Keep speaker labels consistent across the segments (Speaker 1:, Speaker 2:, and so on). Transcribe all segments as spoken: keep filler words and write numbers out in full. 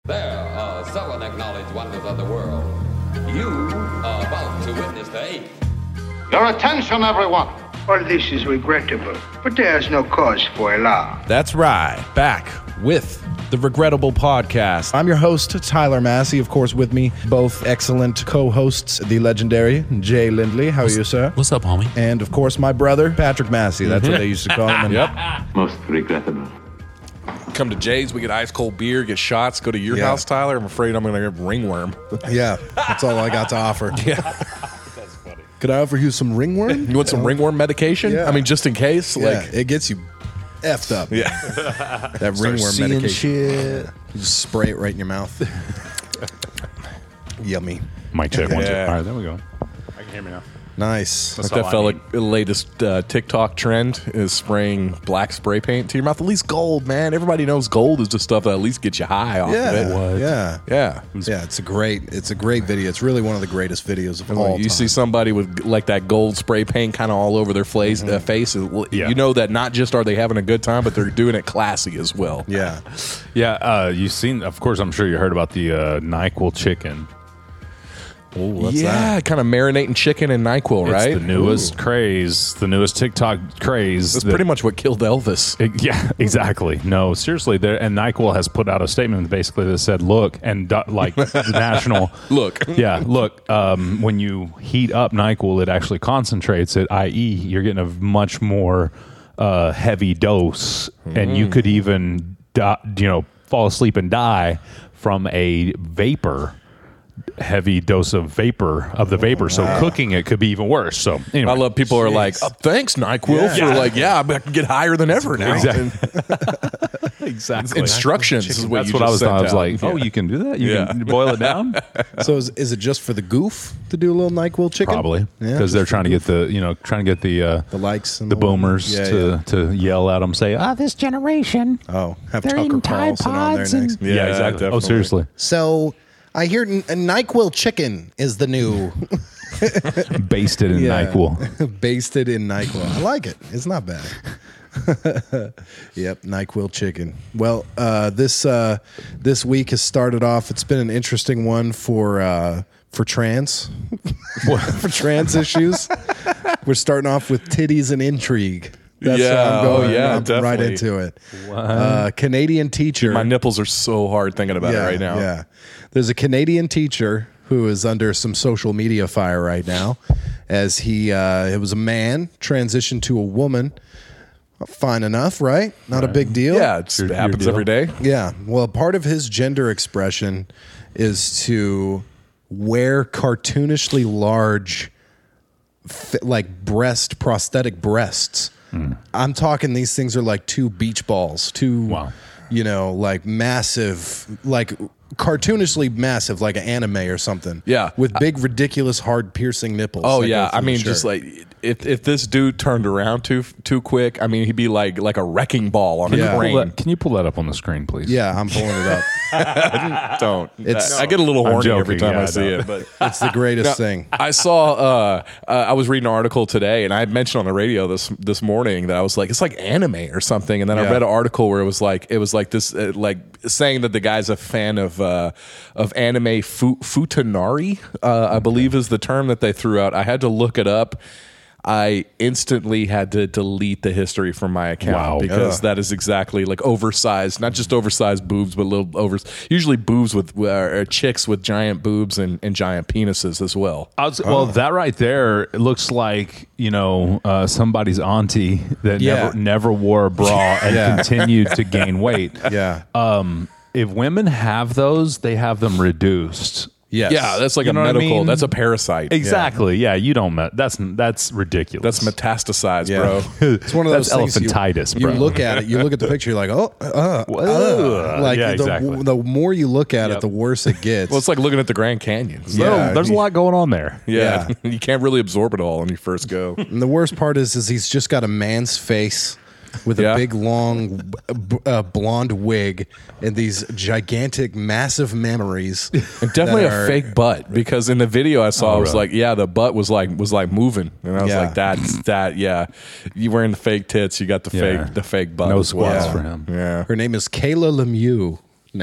Speaker 1: There are seven acknowledged wonders of the world. You are about to witness the eighth.
Speaker 2: Your attention, everyone.
Speaker 3: All this is regrettable, but there is no cause for alarm.
Speaker 4: That's right. Back with the Regrettable Podcast. I'm your host, Tyler Massey. Of course, with me, both excellent co-hosts, the legendary Jay Lindley. How are you, sir?
Speaker 5: What's up, homie?
Speaker 4: And, of course, my brother, Patrick Massey. That's what they used to call him. And
Speaker 5: Yep.
Speaker 2: Most regrettable.
Speaker 6: Come to Jay's, we get ice cold beer, get shots, go to your
Speaker 4: Yeah.
Speaker 6: house, Tyler. I'm afraid I'm going to get ringworm.
Speaker 4: Yeah, that's all I got to offer.
Speaker 6: Yeah.
Speaker 4: Could I offer you some ringworm?
Speaker 6: You want some ringworm medication?
Speaker 4: Yeah.
Speaker 6: I mean, just in case.
Speaker 4: Yeah,
Speaker 6: Like,
Speaker 4: it gets you effed up.
Speaker 6: yeah.
Speaker 4: That ringworm
Speaker 6: seeing
Speaker 4: medication.
Speaker 6: shit.
Speaker 4: You just spray it right in your mouth. Yummy.
Speaker 5: Mic check one, two.
Speaker 6: Yeah.
Speaker 5: All right, there we go. I can hear me now.
Speaker 4: Nice.
Speaker 5: That's
Speaker 6: Like
Speaker 5: all
Speaker 6: that
Speaker 5: I
Speaker 6: fella,
Speaker 5: need.
Speaker 6: the latest uh, TikTok trend is spraying black spray paint to your mouth. At least gold, man. Everybody knows gold is the stuff that at least gets you high off
Speaker 4: Yeah,
Speaker 6: of it.
Speaker 5: What?
Speaker 4: yeah,
Speaker 6: Yeah.
Speaker 4: yeah. It's a great, it's a great video. It's really one of the greatest videos of all
Speaker 6: you
Speaker 4: time.
Speaker 6: see somebody with like that gold spray paint kind of all over their face, uh, face. uh,
Speaker 5: Yeah.
Speaker 6: You know that not just are they having a good time, but they're doing it classy as well.
Speaker 4: Yeah,
Speaker 5: Yeah, uh, you've seen, of course, I'm sure you heard about the uh, NyQuil chicken.
Speaker 4: oh, what's
Speaker 6: yeah,
Speaker 4: that?
Speaker 6: kind of marinating chicken in NyQuil, right?
Speaker 5: It's the newest craze, the newest TikTok craze.
Speaker 6: That's
Speaker 5: that-
Speaker 6: pretty much what killed Elvis.
Speaker 5: It- yeah, exactly. No, seriously. There, and NyQuil has put out a statement basically that said, look, and do- like the national.
Speaker 6: Look.
Speaker 5: Yeah, look, um, when you heat up NyQuil, it actually concentrates it, that is, you're getting a much more uh, heavy dose, and you could even, di- you know, fall asleep and die from a vapor. Heavy dose of vapor of the vapor, so cooking it could be even worse. So anyway,
Speaker 6: I love people are like, oh, thanks, NyQuil,
Speaker 4: Yeah.
Speaker 6: for like, yeah, I can get higher than ever now.
Speaker 5: Exactly. exactly.
Speaker 6: Instructions is what
Speaker 5: That's
Speaker 6: you
Speaker 5: what I
Speaker 6: just
Speaker 5: was.
Speaker 6: sent
Speaker 5: I was
Speaker 6: out.
Speaker 5: like, oh,
Speaker 6: Yeah.
Speaker 5: you can do that. You
Speaker 6: Yeah.
Speaker 5: can boil it down.
Speaker 4: So is, is it just for the goof to do a little NyQuil chicken?
Speaker 5: Probably
Speaker 4: Yeah,
Speaker 5: because
Speaker 4: just
Speaker 5: they're
Speaker 4: for
Speaker 5: trying to
Speaker 4: goof.
Speaker 5: get the you know trying to get the uh,
Speaker 4: the likes and
Speaker 5: the
Speaker 4: the
Speaker 5: boomers
Speaker 4: Yeah,
Speaker 5: to
Speaker 4: yeah.
Speaker 5: to yell at them, say, ah, this generation.
Speaker 4: Oh, have
Speaker 5: They're
Speaker 4: Tucker
Speaker 5: eating Tide
Speaker 4: Carlson on there
Speaker 5: Pods
Speaker 4: next.
Speaker 5: and- Yeah, exactly. Oh,
Speaker 6: definitely.
Speaker 5: seriously.
Speaker 4: So I hear N- NyQuil chicken is the new
Speaker 5: Basted in
Speaker 4: Yeah.
Speaker 5: NyQuil.
Speaker 4: basted in NyQuil. I like it. It's not bad. Yep, NyQuil chicken. Well, uh, this uh, this week has started off. It's been an interesting one for uh, for trans for trans issues. We're starting off with titties and intrigue. That's
Speaker 6: Yeah,
Speaker 4: how I'm going.
Speaker 6: oh, yeah,
Speaker 4: I'm right
Speaker 6: definitely.
Speaker 4: into it. Uh, Canadian teacher.
Speaker 6: My nipples are so hard thinking about
Speaker 4: yeah,
Speaker 6: it right now.
Speaker 4: Yeah. There's a Canadian teacher who is under some social media fire right now as he, uh, it was a man transitioned to a woman. Fine enough, right? Not a big deal.
Speaker 6: Yeah, it's,
Speaker 5: Your-
Speaker 6: it happens
Speaker 5: your
Speaker 6: every day.
Speaker 4: Yeah. Well, part of his gender expression is to wear cartoonishly large, fi- like breast, prosthetic breasts. I'm talking these things are like two beach balls, two,
Speaker 5: Wow.
Speaker 4: you know, like massive, like cartoonishly massive, like an anime or something.
Speaker 6: Yeah.
Speaker 4: With big, ridiculous, hard, piercing nipples.
Speaker 6: Oh
Speaker 4: that go
Speaker 6: yeah,
Speaker 4: through
Speaker 6: I
Speaker 4: the
Speaker 6: mean,
Speaker 4: shirt.
Speaker 6: just like if if this dude turned around too too quick, I mean, he'd be like like a wrecking ball on
Speaker 4: Yeah.
Speaker 6: a
Speaker 5: Pull
Speaker 6: crane.
Speaker 5: that- Can you pull that up on the screen, please?
Speaker 4: Yeah, I'm pulling it up.
Speaker 6: Don't.
Speaker 4: It's-
Speaker 6: I get a little
Speaker 5: I'm
Speaker 6: horny every
Speaker 5: joking,
Speaker 6: time
Speaker 5: yeah,
Speaker 6: I
Speaker 5: I
Speaker 6: see
Speaker 5: know.
Speaker 6: it, but.
Speaker 4: It's the greatest thing.
Speaker 6: I saw. Uh, uh, I was reading an article today, and I had mentioned on the radio this this morning that I was like, it's like anime or something. And then I
Speaker 4: Yeah.
Speaker 6: read an article where it was like, it was like this, uh, like saying that the guy's a fan of uh, of anime fu- futanari. Uh, I believe is the term that they threw out. I had to look it up. I instantly had to delete the history from my account
Speaker 5: Wow.
Speaker 6: because
Speaker 4: Ugh.
Speaker 6: that is exactly like oversized, not just oversized boobs, but little over, usually boobs with uh, chicks with giant boobs and, and giant penises as well.
Speaker 5: I was, well, that right there it looks like you know uh, somebody's auntie that
Speaker 4: Yeah.
Speaker 5: never never wore a bra and
Speaker 4: Yeah.
Speaker 5: continued to gain weight.
Speaker 4: Yeah.
Speaker 5: Um, if women have those, they have them reduced.
Speaker 4: Yes.
Speaker 6: Yeah, that's like
Speaker 5: You
Speaker 6: a
Speaker 5: know what I
Speaker 6: medical.
Speaker 5: mean?
Speaker 6: That's a parasite.
Speaker 5: Exactly. Yeah, you don't. Me- that's that's ridiculous.
Speaker 6: That's metastasized,
Speaker 4: Yeah.
Speaker 6: bro.
Speaker 4: It's one of those
Speaker 5: That's
Speaker 4: things you-
Speaker 5: elephantitis,
Speaker 4: you,
Speaker 5: bro.
Speaker 4: look at it, you look at the picture, you're like, oh, uh, uh,
Speaker 5: Ugh.
Speaker 4: like
Speaker 5: Yeah,
Speaker 4: the,
Speaker 5: exactly.
Speaker 4: the more you look at it,
Speaker 5: Yep.
Speaker 4: the worse it gets.
Speaker 6: Well, it's like looking at the Grand Canyon. So,
Speaker 5: No,
Speaker 4: Yeah,
Speaker 5: there's a
Speaker 4: he-
Speaker 5: lot going on there.
Speaker 6: yeah, you can't really absorb it all when you first go.
Speaker 4: and the worst part is, is he's just got a man's face with
Speaker 6: Yeah.
Speaker 4: a big, long, b- uh, blonde wig and these gigantic, massive memories.
Speaker 6: And definitely
Speaker 4: that
Speaker 6: a
Speaker 4: are-
Speaker 6: fake butt because in the video I saw,
Speaker 5: Oh,
Speaker 6: I was
Speaker 5: really?
Speaker 6: like, yeah, the butt was like was like moving, and I was
Speaker 4: Yeah.
Speaker 6: like, that's that, yeah. You wearing the fake tits, you got the
Speaker 5: Yeah.
Speaker 6: fake the fake butt.
Speaker 5: No
Speaker 6: as well.
Speaker 5: squats for him.
Speaker 6: Yeah.
Speaker 4: Her name is Kayla Lemieux now.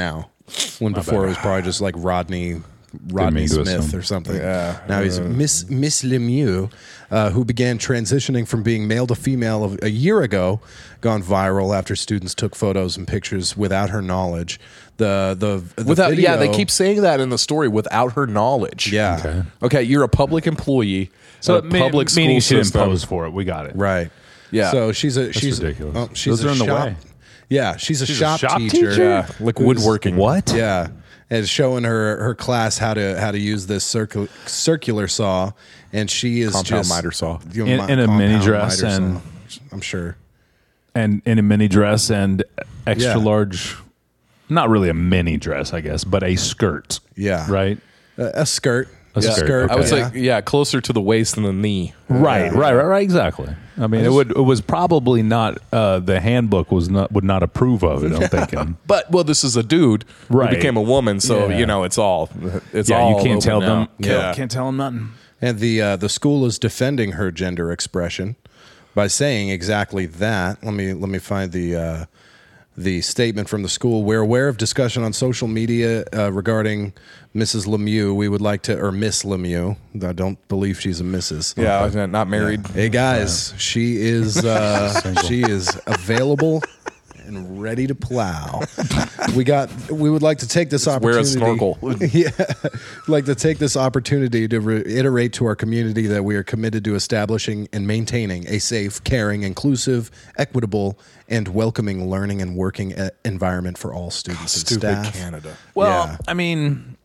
Speaker 4: When before it was probably just like Rodney Rodney
Speaker 5: mean to
Speaker 4: Smith
Speaker 5: assume.
Speaker 4: or something.
Speaker 6: Yeah.
Speaker 4: Now he's Miss Miss Lemieux, uh, who began transitioning from being male to female of- a year ago, gone viral after students took photos and pictures without her knowledge. The the, the
Speaker 6: Without,
Speaker 4: video,
Speaker 6: yeah, they keep saying that in the story without her knowledge.
Speaker 4: yeah
Speaker 5: Okay.
Speaker 6: Okay, you're a public employee.
Speaker 5: So
Speaker 6: a
Speaker 5: it mean-
Speaker 6: public school
Speaker 5: meaning she didn't
Speaker 6: system.
Speaker 5: pose for it. We got it.
Speaker 4: right
Speaker 6: Yeah.
Speaker 4: So she's a she's
Speaker 5: ridiculous.
Speaker 4: oh, she's
Speaker 5: Those
Speaker 4: a
Speaker 5: are in the
Speaker 4: shop,
Speaker 5: way.
Speaker 4: Yeah, she's a
Speaker 5: She's a
Speaker 4: shop,
Speaker 5: shop
Speaker 4: teacher.
Speaker 5: teacher?
Speaker 6: Yeah, like
Speaker 4: Who's-
Speaker 6: woodworking.
Speaker 5: What?
Speaker 4: Yeah, and showing her her class how to how to use this circular circular saw, and she is
Speaker 6: Compound
Speaker 4: just
Speaker 6: miter saw.
Speaker 4: you know,
Speaker 5: In-
Speaker 4: mi-
Speaker 5: in a mini
Speaker 4: compound
Speaker 5: dress
Speaker 4: miter
Speaker 5: and-
Speaker 4: saw, I'm sure.
Speaker 5: And in a mini dress and extra
Speaker 4: Yeah.
Speaker 5: large, not really a mini dress, I guess, but a skirt.
Speaker 4: Yeah.
Speaker 5: Right?
Speaker 4: A, a skirt,
Speaker 5: A
Speaker 4: Yeah.
Speaker 5: skirt,
Speaker 6: I would
Speaker 5: okay.
Speaker 6: say, yeah, closer to the waist than the knee.
Speaker 5: Right, right, right, right. Exactly. I mean, it would. It was probably not. Uh, the handbook was not would not approve of it. I'm thinking.
Speaker 6: But well, this is a dude
Speaker 5: Right.
Speaker 6: who became a woman, so
Speaker 5: Yeah.
Speaker 6: you know it's all. It's
Speaker 5: Yeah,
Speaker 6: all
Speaker 5: you can't
Speaker 6: open
Speaker 5: tell
Speaker 6: now.
Speaker 5: them.
Speaker 6: Yeah.
Speaker 5: Can't tell them nothing.
Speaker 4: And the uh, the school is defending her gender expression by saying exactly that. Let me let me find the uh, the statement from the school. We're aware of discussion on social media uh, regarding Missus Lemieux. We would like to, or Miss Lemieux. I don't believe she's a Missus
Speaker 6: Yeah, I was not married.
Speaker 4: Hey guys, she is uh, she is available and ready to plow. We got. We would like to take this
Speaker 6: Wear
Speaker 4: opportunity.
Speaker 6: a snorkel.
Speaker 4: Yeah, like to take this opportunity to reiterate to our community that we are committed to establishing and maintaining a safe, caring, inclusive, equitable, and welcoming learning and working e- environment for all students and
Speaker 6: Stupid
Speaker 4: staff.
Speaker 6: Canada.
Speaker 5: Well,
Speaker 4: Yeah.
Speaker 5: I mean,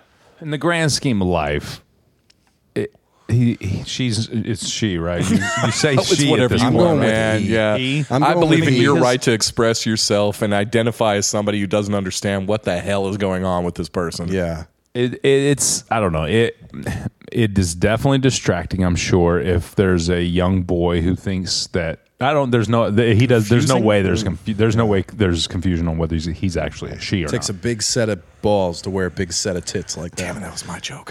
Speaker 5: in the grand scheme of life, it, he, he, she's, it's she, right? You, you say
Speaker 6: It's
Speaker 5: she
Speaker 6: whatever
Speaker 5: at this
Speaker 6: you
Speaker 4: I'm
Speaker 5: point,
Speaker 4: going
Speaker 6: want,
Speaker 4: with
Speaker 6: man.
Speaker 4: he.
Speaker 6: Yeah,
Speaker 5: He?
Speaker 4: I'm
Speaker 6: I
Speaker 4: going
Speaker 6: believe
Speaker 4: with
Speaker 6: in
Speaker 4: he
Speaker 6: your
Speaker 4: because-
Speaker 6: right to express yourself and identify as somebody who doesn't understand what the hell is going on with this person.
Speaker 4: Yeah.
Speaker 5: It, it, it's I don't know. It it is definitely distracting. I'm sure if there's a young boy who thinks that I don't. There's no. The, he does. There's no
Speaker 6: Confusing?
Speaker 5: way. There's confu- There's no way. There's confusion on whether he's, he's actually a she or
Speaker 4: Takes a
Speaker 5: not.
Speaker 4: big set of balls to wear a big set of tits like that.
Speaker 6: Damn it, that was my joke.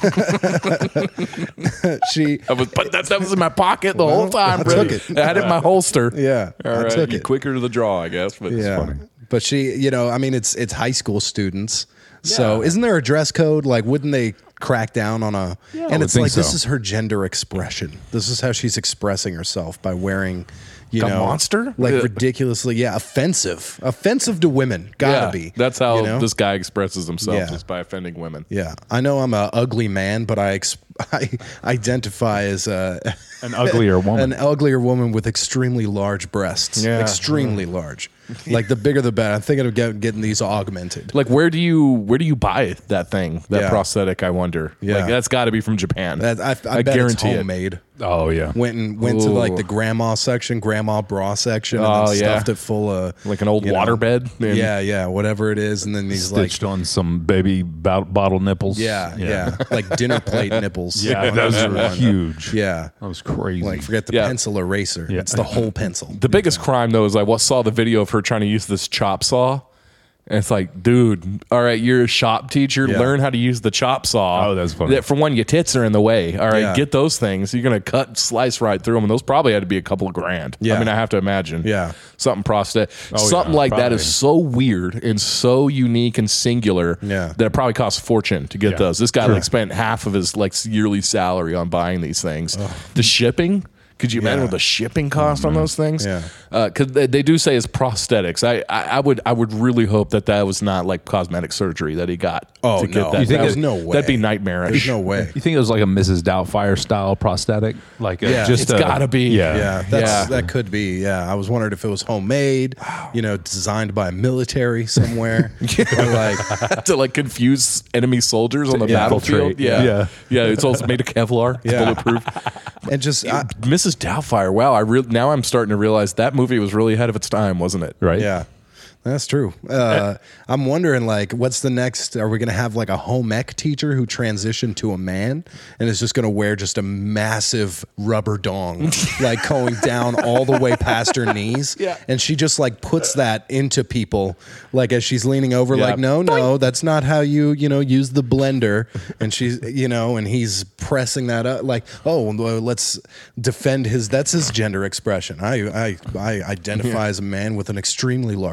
Speaker 4: She,
Speaker 6: I was, but that, that was in my pocket the whole time.
Speaker 4: I
Speaker 6: brother.
Speaker 4: took it.
Speaker 6: I had it in my holster.
Speaker 4: yeah,
Speaker 6: All
Speaker 4: I
Speaker 6: right,
Speaker 4: took
Speaker 6: you
Speaker 4: it.
Speaker 6: quicker to the draw, I guess. But it's
Speaker 4: Yeah,
Speaker 6: funny.
Speaker 4: but she, you know, I mean, it's it's high school students. So isn't there a dress code? Like, wouldn't they crack down on a?
Speaker 5: I
Speaker 4: and
Speaker 5: would
Speaker 4: it's
Speaker 5: think
Speaker 4: like this
Speaker 5: so.
Speaker 4: is her gender expression. This is how she's expressing herself by wearing, you
Speaker 6: A
Speaker 4: know,
Speaker 6: monster?
Speaker 4: like
Speaker 6: Yeah.
Speaker 4: ridiculously, yeah, offensive, offensive to women. Gotta
Speaker 6: Yeah,
Speaker 4: be.
Speaker 6: That's how
Speaker 4: you know?
Speaker 6: this guy expresses himself,
Speaker 4: Yeah.
Speaker 6: is by offending women.
Speaker 4: Yeah, I know I'm a ugly man, but I ex- I identify as a
Speaker 5: An uglier woman.
Speaker 4: an uglier woman with extremely large breasts.
Speaker 6: Yeah.
Speaker 4: Extremely large. Like the bigger the better. I'm thinking of get, getting these augmented.
Speaker 6: Like, where do you where do you buy that thing, that
Speaker 4: Yeah.
Speaker 6: prosthetic? I wonder.
Speaker 4: Yeah.
Speaker 6: Like, that's got to be from Japan.
Speaker 4: That, I, I, bet
Speaker 6: guarantee
Speaker 4: it's
Speaker 6: it.
Speaker 4: homemade.
Speaker 5: oh yeah.
Speaker 4: Went and went to like
Speaker 6: Ooh.
Speaker 4: the grandma section, grandma bra section, and
Speaker 6: Oh,
Speaker 4: then
Speaker 6: yeah.
Speaker 4: stuffed it full of
Speaker 6: Like an old
Speaker 4: you know,
Speaker 6: waterbed? And-
Speaker 4: Yeah, yeah, whatever it is, and then these like
Speaker 5: Stitched on some baby bo- bottle nipples.
Speaker 4: yeah, yeah, like dinner plate nipples.
Speaker 5: Yeah,
Speaker 4: When
Speaker 5: those
Speaker 4: I was
Speaker 5: are
Speaker 4: young.
Speaker 5: huge.
Speaker 4: Yeah,
Speaker 5: That was crazy.
Speaker 4: like forget the
Speaker 6: Yeah.
Speaker 4: pencil eraser.
Speaker 5: Yeah.
Speaker 4: It's the whole pencil.
Speaker 6: The biggest crime, though, is I wa- saw the video of her trying to use this chop saw. And it's like, dude, all right, you're a shop teacher.
Speaker 4: Yeah.
Speaker 6: Learn how to use the chop saw.
Speaker 5: Oh, that's funny.
Speaker 6: That- For one, your tits are in the way. All right,
Speaker 4: Yeah.
Speaker 6: get those things. You're going to cut, slice right through them. And those probably had to be a couple of grand.
Speaker 4: Yeah.
Speaker 6: I mean, I have to imagine.
Speaker 4: Yeah.
Speaker 6: Something prosthetic.
Speaker 5: Oh,
Speaker 6: Something
Speaker 5: yeah,
Speaker 6: like that
Speaker 5: probably.
Speaker 6: is so weird and so unique and singular
Speaker 4: Yeah.
Speaker 6: that it probably costs a fortune to get
Speaker 5: Yeah.
Speaker 6: those. This guy like spent half of his like yearly salary on buying these things. The shipping. Could you imagine
Speaker 4: Yeah.
Speaker 6: what the shipping cost on those things?
Speaker 4: Yeah.
Speaker 6: Because they, they do say it's prosthetics. I, I I would I would really hope that that was not like cosmetic surgery that he got.
Speaker 4: Oh,
Speaker 6: to get
Speaker 4: no.
Speaker 6: that.
Speaker 4: You think
Speaker 6: That
Speaker 4: there's
Speaker 6: would-
Speaker 4: no way.
Speaker 6: That'd be nightmarish.
Speaker 4: There's no way.
Speaker 5: You think it was like a Missus Doubtfire style prosthetic? Like a,
Speaker 4: Yeah.
Speaker 5: just
Speaker 6: It's
Speaker 5: a-
Speaker 6: gotta be.
Speaker 5: Yeah.
Speaker 4: Yeah, that's,
Speaker 6: Yeah.
Speaker 4: that could be. Yeah, I was wondering if it was homemade, you know, designed by a military somewhere. Or like,
Speaker 6: to like confuse enemy soldiers on the
Speaker 5: Yeah.
Speaker 6: battlefield.
Speaker 5: Infiltrate.
Speaker 6: Yeah.
Speaker 5: Yeah.
Speaker 6: yeah, It's also made of Kevlar. It's
Speaker 4: Yeah.
Speaker 6: bulletproof.
Speaker 4: and just I,
Speaker 6: Missus Doubtfire. Wow, I re- now I'm starting to realize that movie was really ahead of its time, wasn't it?
Speaker 5: Right.
Speaker 4: yeah, that's true. Uh, I'm wondering, like, what's the next? Are we going to have like a home ec teacher who transitioned to a man and is just going to wear just a massive rubber dong, like going down all the way past her knees?
Speaker 6: Yeah.
Speaker 4: and she just like puts that into people, like as she's leaning over,
Speaker 6: Yeah.
Speaker 4: like, no, no, that's not how you, you know, use the blender. And she's, you know, and he's pressing that up, like, oh, well, let's defend his. That's his gender expression. I, I, I identify as a man with an extremely large penis.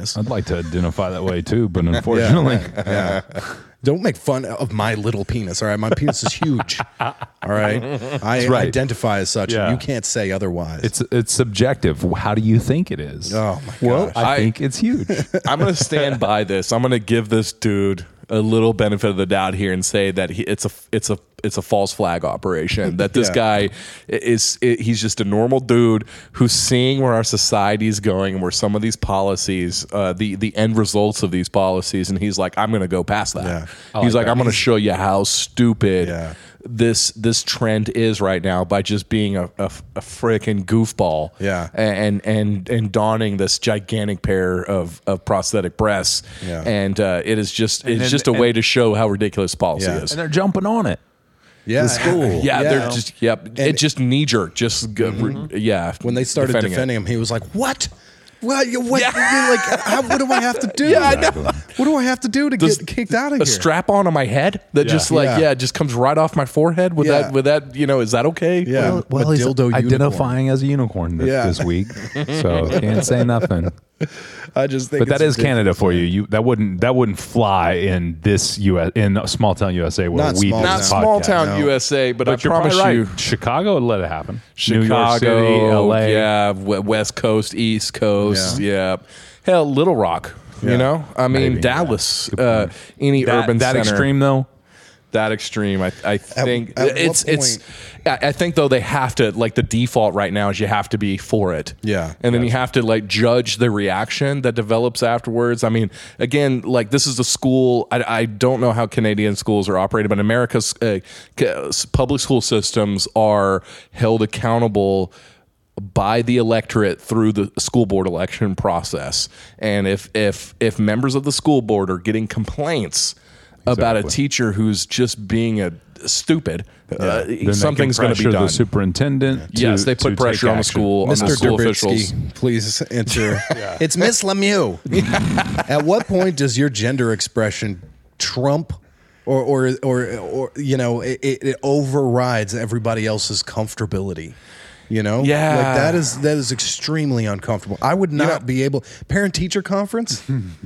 Speaker 4: penis.
Speaker 5: I'd like to identify that way too, but unfortunately,
Speaker 4: Yeah. Don't make fun of my little penis. All right, my penis is huge. All right, I
Speaker 5: right.
Speaker 4: identify as such.
Speaker 5: Yeah.
Speaker 4: And you can't say otherwise.
Speaker 5: it's it's subjective. How do you think it is?
Speaker 4: Oh, my
Speaker 5: Well,
Speaker 4: gosh.
Speaker 5: I,
Speaker 6: I-
Speaker 5: think it's huge.
Speaker 6: I'm going to stand by this. I'm going to give this dude a little benefit of the doubt here and say that he, it's a it's a it's a false flag operation. That this
Speaker 4: Yeah.
Speaker 6: guy is is he's just a normal dude who's seeing where our society is going and where some of these policies, uh, the the end results of these policies, and he's like, I'm going to go past that.
Speaker 4: Yeah.
Speaker 6: He's
Speaker 5: like
Speaker 6: like,
Speaker 5: that.
Speaker 6: I'm going to show you how stupid.
Speaker 4: Yeah.
Speaker 6: This this trend is right now by just being a, a, a freaking goofball,
Speaker 4: Yeah.
Speaker 6: and and and donning this gigantic pair of, of prosthetic breasts,
Speaker 4: Yeah.
Speaker 6: and uh, it is just it's
Speaker 5: then-
Speaker 6: just a
Speaker 5: and-
Speaker 6: way to show how ridiculous policy
Speaker 4: Yeah.
Speaker 6: is.
Speaker 5: And they're jumping on it.
Speaker 4: yeah,
Speaker 5: the school.
Speaker 6: Yeah,
Speaker 4: Yeah.
Speaker 6: they're just yep. it just knee jerk. Just go, re- yeah.
Speaker 4: When they started
Speaker 6: defending
Speaker 4: defending,
Speaker 6: it.
Speaker 4: him, he was like, "What? What? You, what?
Speaker 6: Yeah.
Speaker 4: You're like, how, what do I have to do?
Speaker 6: Yeah, I know.
Speaker 4: What do I have to do to
Speaker 6: Does-
Speaker 4: get kicked out of
Speaker 6: a
Speaker 4: here?"
Speaker 6: strap on on my head that
Speaker 5: Yeah.
Speaker 6: just like
Speaker 4: Yeah.
Speaker 6: yeah. it just comes right off my forehead with
Speaker 4: Yeah.
Speaker 6: that with that you know is that okay?
Speaker 4: Yeah.
Speaker 5: Well,
Speaker 4: a
Speaker 5: he's
Speaker 4: dildo unicorn.
Speaker 5: identifying as a unicorn this,
Speaker 4: Yeah.
Speaker 5: this week, so can't say nothing.
Speaker 4: I just think,
Speaker 5: But that
Speaker 4: it's
Speaker 5: is Canada
Speaker 4: ridiculous.
Speaker 5: for you. You that wouldn't that wouldn't fly in this U S in small town U S A where
Speaker 4: Not
Speaker 5: we
Speaker 4: small
Speaker 5: do
Speaker 6: Not
Speaker 5: this
Speaker 4: town.
Speaker 6: small
Speaker 5: podcast.
Speaker 6: town
Speaker 4: no.
Speaker 6: U S A, but,
Speaker 5: But
Speaker 6: I
Speaker 5: you're
Speaker 6: promise
Speaker 5: probably
Speaker 6: you,
Speaker 5: right. Chicago would let it happen.
Speaker 6: Chicago,
Speaker 5: New York City, L A.
Speaker 6: yeah, w- West Coast, East Coast, yeah. Hell, Little Rock,
Speaker 4: Yeah.
Speaker 6: you know. I mean,
Speaker 5: Maybe,
Speaker 6: Dallas,
Speaker 5: yeah. Good
Speaker 6: uh,
Speaker 5: point.
Speaker 6: any
Speaker 5: That,
Speaker 6: urban
Speaker 5: that
Speaker 6: center,
Speaker 5: extreme though.
Speaker 6: that extreme. I, I think
Speaker 4: at what
Speaker 6: it's it's.
Speaker 4: point-
Speaker 6: I I think though they have to like the default right now is you have to be for it.
Speaker 4: Yeah.
Speaker 6: and then you have to like judge the reaction that develops afterwards. I mean, again, like this is a school. I, I don't know how Canadian schools are operated, but America's uh, c- public school systems are held accountable by the electorate through the school board election process. And if if if members of the school board are getting complaints about a
Speaker 5: Exactly.
Speaker 6: teacher who's just being a stupid, uh,
Speaker 5: Then
Speaker 6: something's
Speaker 5: going
Speaker 6: going to be
Speaker 5: The
Speaker 6: done.
Speaker 5: superintendent. To,
Speaker 6: Yes, they put
Speaker 5: to
Speaker 6: pressure
Speaker 5: take
Speaker 6: on the
Speaker 5: action.
Speaker 6: school, on the
Speaker 4: Mister
Speaker 6: school officials.
Speaker 4: Dubritsky, please enter. It's Miss Lemieux. At what point does your gender expression trump, or or or, or you know, it, it overrides everybody else's comfortability? You know,
Speaker 6: Yeah.
Speaker 4: like that is that is extremely uncomfortable. I would not
Speaker 6: know-
Speaker 4: be able parent teacher conference.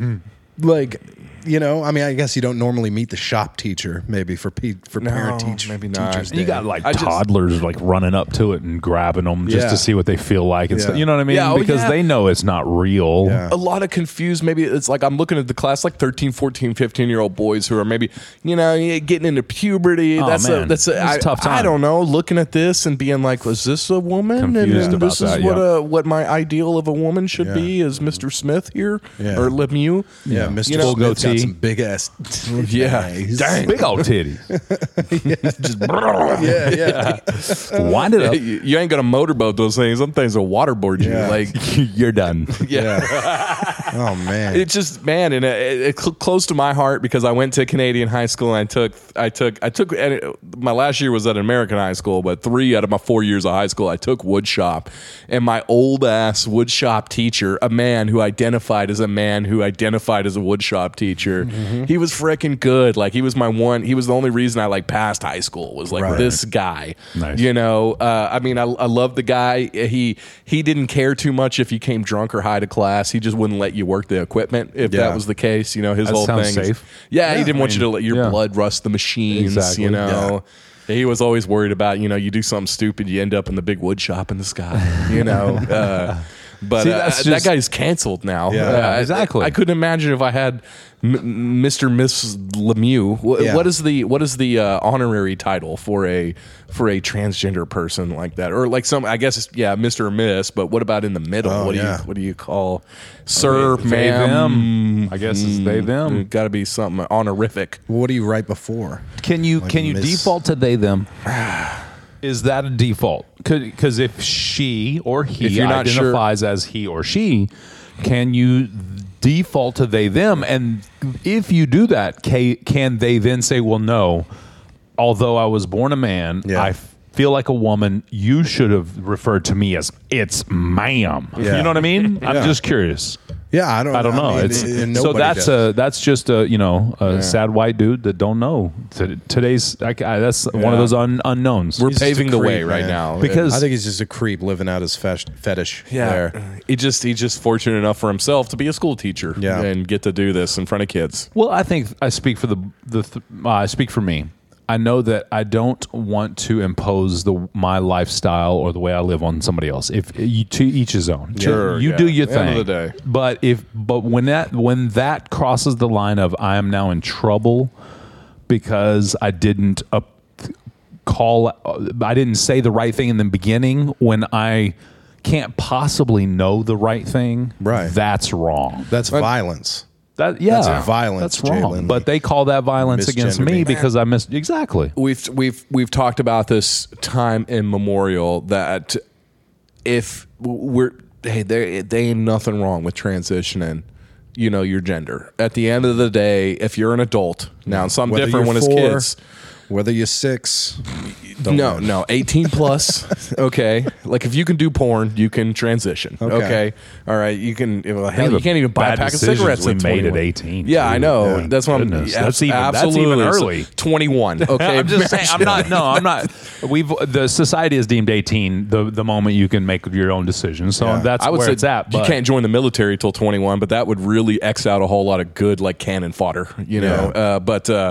Speaker 4: Like, you know, I mean, I guess you don't normally meet the shop teacher, maybe for pe- for parent teacher,
Speaker 6: maybe not.
Speaker 4: teachers.
Speaker 5: You
Speaker 4: Day.
Speaker 5: got like
Speaker 6: I just-
Speaker 5: toddlers like running up to it and grabbing them just
Speaker 4: Yeah.
Speaker 5: to see what they feel like. And
Speaker 4: Yeah.
Speaker 5: stuff. You know what I mean?
Speaker 6: Yeah, oh,
Speaker 5: because
Speaker 6: yeah.
Speaker 5: they know it's not real.
Speaker 4: Yeah.
Speaker 6: A lot of confused, maybe it's like I'm looking at the class like thirteen, fourteen, fifteen year old boys who are maybe, you know, getting into puberty.
Speaker 5: Oh,
Speaker 6: that's a
Speaker 5: man.
Speaker 6: that's a,
Speaker 5: It's a
Speaker 6: I,
Speaker 5: tough time.
Speaker 6: I don't know, looking at this and being like, was this a woman?
Speaker 5: Confused
Speaker 6: and, and
Speaker 5: about
Speaker 6: this is
Speaker 5: that,
Speaker 6: what
Speaker 5: yeah.
Speaker 6: a what my ideal of a woman should
Speaker 4: Yeah.
Speaker 6: be is Mister Smith here
Speaker 4: Yeah.
Speaker 6: or Lemieux.
Speaker 4: Yeah, Mister
Speaker 6: You know-
Speaker 4: Smith's got
Speaker 5: goatee.
Speaker 4: some big ass.
Speaker 6: Yeah. Dang.
Speaker 5: Big old titties.
Speaker 4: Yeah, yeah.
Speaker 5: Wind it up.
Speaker 6: You, you ain't gonna motorboat those things. Some things will waterboard you.
Speaker 4: Yeah.
Speaker 6: Like
Speaker 5: You're done.
Speaker 6: yeah.
Speaker 4: Oh man.
Speaker 6: It's just man, and it, it, cl- close to my heart because I went to Canadian high school and I took, I took, I took. And it, my last year was at an American high school, but three out of my four years of high school, I took wood shop, and my old ass wood shop teacher, a man who identified as a man who identified as a wood shop teacher, he was freaking good. Like he was my one. He was the only reason I like passed high school was like
Speaker 4: Right.
Speaker 6: this guy.
Speaker 5: Nice.
Speaker 6: You know, uh, I mean, I, I love the guy. He he didn't care too much if you came drunk or high to class. He just wouldn't let you work the equipment if
Speaker 4: Yeah.
Speaker 6: that was the case. You know, his
Speaker 5: That
Speaker 6: whole
Speaker 5: sounds
Speaker 6: thing. is-
Speaker 5: safe.
Speaker 6: yeah, he
Speaker 4: Yeah,
Speaker 6: didn't
Speaker 5: I
Speaker 6: want you to
Speaker 5: mean,
Speaker 6: let your
Speaker 5: yeah.
Speaker 6: blood rust the machines.
Speaker 5: Exactly.
Speaker 6: You know. He was always worried about, you know, you do something stupid, you end up in the big wood shop in the sky, you know. Uh, but
Speaker 5: See,
Speaker 6: uh,
Speaker 5: that's
Speaker 6: that
Speaker 5: just-
Speaker 6: guy's canceled now.
Speaker 4: Yeah.
Speaker 6: Uh,
Speaker 5: Yeah,
Speaker 6: I-
Speaker 5: exactly.
Speaker 6: I, couldn't imagine if I had M- Mister Miss Lemieux. Wh-
Speaker 4: Yeah.
Speaker 6: What is the what is the uh, honorary title for a for a transgender person like that, or like some? I guess it's, yeah, Mister or Miss. But what about in the middle?
Speaker 4: Oh,
Speaker 6: what do
Speaker 4: yeah.
Speaker 6: you what do you call Sir,
Speaker 5: They,
Speaker 6: ma'am?
Speaker 5: them. I guess it's they, them.
Speaker 6: Got to be something honorific.
Speaker 4: What do you write before?
Speaker 5: Can you
Speaker 4: Like
Speaker 5: can you
Speaker 4: miss-
Speaker 5: default to they them? Is that a default? Because if she or he
Speaker 6: If you're not sure-
Speaker 5: identifies as he or she, can you default to they them? And if you do that, ca- can they then say, "Well, no, although I was born a man,
Speaker 4: Yeah.
Speaker 5: I feel like a woman. You should have referred to me as it's ma'am."
Speaker 4: Yeah.
Speaker 5: You know what I mean?
Speaker 4: Yeah.
Speaker 5: I'm just curious.
Speaker 4: Yeah, I don't.
Speaker 5: I don't know.
Speaker 4: mean,
Speaker 5: it's
Speaker 4: and
Speaker 5: so
Speaker 4: nobody
Speaker 5: that's
Speaker 4: does.
Speaker 5: a that's just a you know a sad white dude that don't know. T- Today's I, I, that's one of
Speaker 6: Yeah.
Speaker 5: those un, unknowns.
Speaker 6: We're
Speaker 4: He's just
Speaker 6: paving
Speaker 4: a
Speaker 6: the
Speaker 4: creep,
Speaker 6: way right
Speaker 4: man.
Speaker 6: now
Speaker 5: Because-
Speaker 4: I think he's just a creep living out his fesh, fetish.
Speaker 6: yeah,
Speaker 4: there.
Speaker 6: he just he's just fortunate enough for himself to be a school teacher
Speaker 4: Yeah.
Speaker 6: and get to do this in front of kids.
Speaker 5: Well, I think I speak for the the th- uh, I speak for me. I know that I don't want to impose the my lifestyle or the way I live on somebody else. If you, to each his own,
Speaker 6: Sure,
Speaker 5: you
Speaker 6: yeah.
Speaker 5: do your
Speaker 6: At the end
Speaker 5: thing.
Speaker 6: of the day.
Speaker 5: But if but when that when that crosses the line of I am now in trouble because I didn't uh, call, I didn't say the right thing in the beginning when I can't possibly know the right thing.
Speaker 4: Right.
Speaker 5: That's wrong.
Speaker 4: That's violence.
Speaker 5: That yeah,
Speaker 4: That's violence,
Speaker 5: That's
Speaker 4: Jay
Speaker 5: wrong.
Speaker 4: Lindley.
Speaker 5: But they call that violence against
Speaker 4: Misgender
Speaker 5: me
Speaker 4: me.
Speaker 5: because I missed exactly.
Speaker 6: We've we've we've talked about this time immemorial that if we're hey there there ain't nothing wrong with transitioning, you know, your gender. At the end of the day, if you're an adult now, some
Speaker 4: Whether
Speaker 6: different
Speaker 4: you're
Speaker 6: when it's
Speaker 4: four,
Speaker 6: kids.
Speaker 4: Whether you're six, don't
Speaker 6: No,
Speaker 4: worry.
Speaker 6: no, eighteen plus. Okay, like if you can do porn, you can transition. Okay,
Speaker 4: Okay.
Speaker 6: all right, you can. Well, hell,
Speaker 5: of
Speaker 6: you
Speaker 5: the
Speaker 6: can't even buy a
Speaker 5: bad
Speaker 6: pack of
Speaker 5: decisions
Speaker 6: cigarettes
Speaker 5: we
Speaker 6: at
Speaker 5: made at
Speaker 6: twenty-one.
Speaker 5: eighteen,
Speaker 6: Yeah,
Speaker 5: too.
Speaker 6: I know.
Speaker 5: Yeah.
Speaker 6: That's what I'm.
Speaker 5: Goodness,
Speaker 6: abs-
Speaker 5: that's even- that's
Speaker 6: absolutely.
Speaker 5: even
Speaker 6: So
Speaker 5: early.
Speaker 6: twenty-one. Okay,
Speaker 5: I'm just saying. I'm not. No, I'm not. We've the society is deemed eighteen the the moment you can make your own decisions. So
Speaker 4: Yeah.
Speaker 5: that's
Speaker 6: I would
Speaker 5: where
Speaker 6: say
Speaker 5: it's at.
Speaker 6: you
Speaker 5: But
Speaker 6: can't join the military till twenty-one, but that would really X out a whole lot of good like cannon fodder, you know.
Speaker 4: Yeah.
Speaker 6: Uh, but uh,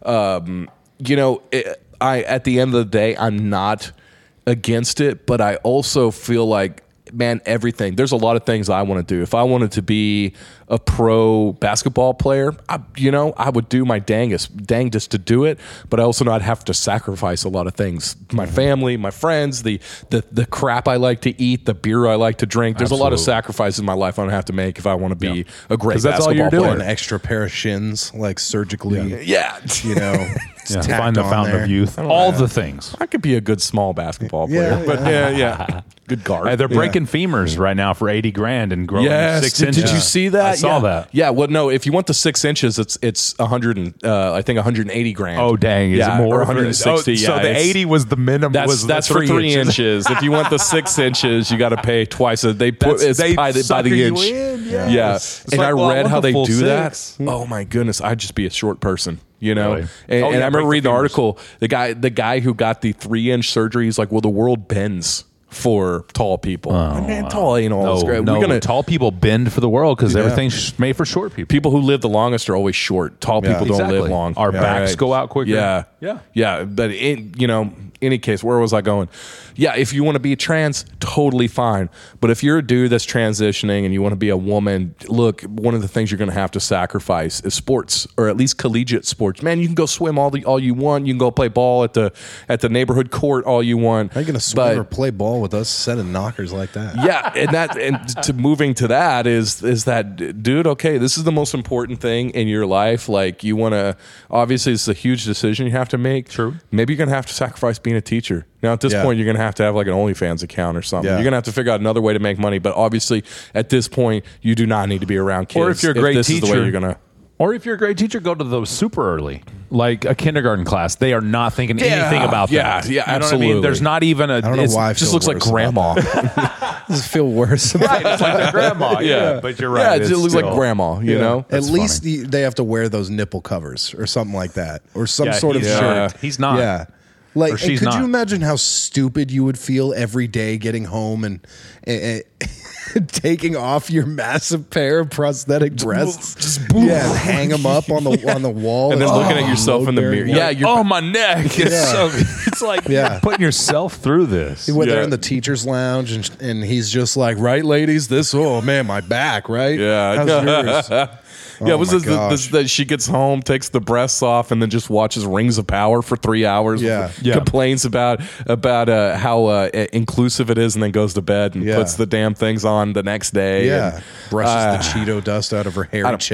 Speaker 6: um, you know, it, I at the end of the day, I'm not against it, but I also feel like, man, everything. There's a lot of things I want to do. If I wanted to be a pro basketball player, I, you know, I would do my dangest, dangest to do it. But I also know I'd have to sacrifice a lot of things: my family, my friends, the the the crap I like to eat, the beer I like to drink. There's a lot of
Speaker 5: Absolutely.
Speaker 6: sacrifices in my life I'm gonna have to make if I want to be a great
Speaker 5: 'Cause that's all
Speaker 6: basketball
Speaker 5: you're doing.
Speaker 6: player.
Speaker 4: An extra pair of shins, like surgically,
Speaker 6: Yeah,
Speaker 4: you know,
Speaker 5: yeah,
Speaker 4: tacked
Speaker 5: find the
Speaker 4: on
Speaker 5: fountain
Speaker 4: there.
Speaker 5: of youth. All the things.
Speaker 6: I could be a good small basketball player.
Speaker 4: Yeah,
Speaker 6: but yeah, yeah, good guard.
Speaker 5: Uh, they're breaking femurs right now for eighty grand and growing
Speaker 6: Yes.
Speaker 5: six
Speaker 6: Did,
Speaker 5: inches.
Speaker 6: did you see that?
Speaker 5: I saw
Speaker 6: yeah.
Speaker 5: that.
Speaker 6: Yeah. Well, no. If you want the six inches, it's it's a hundred and uh, I think one hundred eighty grand.
Speaker 5: Oh dang! Is
Speaker 6: yeah,
Speaker 5: it more?
Speaker 6: or one hundred sixty?
Speaker 5: Oh, so
Speaker 6: yeah,
Speaker 5: the
Speaker 6: it's-
Speaker 5: eighty was the minimum.
Speaker 6: That's
Speaker 5: was the
Speaker 6: that's for three inches. If you want the six inches, you got to pay twice. A, they put
Speaker 5: That's-
Speaker 6: it's
Speaker 5: they
Speaker 6: by the, by
Speaker 5: sucker
Speaker 6: the
Speaker 5: you
Speaker 6: inch.
Speaker 5: in,
Speaker 6: Yeah.
Speaker 5: yes. It's
Speaker 6: And
Speaker 5: like,
Speaker 6: I
Speaker 5: well, I
Speaker 6: read
Speaker 5: want
Speaker 6: how
Speaker 5: the
Speaker 6: they
Speaker 5: full
Speaker 6: do
Speaker 5: six.
Speaker 6: that. Oh my goodness! I'd just be a short person. You know,
Speaker 5: Really?
Speaker 6: and,
Speaker 5: Oh,
Speaker 6: and
Speaker 5: yeah,
Speaker 6: I remember
Speaker 5: break the
Speaker 6: reading the
Speaker 5: femurs.
Speaker 6: article. The guy, the guy who got the three inch surgery, he's like, "Well, the world bends for tall people."
Speaker 5: Oh,
Speaker 6: man, tall ain't all
Speaker 5: No,
Speaker 6: great.
Speaker 5: no,
Speaker 6: We're gonna
Speaker 5: tall people bend for the world because everything's made for short people.
Speaker 6: people who live the longest are always short. Tall
Speaker 4: Yeah.
Speaker 6: people don't
Speaker 5: Exactly.
Speaker 6: live long.
Speaker 5: Our
Speaker 6: Yeah.
Speaker 5: backs go out quicker.
Speaker 6: Yeah,
Speaker 5: Yeah.
Speaker 6: yeah. But in you know, any case, where was I going? Yeah, if you want to be trans, totally fine. But if you're a dude that's transitioning and you want to be a woman, look, one of the things you're going to have to sacrifice is sports, or at least collegiate sports. Man, you can go swim all the all you want. You can go play ball at the at the neighborhood court all you want.
Speaker 4: How you gonna swim
Speaker 6: But-
Speaker 4: or play ball with us set of knockers like that?
Speaker 6: yeah, and that and to moving to that is is that dude, okay, this is the most important thing in your life. Like you want to obviously it's a huge decision you have to make.
Speaker 5: True.
Speaker 6: Maybe you're going to have to sacrifice being a teacher. Now at this
Speaker 4: Yeah.
Speaker 6: point you're going to have to have like an OnlyFans account or something.
Speaker 4: Yeah.
Speaker 6: You're going to have to figure out another way to make money, but obviously at this point you do not need to be around kids.
Speaker 5: Or if you're a great
Speaker 6: this
Speaker 5: teacher,
Speaker 6: is the way you're going to
Speaker 5: Or if you're a great teacher, go to those super early, like a kindergarten class. They are not thinking
Speaker 6: Yeah,
Speaker 5: anything about
Speaker 6: yeah,
Speaker 5: that.
Speaker 6: yeah,
Speaker 5: You know what I
Speaker 6: absolutely.
Speaker 5: mean? There's not even a.
Speaker 4: I don't know
Speaker 5: it's-
Speaker 4: why I
Speaker 6: it just
Speaker 4: feel
Speaker 6: looks like
Speaker 4: worse about
Speaker 6: grandma.
Speaker 4: that. Does it feel worse? about
Speaker 5: Right, it's like their grandma. Yeah, but you're right.
Speaker 6: Yeah, it
Speaker 5: it's
Speaker 6: just looks like
Speaker 5: still-
Speaker 6: grandma, you know?
Speaker 4: At
Speaker 5: That's
Speaker 4: least
Speaker 5: funny.
Speaker 4: the, they have to wear those nipple covers or something like that, or some
Speaker 5: Yeah,
Speaker 4: sort of
Speaker 5: he's
Speaker 4: shirt.
Speaker 5: not. He's not.
Speaker 4: Yeah. Like,
Speaker 5: Or
Speaker 4: and
Speaker 5: she's
Speaker 4: could
Speaker 5: not.
Speaker 4: you imagine how stupid you would feel every day getting home and, and, and taking off your massive pair of prosthetic breasts?
Speaker 6: just boom.
Speaker 4: Yeah, and hang them up on the on the wall,
Speaker 6: And then
Speaker 4: It's
Speaker 6: looking
Speaker 4: like
Speaker 6: at yourself in the
Speaker 4: load-bearing
Speaker 6: mirror.
Speaker 4: one.
Speaker 6: Yeah, you're
Speaker 5: Oh, my neck. It's,
Speaker 4: Yeah.
Speaker 5: so, it's like
Speaker 4: Yeah.
Speaker 5: putting yourself through this.
Speaker 4: When they're
Speaker 6: Yeah.
Speaker 4: in the teacher's lounge and and he's just like, right, ladies, this oh man, my back, right?
Speaker 6: Yeah.
Speaker 4: How's yours?
Speaker 6: Yeah,
Speaker 4: Oh
Speaker 6: was
Speaker 4: my
Speaker 6: this, the, this
Speaker 4: gosh.
Speaker 6: that she gets home, takes the breasts off, and then just watches Rings of Power for three hours.
Speaker 4: Yeah.
Speaker 5: Yeah.
Speaker 6: complains about about uh, how uh, inclusive it is, and then goes to bed and
Speaker 4: Yeah.
Speaker 6: puts the damn things on the next day.
Speaker 4: Yeah,
Speaker 6: and,
Speaker 4: brushes
Speaker 6: uh,
Speaker 4: the Cheeto dust out of her hairy chest.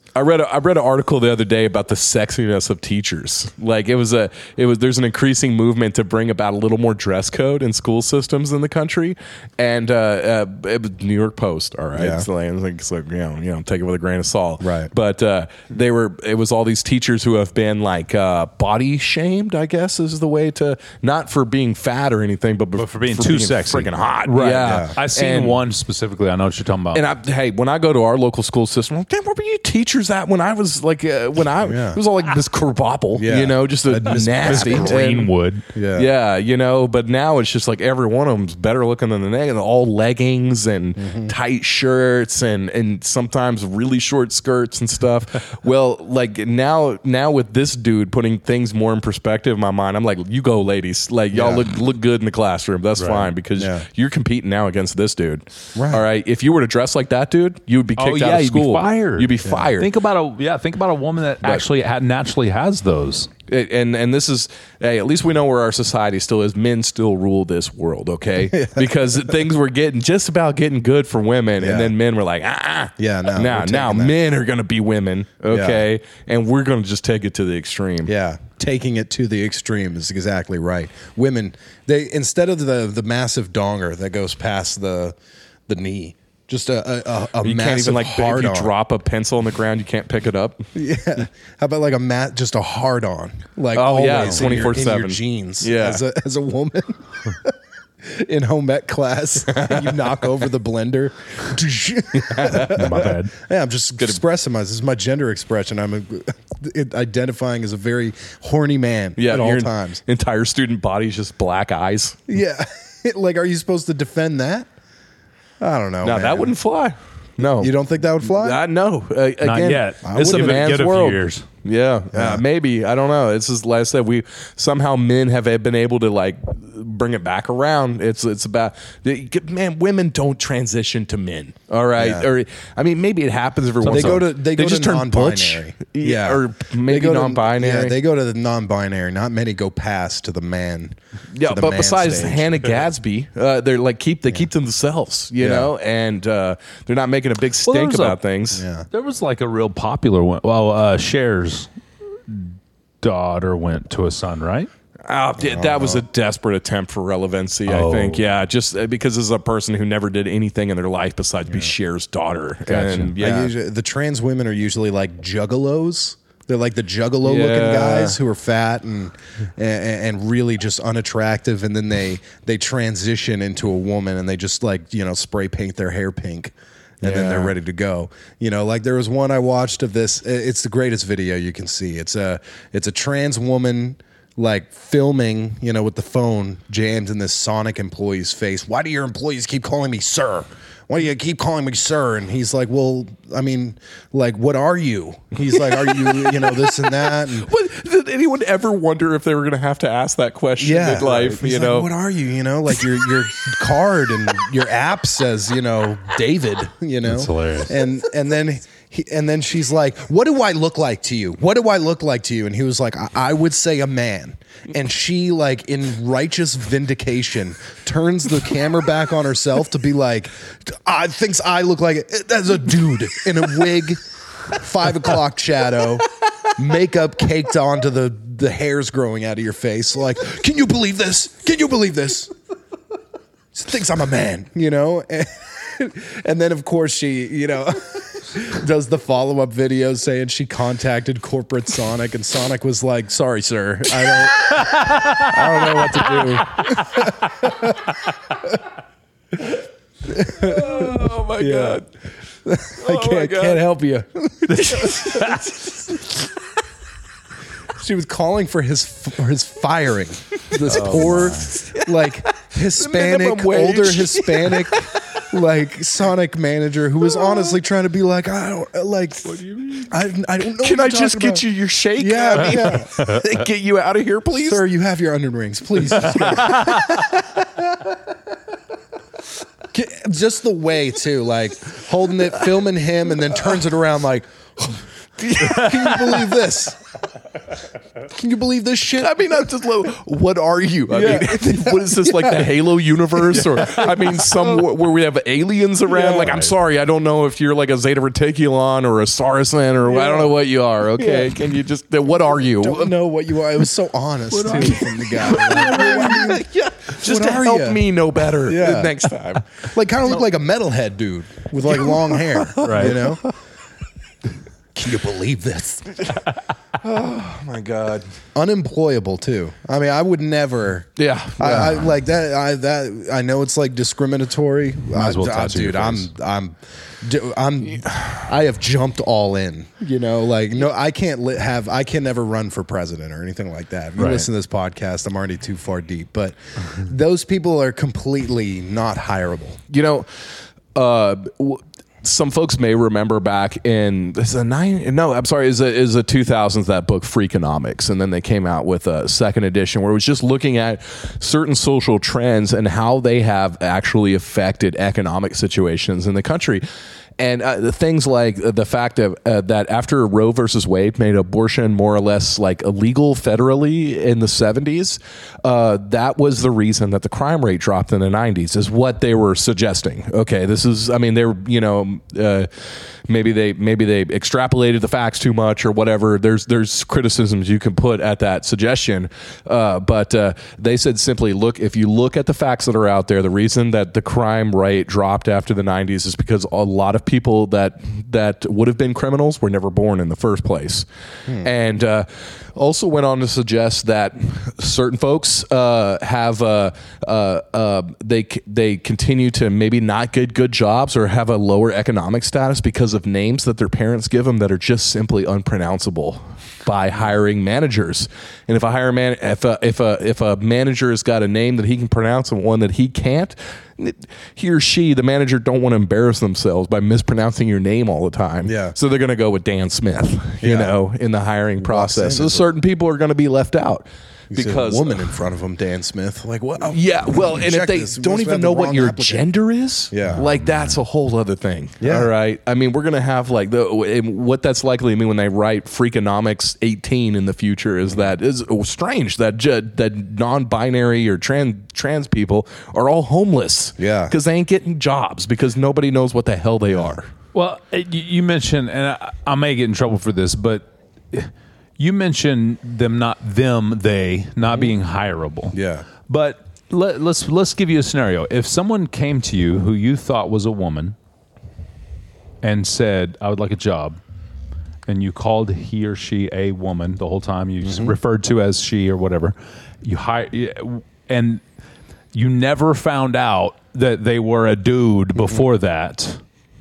Speaker 6: I read a, I read an article the other day about the sexiness of teachers. Like it was a it was there's an increasing movement to bring about a little more dress code in school systems in the country, and uh, uh, it was New York Post. All right,
Speaker 4: Yeah.
Speaker 6: so like, it's like, it's like you know you know take it with a grain of salt.
Speaker 4: Right.
Speaker 6: But uh, they were it was all these teachers who have been like uh, body shamed. I guess is the way to not for being fat or anything, but,
Speaker 5: But for being too sexy.
Speaker 6: freaking hot.
Speaker 5: Right.
Speaker 6: Yeah.
Speaker 5: I've seen
Speaker 6: And-
Speaker 5: one specifically. I know what you're talking about.
Speaker 6: And I, hey, when I go to our local school system, I'm like, damn, where were you teachers at when I was like, uh, when I
Speaker 4: Yeah.
Speaker 6: it was all like Miss Kerbopple,
Speaker 4: Yeah.
Speaker 6: you know, just a
Speaker 4: Uh, Miss-
Speaker 6: nasty
Speaker 4: Miss
Speaker 5: Greenwood.
Speaker 4: Yeah.
Speaker 6: yeah, you know. But now it's just like every one of them's better looking than the next. All leggings and
Speaker 4: Mm-hmm.
Speaker 6: tight shirts and and sometimes really short skirts and stuff. Well, like now, now with this dude putting things more in perspective in my mind, I'm like, you go, ladies. Like y'all
Speaker 4: Yeah.
Speaker 6: look look good in the classroom. That's fine because
Speaker 4: Yeah.
Speaker 6: you're competing now against this dude.
Speaker 4: Right.
Speaker 6: All right. If you were to dress like that dude, you would be kicked
Speaker 5: Oh
Speaker 6: out
Speaker 5: yeah,
Speaker 6: of
Speaker 5: you'd be
Speaker 6: school.
Speaker 5: fired.
Speaker 6: You'd be fired.
Speaker 5: Think about a yeah. Think about a woman that actually ha- naturally has those.
Speaker 6: It- and and this is hey, at least we know where our society still is. Men still rule this world, okay? Because things were getting just about getting good for women,
Speaker 4: Yeah.
Speaker 6: and then men were like, ah,
Speaker 4: Yeah, no,
Speaker 6: now
Speaker 4: we're
Speaker 6: now
Speaker 4: taking that.
Speaker 6: men are going to be women, okay? And we're going to just take it to the extreme.
Speaker 4: Yeah, taking it to the extreme is exactly right. Women, they instead of the the massive donger that goes past the the knee, just a a, a, a
Speaker 6: You
Speaker 4: massive
Speaker 6: can't even like if
Speaker 4: hard
Speaker 6: you
Speaker 4: on.
Speaker 6: drop a pencil on the ground, you can't pick it up.
Speaker 4: Yeah, how about like a mat, just a hard on, like
Speaker 6: Oh, yeah,
Speaker 4: always in your- in your
Speaker 6: twenty-four seven.
Speaker 4: jeans.
Speaker 6: Yeah.
Speaker 4: as a as a woman. In home ec class, you knock over the blender.
Speaker 5: My bad.
Speaker 4: Yeah, I'm just expressing my. This is my gender expression. I'm a, identifying as a very horny man
Speaker 6: Yeah,
Speaker 4: at all
Speaker 6: your
Speaker 4: times.
Speaker 6: entire student body is just black eyes.
Speaker 4: Yeah, like, are you supposed to defend that? I don't know.
Speaker 6: No,
Speaker 4: man.
Speaker 6: that wouldn't fly. No,
Speaker 4: You don't think that would fly?
Speaker 6: I know. Uh, again,
Speaker 5: Not yet.
Speaker 6: It's a
Speaker 5: Give it-
Speaker 6: man's
Speaker 5: give it a few
Speaker 6: world.
Speaker 5: years.
Speaker 6: Yeah, uh, maybe. I don't know. It's just like I said, we somehow men have been able to like bring it back around. It's it's about man. Women don't transition to men. All right,
Speaker 4: Yeah.
Speaker 6: or I mean, maybe it happens every
Speaker 4: They
Speaker 6: once.
Speaker 4: go
Speaker 6: in a-
Speaker 4: to they go
Speaker 6: just
Speaker 4: to
Speaker 6: turn butch.
Speaker 4: non-binary.
Speaker 6: Yeah, or
Speaker 4: They
Speaker 6: maybe
Speaker 4: go to-
Speaker 6: non-binary.
Speaker 4: Yeah, they go to the non-binary. Not many go past to the man.
Speaker 6: Yeah,
Speaker 4: to the
Speaker 6: but
Speaker 4: man
Speaker 6: besides
Speaker 4: stage.
Speaker 6: Hannah Gadsby, uh, they're like keep they keep to themselves, you
Speaker 4: Yeah.
Speaker 6: know, and uh, they're not making a big
Speaker 5: Well, there
Speaker 6: stink
Speaker 5: was a-
Speaker 6: about things.
Speaker 4: Yeah.
Speaker 5: There was like a real popular one. Well, uh, Cher's daughter went to a son, right?
Speaker 6: Oh, yeah, that was a desperate attempt for relevancy, I
Speaker 5: Oh.
Speaker 6: think. Yeah, just uh, because this is a person who never did anything in their life besides be Cher's daughter. And
Speaker 4: I
Speaker 6: yeah,
Speaker 4: usually, the trans women are usually like juggalos. They're like the juggalo looking
Speaker 6: Yeah.
Speaker 4: guys who are fat and, and and really just unattractive, and then they they transition into a woman and they just like you know spray paint their hair pink. And then they're
Speaker 6: Yeah.
Speaker 4: ready to go. You know, like there was one I watched of this. It's the greatest video you can see. It's a it's a trans woman like filming, you know, with the phone jammed in this Sonic employee's face. Why do your employees keep calling me sir? Why do you keep calling me sir? And he's like, well, I mean, like, what are you? He's like, are you, you know, this and that? And
Speaker 6: What, did anyone ever wonder if they were going to have to ask that question
Speaker 4: yeah,
Speaker 6: in life?
Speaker 4: He's
Speaker 6: You
Speaker 4: like,
Speaker 6: know,
Speaker 4: what are you? You know, like your your card and your app says, you know, David. You know,
Speaker 5: That's hilarious.
Speaker 4: And and then he, and then she's like, what do I look like to you? What do I look like to you? And he was like, I, I would say a man. And she, like, in righteous vindication, turns the camera back on herself to be like, I thinks I look like as a dude in a wig, five o'clock shadow, makeup caked onto the the hairs growing out of your face. Like, can you believe this? Can you believe this? She thinks I'm a man, you know? And, and then, of course, she, you know, does the follow-up video saying she contacted corporate Sonic, and Sonic was like, sorry, sir. I don't, I don't know what to do.
Speaker 6: oh my
Speaker 4: Yeah.
Speaker 6: god,
Speaker 4: I
Speaker 6: my
Speaker 4: can't,
Speaker 6: God.
Speaker 4: can't help you. She was calling for his for his firing. This poor, like Hispanic,
Speaker 6: minimum wage.
Speaker 4: older Hispanic, like Sonic manager who was honestly trying to be like, I don't like. What do you mean? I, I don't know.
Speaker 6: can
Speaker 4: what
Speaker 6: I
Speaker 4: you're
Speaker 6: just
Speaker 4: talking
Speaker 6: get
Speaker 4: about.
Speaker 6: you your shake?
Speaker 4: Yeah,
Speaker 6: I mean,
Speaker 4: yeah.
Speaker 6: get you out of here, please.
Speaker 4: Sir, you have your onion rings, please. Just go. Just the way too, like holding it, filming him, and then turns it around like, can you believe this? Can you believe this shit?
Speaker 6: I mean, I'm just like, what are you? I
Speaker 4: Yeah.
Speaker 6: mean, what is this, like the Halo universe? Or, I mean, some where we have aliens around?
Speaker 4: Yeah.
Speaker 6: Like, I'm sorry, I don't know if you're like a Zeta Reticulon or a Saracen or I don't know what you are, okay?
Speaker 4: Yeah.
Speaker 6: Can you just, what are you?
Speaker 4: Don't know what you are. It was so honest too from the guy. Like,
Speaker 6: yeah, just
Speaker 4: What
Speaker 6: to
Speaker 4: are
Speaker 6: help
Speaker 4: ya?
Speaker 6: me know better
Speaker 4: Yeah.
Speaker 6: next time.
Speaker 4: like kind of looked like a metalhead dude with like long hair.
Speaker 5: Right.
Speaker 4: You know? Can you believe this?
Speaker 6: Oh my God.
Speaker 4: Unemployable too. I mean, I would never.
Speaker 6: Yeah.
Speaker 4: I, I like that. I that I know it's like discriminatory.
Speaker 5: Might as well
Speaker 4: I, I-
Speaker 5: tattoo your
Speaker 4: dude, I'm
Speaker 5: face.
Speaker 4: I'm d- I'm I have jumped all in. You know, like no, I can't li- have. I can never run for president or anything like that. If you
Speaker 5: Right.
Speaker 4: listen to this podcast, I'm already too far deep. But those people are completely not hireable.
Speaker 6: You know, uh, w- some folks may remember back in this is a nine. No, I'm sorry, is a is a two thousands that book Freakonomics, and then they came out with a second edition where it was just looking at certain social trends and how they have actually affected economic situations in the country. And uh, the things like the fact of, uh, that after Roe versus Wade made abortion more or less like illegal federally in the seventies, uh, that was the reason that the crime rate dropped in the nineties, is what they were suggesting. Okay, this is, I mean, they're, you know, uh, maybe they maybe they extrapolated the facts too much or whatever. There's there's criticisms you can put at that suggestion, uh, but uh, they said simply, look, if you look at the facts that are out there, the reason that the crime rate dropped after the nineties is because a lot of people that that would have been criminals were never born in the first place. Hmm. And uh, also went on to suggest that certain folks uh, have uh, uh, uh, they they continue to maybe not get good jobs or have a lower economic status because of names that their parents give them that are just simply unpronounceable by hiring managers. And if a hire man if a, if a if a manager has got a name that he can pronounce and one that he can't, he or she, the manager, don't want to embarrass themselves by mispronouncing your name all the time.
Speaker 4: Yeah.
Speaker 6: So they're going to go with Dan Smith, you
Speaker 4: Yeah.
Speaker 6: know, in the hiring process. So
Speaker 4: in as a-
Speaker 6: certain people are going to be left out.
Speaker 4: Because
Speaker 6: Because
Speaker 4: a woman in front of him, Dan Smith. Like what? Oh,
Speaker 6: yeah, well, and if
Speaker 4: check
Speaker 6: they
Speaker 4: this. We
Speaker 6: don't
Speaker 4: must
Speaker 6: even
Speaker 4: have
Speaker 6: know
Speaker 4: the
Speaker 6: what
Speaker 4: wrong
Speaker 6: your
Speaker 4: applicant.
Speaker 6: gender is,
Speaker 4: Yeah.
Speaker 6: like that's a whole other thing.
Speaker 4: Yeah.
Speaker 6: All right. I mean, we're gonna have like the and what that's likely to mean when they write Freakonomics eighteen in the future is that is strange that ju- that non-binary or trans trans people are all homeless.
Speaker 4: Yeah.
Speaker 6: because they ain't getting jobs because nobody knows what the hell they are.
Speaker 5: Well, uh, you you mentioned, and I, I may get in trouble for this, but you mentioned them not them they not being hireable.
Speaker 4: Yeah.
Speaker 5: But let, let's let's give you a scenario. If someone came to you who you thought was a woman and said, "I would like a job," and you called he or she a woman the whole time, you just referred to as she or whatever, you hire, and you never found out that they were a dude before that.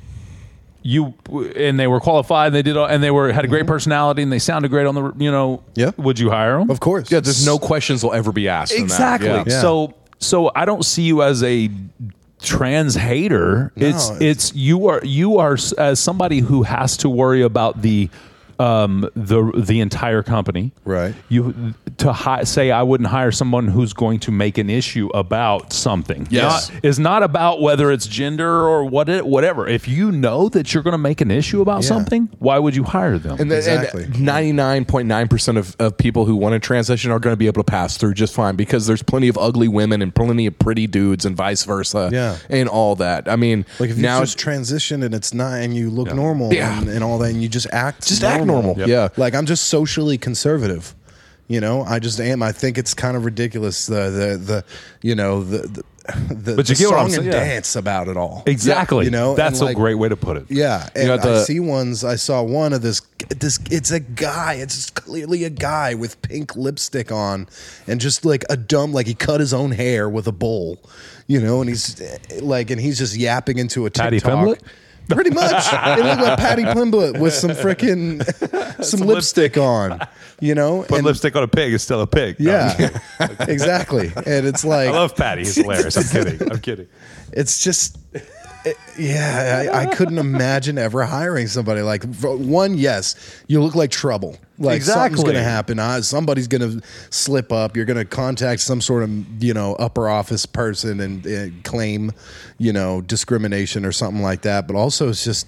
Speaker 5: You and they were qualified. And they did, all, and they were had a great personality, and they sounded great on the. You know,
Speaker 4: Yeah.
Speaker 5: Would you hire them?
Speaker 4: Of course.
Speaker 6: Yeah, there's no questions will ever be asked. in that.
Speaker 5: Exactly.
Speaker 6: Yeah.
Speaker 4: Yeah.
Speaker 5: So so I don't see you as a trans hater. it's
Speaker 4: it's-
Speaker 5: it's you are you are s- as somebody who has to worry about the um the the entire company.
Speaker 4: Right.
Speaker 5: You to hi, say I wouldn't hire someone who's going to make an issue about something.
Speaker 6: Yes.
Speaker 5: Not, is not about whether it's gender or what it, whatever. If you know that you're going to make an issue about
Speaker 4: Yeah.
Speaker 5: something, why would you hire them?
Speaker 6: And, the,
Speaker 4: Exactly.
Speaker 6: and ninety-nine point nine percent of, of people who want to transition are going to be able to pass through just fine because there's plenty of ugly women and plenty of pretty dudes and vice versa.
Speaker 4: Yeah.
Speaker 6: And all that. I mean,
Speaker 4: Like if you
Speaker 6: now
Speaker 4: just transition and it's not, and you look normal
Speaker 6: Yeah.
Speaker 4: and, and all that, and you just act
Speaker 6: Just act normal. Yep. Yeah.
Speaker 4: Like I'm just socially conservative. You know, I just am. I think it's kind of ridiculous. The the the you know the the, the,
Speaker 5: But you
Speaker 4: the
Speaker 5: get what I'm
Speaker 4: song and
Speaker 5: saying, yeah.
Speaker 4: dance about it all.
Speaker 5: exactly.
Speaker 4: You know,
Speaker 5: that's
Speaker 4: and
Speaker 5: a
Speaker 4: like-
Speaker 5: great way to put it.
Speaker 4: Yeah, and
Speaker 6: got
Speaker 4: I
Speaker 6: the-
Speaker 4: see ones. I saw one of this. This it's a guy. It's just clearly a guy with pink lipstick on, and just like a dumb like he cut his own hair with a bowl, you know, and he's like, and he's just yapping into a
Speaker 5: Patty
Speaker 4: TikTok.
Speaker 5: Pimblett?
Speaker 4: Pretty much, it looked like Patty Pimblett with some freaking some lipstick on, you know.
Speaker 5: Put
Speaker 4: and-
Speaker 5: lipstick on a pig is still a pig. No,
Speaker 4: yeah, exactly. And it's like
Speaker 5: I love Patty. He's hilarious. I'm kidding. I'm kidding.
Speaker 4: it's just it- yeah I, I couldn't imagine ever hiring somebody like for one. Yes, you look like trouble, like something's
Speaker 5: Exactly.
Speaker 4: gonna happen. Uh, somebody's gonna slip up. You're gonna contact some sort of you know upper office person and uh, claim you know discrimination or something like that. But also it's just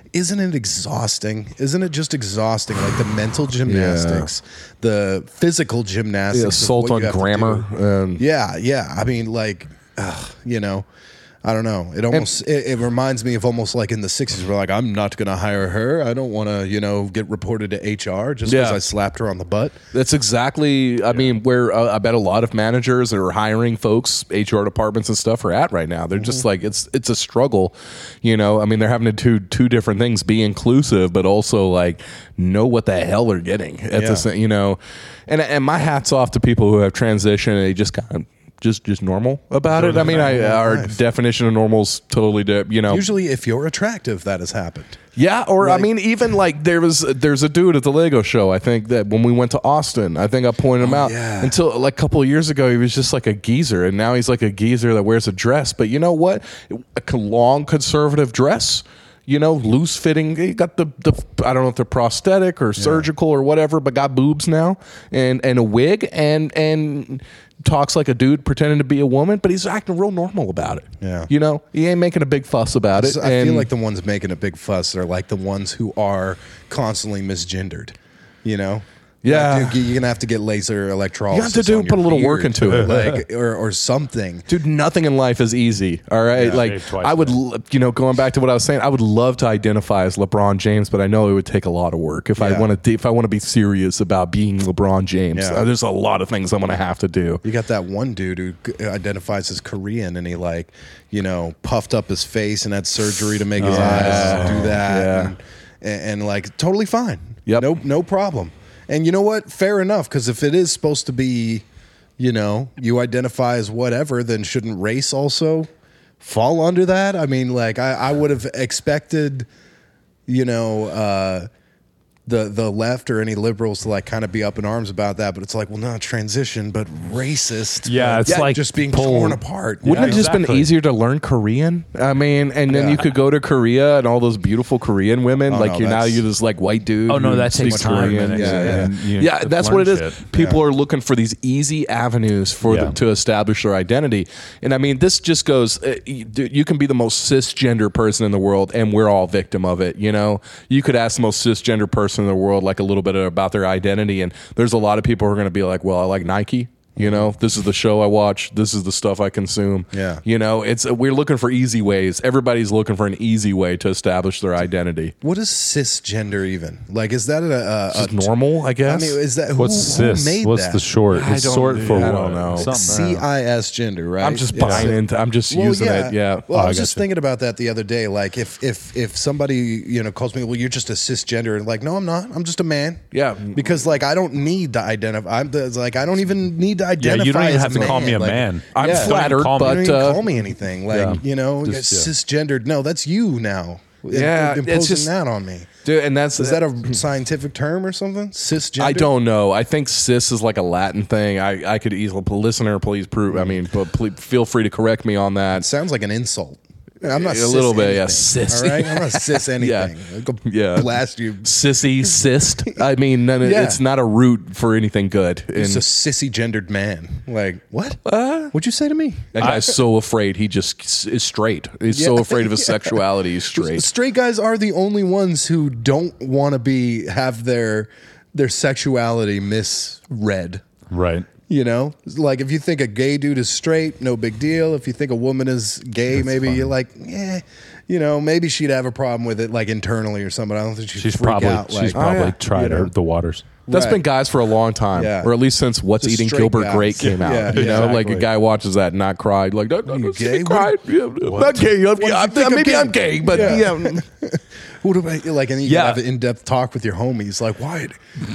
Speaker 4: isn't it exhausting? Isn't it just exhausting? Like the mental gymnastics, the physical gymnastics,
Speaker 6: Yeah,
Speaker 4: of
Speaker 6: assault
Speaker 4: what
Speaker 6: on
Speaker 4: you have to
Speaker 6: grammar.
Speaker 4: do.
Speaker 6: And
Speaker 4: Yeah, yeah. I mean, like, ugh, you know, I don't know. It almost it, it reminds me of almost like in the sixties, where like I'm not going to hire her. I don't want to, you know, get reported to H R just because
Speaker 6: Yeah.
Speaker 4: I slapped her on the butt.
Speaker 6: That's exactly, I mean, where uh, I bet a lot of managers that are hiring folks, H R departments and stuff are at right now. They're just like, it's it's a struggle, you know? I mean, they're having to do two different things, be inclusive, but also like know what the hell they're getting at
Speaker 4: Yeah.
Speaker 6: the same, you know? And, and my hat's off to people who have transitioned and they just kind of, just just normal about it. I mean, I, our
Speaker 4: life.
Speaker 6: definition of normal is totally, di- you know.
Speaker 4: Usually, if you're attractive, that has happened.
Speaker 6: Yeah, or I
Speaker 4: Like-
Speaker 6: mean, even like there was there's a dude at the Lego show. I think that when we went to Austin, I think I pointed him out.
Speaker 4: yeah.
Speaker 6: Until like a couple of years ago, he was just like a geezer, and now he's like a geezer that wears a dress. But you know what? A long conservative dress. You know, loose fitting. He got the, the I don't know if they're prosthetic or surgical or whatever, but got boobs now and and a wig and and talks like a dude pretending to be a woman, but he's acting real normal about it.
Speaker 4: Yeah.
Speaker 6: You know, he ain't making a big fuss about it.
Speaker 4: So I feel
Speaker 6: and-
Speaker 4: like the ones making a big fuss are like the ones who are constantly misgendered. You know.
Speaker 6: Yeah.
Speaker 4: Like, dude, you're gonna have to get laser electrolysis.
Speaker 6: You have to do-
Speaker 4: on your
Speaker 6: put a little work
Speaker 4: beard,
Speaker 6: into it.
Speaker 4: like or or something.
Speaker 6: Dude, nothing in life is easy. All right, like
Speaker 5: Shave twice
Speaker 6: I would,
Speaker 5: a day.
Speaker 6: l- you know, going back to what I was saying, I would love to identify as LeBron James, but I know it would take a lot of work if I
Speaker 4: Yeah.
Speaker 6: want to. If I want to be serious about being LeBron James,
Speaker 4: Yeah.
Speaker 6: uh, there's a lot of things I'm going to have to do.
Speaker 4: You got that one dude who g- identifies as Korean, and he like, you know, puffed up his face and had surgery to make his eyes do that,
Speaker 6: yeah.
Speaker 4: and, and, and like totally fine.
Speaker 6: Yep.
Speaker 4: no no problem. And you know what? Fair enough, because if it is supposed to be, you know, you identify as whatever, then shouldn't race also fall under that? I mean, like I, I would have expected, you know, uh, the the left or any liberals to like kind of be up in arms about that, but it's like, well, not transition, but racist.
Speaker 5: Yeah, it's like
Speaker 4: just being
Speaker 5: pull-
Speaker 4: torn apart.
Speaker 6: Wouldn't
Speaker 5: Yeah,
Speaker 6: it just been
Speaker 5: exactly.
Speaker 6: easier to learn Korean? I mean, and then
Speaker 4: Yeah.
Speaker 6: you could go to Korea and all those beautiful Korean women.
Speaker 4: Oh,
Speaker 6: like
Speaker 4: no,
Speaker 6: you're now
Speaker 4: that's-
Speaker 6: you're this like white dude.
Speaker 5: Oh, no,
Speaker 6: who
Speaker 5: that takes
Speaker 6: speaks
Speaker 5: time.
Speaker 6: Korean.
Speaker 5: and-
Speaker 4: Yeah, yeah.
Speaker 5: and you
Speaker 6: Yeah,
Speaker 5: have to
Speaker 6: that's
Speaker 5: learn
Speaker 6: what it is.
Speaker 5: shit.
Speaker 6: People
Speaker 4: Yeah.
Speaker 6: are looking for these easy avenues for
Speaker 5: Yeah.
Speaker 6: them to establish their identity. And I mean, this just goes. Uh, you, dude, you can be the most cisgender person in the world, and we're all victim of it. You know, you could ask the most cisgender person in the world like a little bit about their identity, and there's a lot of people who are going to be like, "Well, I like Nike." You know, this is the show I watch. This is the stuff I consume.
Speaker 4: Yeah.
Speaker 6: You know, it's we're looking for easy ways. Everybody's looking for an easy way to establish their identity.
Speaker 4: What is cisgender even? Like, is that a, a,
Speaker 6: Just
Speaker 4: a
Speaker 6: normal, I
Speaker 4: I
Speaker 6: guess.
Speaker 4: mean, is that who,
Speaker 5: What's
Speaker 4: who
Speaker 5: cis?
Speaker 4: made
Speaker 5: What's
Speaker 4: that?
Speaker 5: the short?
Speaker 6: I
Speaker 5: It's
Speaker 6: don't-
Speaker 5: short for
Speaker 6: I
Speaker 5: what?
Speaker 6: don't know.
Speaker 5: Something.
Speaker 4: C I S gender, right?
Speaker 6: I'm just
Speaker 4: Yeah.
Speaker 6: buying into. I'm just using it. Yeah.
Speaker 4: Well,
Speaker 5: Oh,
Speaker 4: I
Speaker 5: I
Speaker 4: was just
Speaker 5: gotcha.
Speaker 4: thinking about that the other day. Like, if if if somebody you know calls me, well, you're just a cisgender, and like, no, I'm not. I'm just a man.
Speaker 6: Yeah.
Speaker 4: Because like I don't need to identify. I'm the, it's like I don't even need to
Speaker 5: Yeah,
Speaker 4: identify.
Speaker 5: you don't even
Speaker 4: as
Speaker 5: have to call me a
Speaker 4: Like,
Speaker 5: man.
Speaker 6: I'm
Speaker 4: yeah.
Speaker 5: Don't even
Speaker 6: flattered,
Speaker 5: call me.
Speaker 4: You
Speaker 6: but
Speaker 4: don't even
Speaker 6: uh,
Speaker 4: call me anything. Like
Speaker 5: Yeah.
Speaker 4: you know,
Speaker 5: Just, yeah.
Speaker 4: cisgendered. No, that's you now.
Speaker 6: Yeah,
Speaker 4: Im-
Speaker 6: it's
Speaker 4: imposing
Speaker 6: just-
Speaker 4: that on me.
Speaker 6: dude, and that's
Speaker 4: Is that a scientific term or something? Cisgender.
Speaker 6: I don't know. I think cis is like a Latin thing. I, I could easily, listener, please prove. I mean, but please, feel free to correct me on that.
Speaker 4: Sounds like an insult. I'm not
Speaker 6: A
Speaker 4: cis
Speaker 6: little bit, yeah,
Speaker 4: anything,
Speaker 6: cis.
Speaker 4: All right, I'm not cis anything. I'll go
Speaker 6: Yeah.
Speaker 4: blast you.
Speaker 6: Sissy, cyst. I mean, none of,
Speaker 4: Yeah.
Speaker 6: it's not a root for anything good.
Speaker 4: It's
Speaker 6: And
Speaker 4: a sissy gendered man. Like what? What'd you say to me?
Speaker 6: that guy's so afraid he just is straight. He's so
Speaker 4: Yeah.
Speaker 6: afraid of his sexuality. He's straight.
Speaker 4: Straight guys are the only ones who don't want to be have their their sexuality misread.
Speaker 5: Right.
Speaker 4: You know, like if you think a gay dude is straight, no big deal. If you think a woman is gay, maybe you're like, yeah, you know, maybe she'd have a problem with it, like internally or something. I don't think she'd
Speaker 5: She's
Speaker 4: freak
Speaker 5: probably
Speaker 4: out.
Speaker 5: she's
Speaker 4: Like,
Speaker 5: probably
Speaker 6: Oh, yeah.
Speaker 5: tried
Speaker 4: You know.
Speaker 5: her, the waters.
Speaker 6: That's
Speaker 4: Right.
Speaker 6: been guys for a long time,
Speaker 4: Yeah.
Speaker 6: or at least since What's
Speaker 4: The
Speaker 6: Eating
Speaker 4: straight
Speaker 6: Gilbert
Speaker 4: guys.
Speaker 6: Grape came out.
Speaker 4: Yeah,
Speaker 6: you know,
Speaker 5: exactly.
Speaker 6: like a guy watches that and not cried. Like, that, that,
Speaker 4: you
Speaker 6: he
Speaker 4: gay?
Speaker 6: cried. Yeah, I'm not gay. I'm,
Speaker 4: you
Speaker 6: I'm,
Speaker 4: think I'm
Speaker 6: maybe
Speaker 4: gay?
Speaker 6: I'm gay, but
Speaker 4: Yeah.
Speaker 6: yeah.
Speaker 4: What about like? And you
Speaker 5: Yeah.
Speaker 4: gotta have an in-depth talk with your homies. Like, why?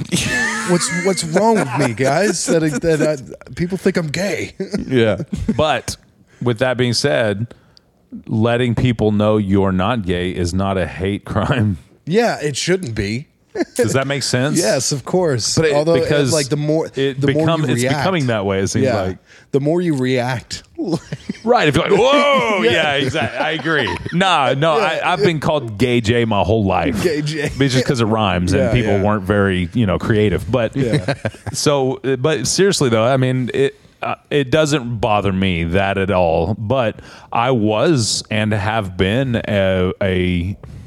Speaker 4: what's what's wrong with me, guys? That that uh, people think I'm gay.
Speaker 6: yeah.
Speaker 5: But with that being said, letting people know you're not gay is not a hate crime.
Speaker 4: Yeah, it shouldn't be.
Speaker 5: Does that make sense?
Speaker 4: Yes, of course.
Speaker 6: But it-
Speaker 4: Although,
Speaker 5: because
Speaker 4: like the more
Speaker 5: it
Speaker 4: the
Speaker 5: become
Speaker 4: more you
Speaker 5: it's
Speaker 4: react,
Speaker 5: becoming that way. It seems
Speaker 4: yeah,
Speaker 5: like
Speaker 4: the more you react,
Speaker 5: right. If you're like, whoa, yeah, exactly. I agree. Nah, no, I, I've been called Gay J my whole life.
Speaker 4: Gay J.
Speaker 5: But just because it rhymes
Speaker 4: Yeah,
Speaker 5: and people
Speaker 4: yeah.
Speaker 5: weren't very you know creative. But
Speaker 4: Yeah.
Speaker 5: so, but seriously though, I mean it. Uh, it doesn't bother me that at all. But I was and have been a. a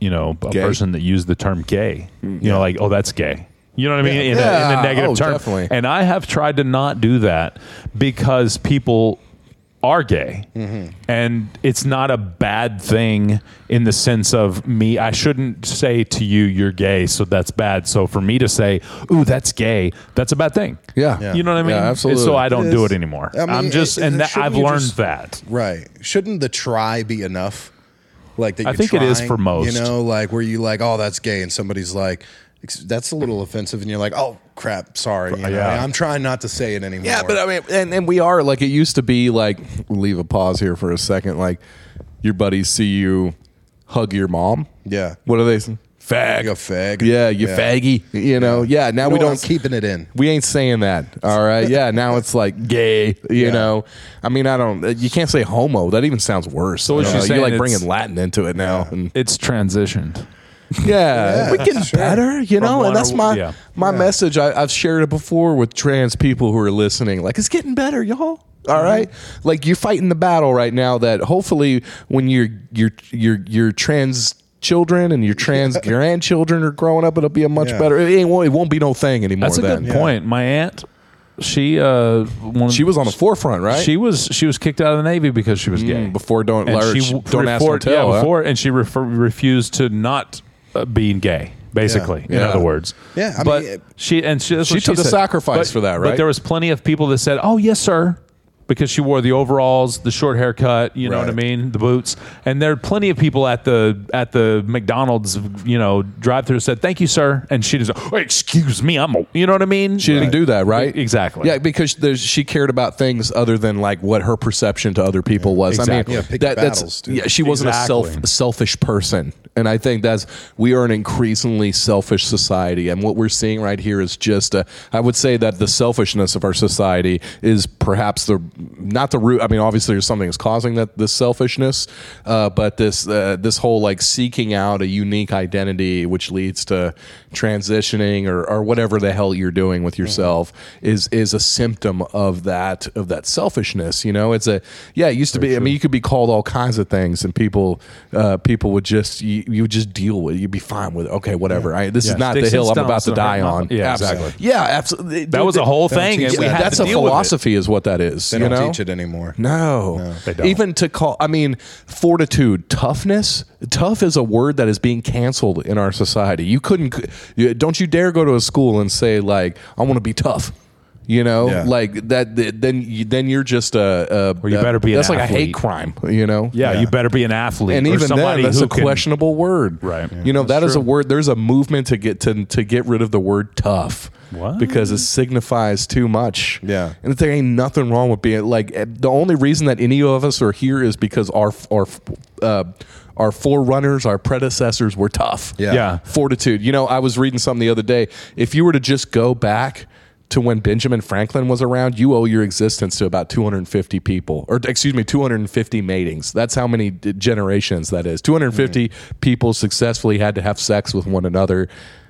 Speaker 5: you know, a
Speaker 6: Gay?
Speaker 5: person that used the term gay. You know, like, oh, that's gay. You know what I mean? In,
Speaker 6: Yeah.
Speaker 5: a, in a negative
Speaker 6: Oh,
Speaker 5: term.
Speaker 6: definitely.
Speaker 5: And I have tried to not do that because people are gay.
Speaker 6: Mm-hmm.
Speaker 5: And it's not a bad thing in the sense of me. I shouldn't say to you, you're gay, so that's bad. So for me to say, ooh, that's gay, that's a bad thing.
Speaker 6: Yeah.
Speaker 4: Yeah.
Speaker 5: You know what I mean?
Speaker 6: Yeah, absolutely.
Speaker 5: So I don't
Speaker 4: It
Speaker 5: do
Speaker 4: is.
Speaker 5: it anymore.
Speaker 4: I mean,
Speaker 5: I'm just,
Speaker 4: it-
Speaker 5: and
Speaker 4: it-
Speaker 5: that,
Speaker 4: shouldn't
Speaker 5: I've
Speaker 4: you
Speaker 5: learned
Speaker 4: just-
Speaker 5: that.
Speaker 4: Right. Shouldn't the try be enough? Like that
Speaker 5: I
Speaker 4: you're
Speaker 5: think it is
Speaker 4: trying,
Speaker 5: for most.
Speaker 4: You know, like where you like, oh, that's gay, and somebody's like, "Ex- that's a little offensive, and you're like, oh crap, sorry. You know,
Speaker 5: Yeah.
Speaker 4: I'm trying not to say it anymore.
Speaker 6: Yeah, but I mean, and, and we are like it used to be. Like, we'll leave a pause here for a second. Like, your buddies see you hug your mom.
Speaker 4: yeah,
Speaker 6: What are they? Say? Fag.
Speaker 4: you a fag.
Speaker 6: Yeah, you faggy. You know. Yeah. Now
Speaker 4: No,
Speaker 6: we don't
Speaker 4: I'm keeping it in.
Speaker 6: We ain't saying that. All right. Yeah. Now it's like gay. You
Speaker 4: Yeah.
Speaker 6: know. I mean, I don't. You can't say homo. That even sounds worse. So
Speaker 5: what
Speaker 6: you
Speaker 5: you're
Speaker 6: know,
Speaker 5: saying,
Speaker 6: you're like
Speaker 5: it's-
Speaker 6: bringing Latin into it now. And
Speaker 5: It's transitioned.
Speaker 6: yeah,
Speaker 4: Yeah,
Speaker 6: we're getting
Speaker 4: sure.
Speaker 6: better, you
Speaker 5: From
Speaker 6: know,
Speaker 5: one
Speaker 6: and that's
Speaker 5: or-
Speaker 6: my
Speaker 5: yeah.
Speaker 6: my message. I, I've shared it before with trans people who are listening. Like, it's getting better, y'all. All right, like you're fighting the battle right now. That hopefully, when your your your your trans children and your trans grandchildren are growing up, it'll be a much
Speaker 4: Yeah.
Speaker 6: better. It, ain't, it won't be no thing anymore.
Speaker 5: That's a
Speaker 6: then.
Speaker 5: good point. My aunt, she uh, one of-
Speaker 6: She was on the forefront, right?
Speaker 5: She was she was kicked out of the Navy because she was gay.
Speaker 6: Mm, before don't
Speaker 5: And
Speaker 6: or
Speaker 5: she
Speaker 6: don't ask,
Speaker 5: before,
Speaker 6: don't tell.
Speaker 5: yeah,
Speaker 6: huh?
Speaker 5: before, and she refer, refused to not uh, being gay. Basically, in
Speaker 6: Yeah.
Speaker 5: other words,
Speaker 4: Yeah, I
Speaker 5: but
Speaker 4: mean, it-
Speaker 5: she and she, that's
Speaker 6: She
Speaker 5: what
Speaker 6: took a
Speaker 5: said.
Speaker 6: sacrifice
Speaker 5: But-
Speaker 6: for that,
Speaker 5: But
Speaker 6: right?
Speaker 5: there was plenty of people that said, "Oh, yes, sir," because she wore the overalls, the short haircut, you know what I
Speaker 4: Right.
Speaker 5: mean, the boots. And there are plenty of people at the at the McDonald's, you know, drive-through said, "Thank you, sir," and she just, oh, "Excuse me, I'm," a, you know what I mean?
Speaker 6: She didn't do that, right?
Speaker 5: Exactly.
Speaker 6: Yeah, because there's, she cared about things other than like what her perception to other people was.
Speaker 5: Exactly.
Speaker 6: I mean,
Speaker 4: Yeah, pick your
Speaker 6: that's
Speaker 4: battles, dude.
Speaker 6: yeah. She wasn't
Speaker 5: Exactly.
Speaker 6: a self selfish person, and I think that's we are an increasingly selfish society, and what we're seeing right here is just. A, I would say that the selfishness of our society is perhaps the not the root. I mean, obviously, there's something that's causing that this selfishness, uh, but this uh, this whole like seeking out a unique identity, which leads to transitioning or, or whatever the hell you're doing with yourself, is is a symptom of that of that selfishness. You know, it's a yeah. It used to be. I mean, you could be called all kinds of things, and people uh, people would just you, you would just deal with it. You'd be fine with it. Okay, whatever. I, this
Speaker 5: Yeah,
Speaker 6: is not
Speaker 5: sticks
Speaker 6: the hill
Speaker 5: and
Speaker 6: I'm about
Speaker 5: stones
Speaker 6: to
Speaker 5: don't
Speaker 6: die
Speaker 5: hurt
Speaker 6: on.
Speaker 5: nothing. Yeah,
Speaker 6: Absolutely.
Speaker 5: exactly.
Speaker 6: Yeah, absolutely.
Speaker 5: That was a whole thing, and we
Speaker 6: Yeah,
Speaker 5: had
Speaker 6: that's
Speaker 5: to
Speaker 6: a
Speaker 5: deal with it.
Speaker 6: philosophy, is what that is.
Speaker 4: They
Speaker 6: you
Speaker 4: don't
Speaker 6: know?
Speaker 4: teach it anymore.
Speaker 6: No,
Speaker 5: They don't.
Speaker 6: even to call. I mean, fortitude, toughness. Tough is a word that is being canceled in our society. You couldn't. you- Don't you dare go to a school and say like, "I want to be tough." You know,
Speaker 4: Yeah.
Speaker 6: like that. Then, you, then you're just a. a
Speaker 5: Or you better be an
Speaker 6: That's like a hate
Speaker 5: athlete.
Speaker 6: crime. You know.
Speaker 5: Yeah, you better be an athlete.
Speaker 6: And
Speaker 5: or
Speaker 6: even
Speaker 5: somebody
Speaker 6: then, that's
Speaker 5: who
Speaker 6: a
Speaker 5: can-
Speaker 6: questionable word,
Speaker 5: Right.
Speaker 6: You know,
Speaker 5: That's
Speaker 6: that is a
Speaker 5: true.
Speaker 6: word. There's a movement to get to to get rid of the word tough.
Speaker 5: What?
Speaker 6: Because it signifies too much.
Speaker 4: Yeah.
Speaker 6: And there ain't nothing wrong with being like eh, the only reason that any of us are here is because our our uh, our forerunners, our predecessors were tough.
Speaker 4: Yeah.
Speaker 5: Yeah.
Speaker 6: Fortitude. You know, I was reading something the other day. If you were to just go back to when Benjamin Franklin was around, you owe your existence to about two hundred fifty people, or excuse me, two hundred fifty matings. That's how many d- generations that is. two hundred fifty
Speaker 5: Mm-hmm.
Speaker 6: people successfully had to have sex with one another.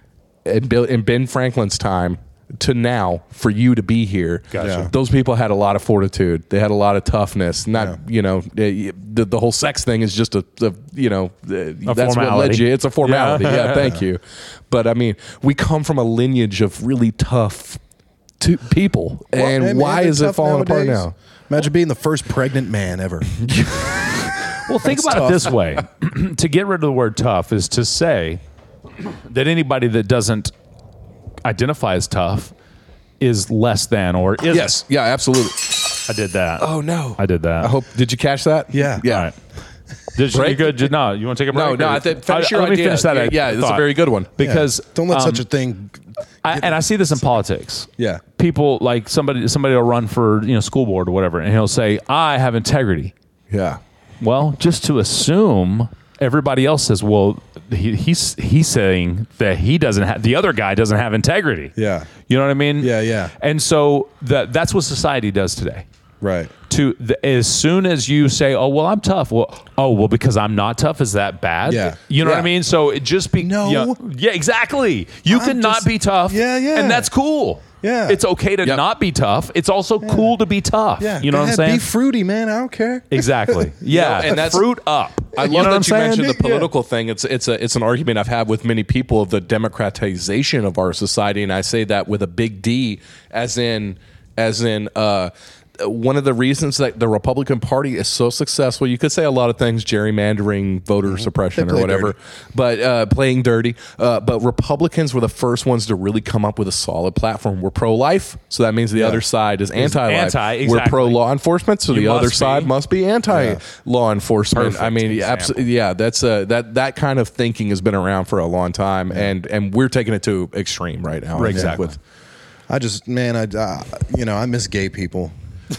Speaker 6: In, Bill, in Ben Franklin's time to now, for you to be here,
Speaker 5: Gotcha. Yeah.
Speaker 6: those people had a lot of fortitude. They had a lot of toughness. Not, you know, eh, the, the whole sex thing is just a, a you know, eh, that's what led
Speaker 5: formality.
Speaker 6: you. It's a formality.
Speaker 5: Yeah.
Speaker 6: Yeah, thank you. But I mean, we come from a lineage of really tough to people,
Speaker 4: Well,
Speaker 6: and
Speaker 4: hey, man,
Speaker 6: why
Speaker 4: they're
Speaker 6: is it
Speaker 4: tough
Speaker 6: falling apart
Speaker 4: nowadays.
Speaker 6: now?
Speaker 4: Imagine being the first pregnant man ever.
Speaker 5: Well, think about
Speaker 4: tough.
Speaker 5: it this way: to get rid of the word "tough" is to say that anybody that doesn't identify as tough is less than or isn't.
Speaker 6: Yes, yeah, absolutely.
Speaker 5: I did that.
Speaker 6: Oh no,
Speaker 5: I did that.
Speaker 6: I hope. Did you catch that?
Speaker 4: Yeah.
Speaker 6: yeah.
Speaker 5: All right. Did you,
Speaker 6: Break?
Speaker 5: you good? Did- No, you want to take a break?
Speaker 6: No, no.
Speaker 5: or-
Speaker 6: I think finish
Speaker 5: I-
Speaker 6: your
Speaker 5: let me
Speaker 6: idea.
Speaker 5: finish that.
Speaker 6: Yeah,
Speaker 5: uh,
Speaker 6: yeah, it's a
Speaker 5: thought.
Speaker 6: very good one.
Speaker 5: because
Speaker 4: Don't let
Speaker 5: um,
Speaker 4: such a thing.
Speaker 5: I, and I see this in politics.
Speaker 4: Yeah.
Speaker 5: People like somebody somebody will run for you know school board or whatever, and he'll say, "I have integrity."
Speaker 6: Yeah.
Speaker 5: Well, just to assume everybody else says, "Well, he, he's he's saying that he doesn't have the other guy doesn't have integrity."
Speaker 4: Yeah.
Speaker 5: You know what I mean?
Speaker 4: Yeah, yeah.
Speaker 5: And so that that's what society does today.
Speaker 4: Right.
Speaker 5: to the, as soon as you say, "Oh well, I'm tough." Well, oh well, because I'm not tough, is that bad?
Speaker 4: Yeah.
Speaker 5: you know
Speaker 6: Yeah.
Speaker 5: what I mean. So it just be
Speaker 4: No.
Speaker 5: yeah, yeah exactly. You
Speaker 4: I'm
Speaker 5: can not
Speaker 4: just-
Speaker 5: be tough.
Speaker 4: Yeah, yeah.
Speaker 5: and that's cool.
Speaker 4: Yeah.
Speaker 5: it's okay to
Speaker 6: Yep.
Speaker 5: not be tough. It's also cool to be tough.
Speaker 4: Yeah,
Speaker 5: you know
Speaker 4: go
Speaker 5: what I'm
Speaker 4: ahead,
Speaker 5: saying?
Speaker 4: Be fruity, man. I don't care.
Speaker 5: Exactly. Yeah,
Speaker 6: and that's-
Speaker 5: fruit up.
Speaker 6: I love
Speaker 5: you know what I'm
Speaker 6: that you
Speaker 5: saying?
Speaker 6: mentioned the
Speaker 4: Yeah.
Speaker 6: political thing. It's it's a it's an argument I've had with many people of the democratization of our society, and I say that with a big D, as in as in uh, one of the reasons that the Republican Party is so successful. You could say a lot of things, gerrymandering, voter suppression,
Speaker 4: They
Speaker 6: or
Speaker 4: play
Speaker 6: whatever,
Speaker 4: dirty.
Speaker 6: but uh, playing dirty. Uh, but Republicans were the first ones to really come up with a solid platform. We're pro-life, so that means the other side is anti-life.
Speaker 5: anti,
Speaker 6: We're
Speaker 5: exactly.
Speaker 6: pro-law enforcement, so
Speaker 5: You
Speaker 6: the other
Speaker 5: must
Speaker 6: side
Speaker 5: be.
Speaker 6: must be anti-law enforcement.
Speaker 5: Perfect
Speaker 6: I mean,
Speaker 5: example.
Speaker 6: absolutely. Yeah, that's uh, that that kind of thinking has been around for a long time, and and we're taking it to extreme right now. I think,
Speaker 5: Exactly.
Speaker 6: with-
Speaker 4: I just, man, I, uh, you know, I miss gay people.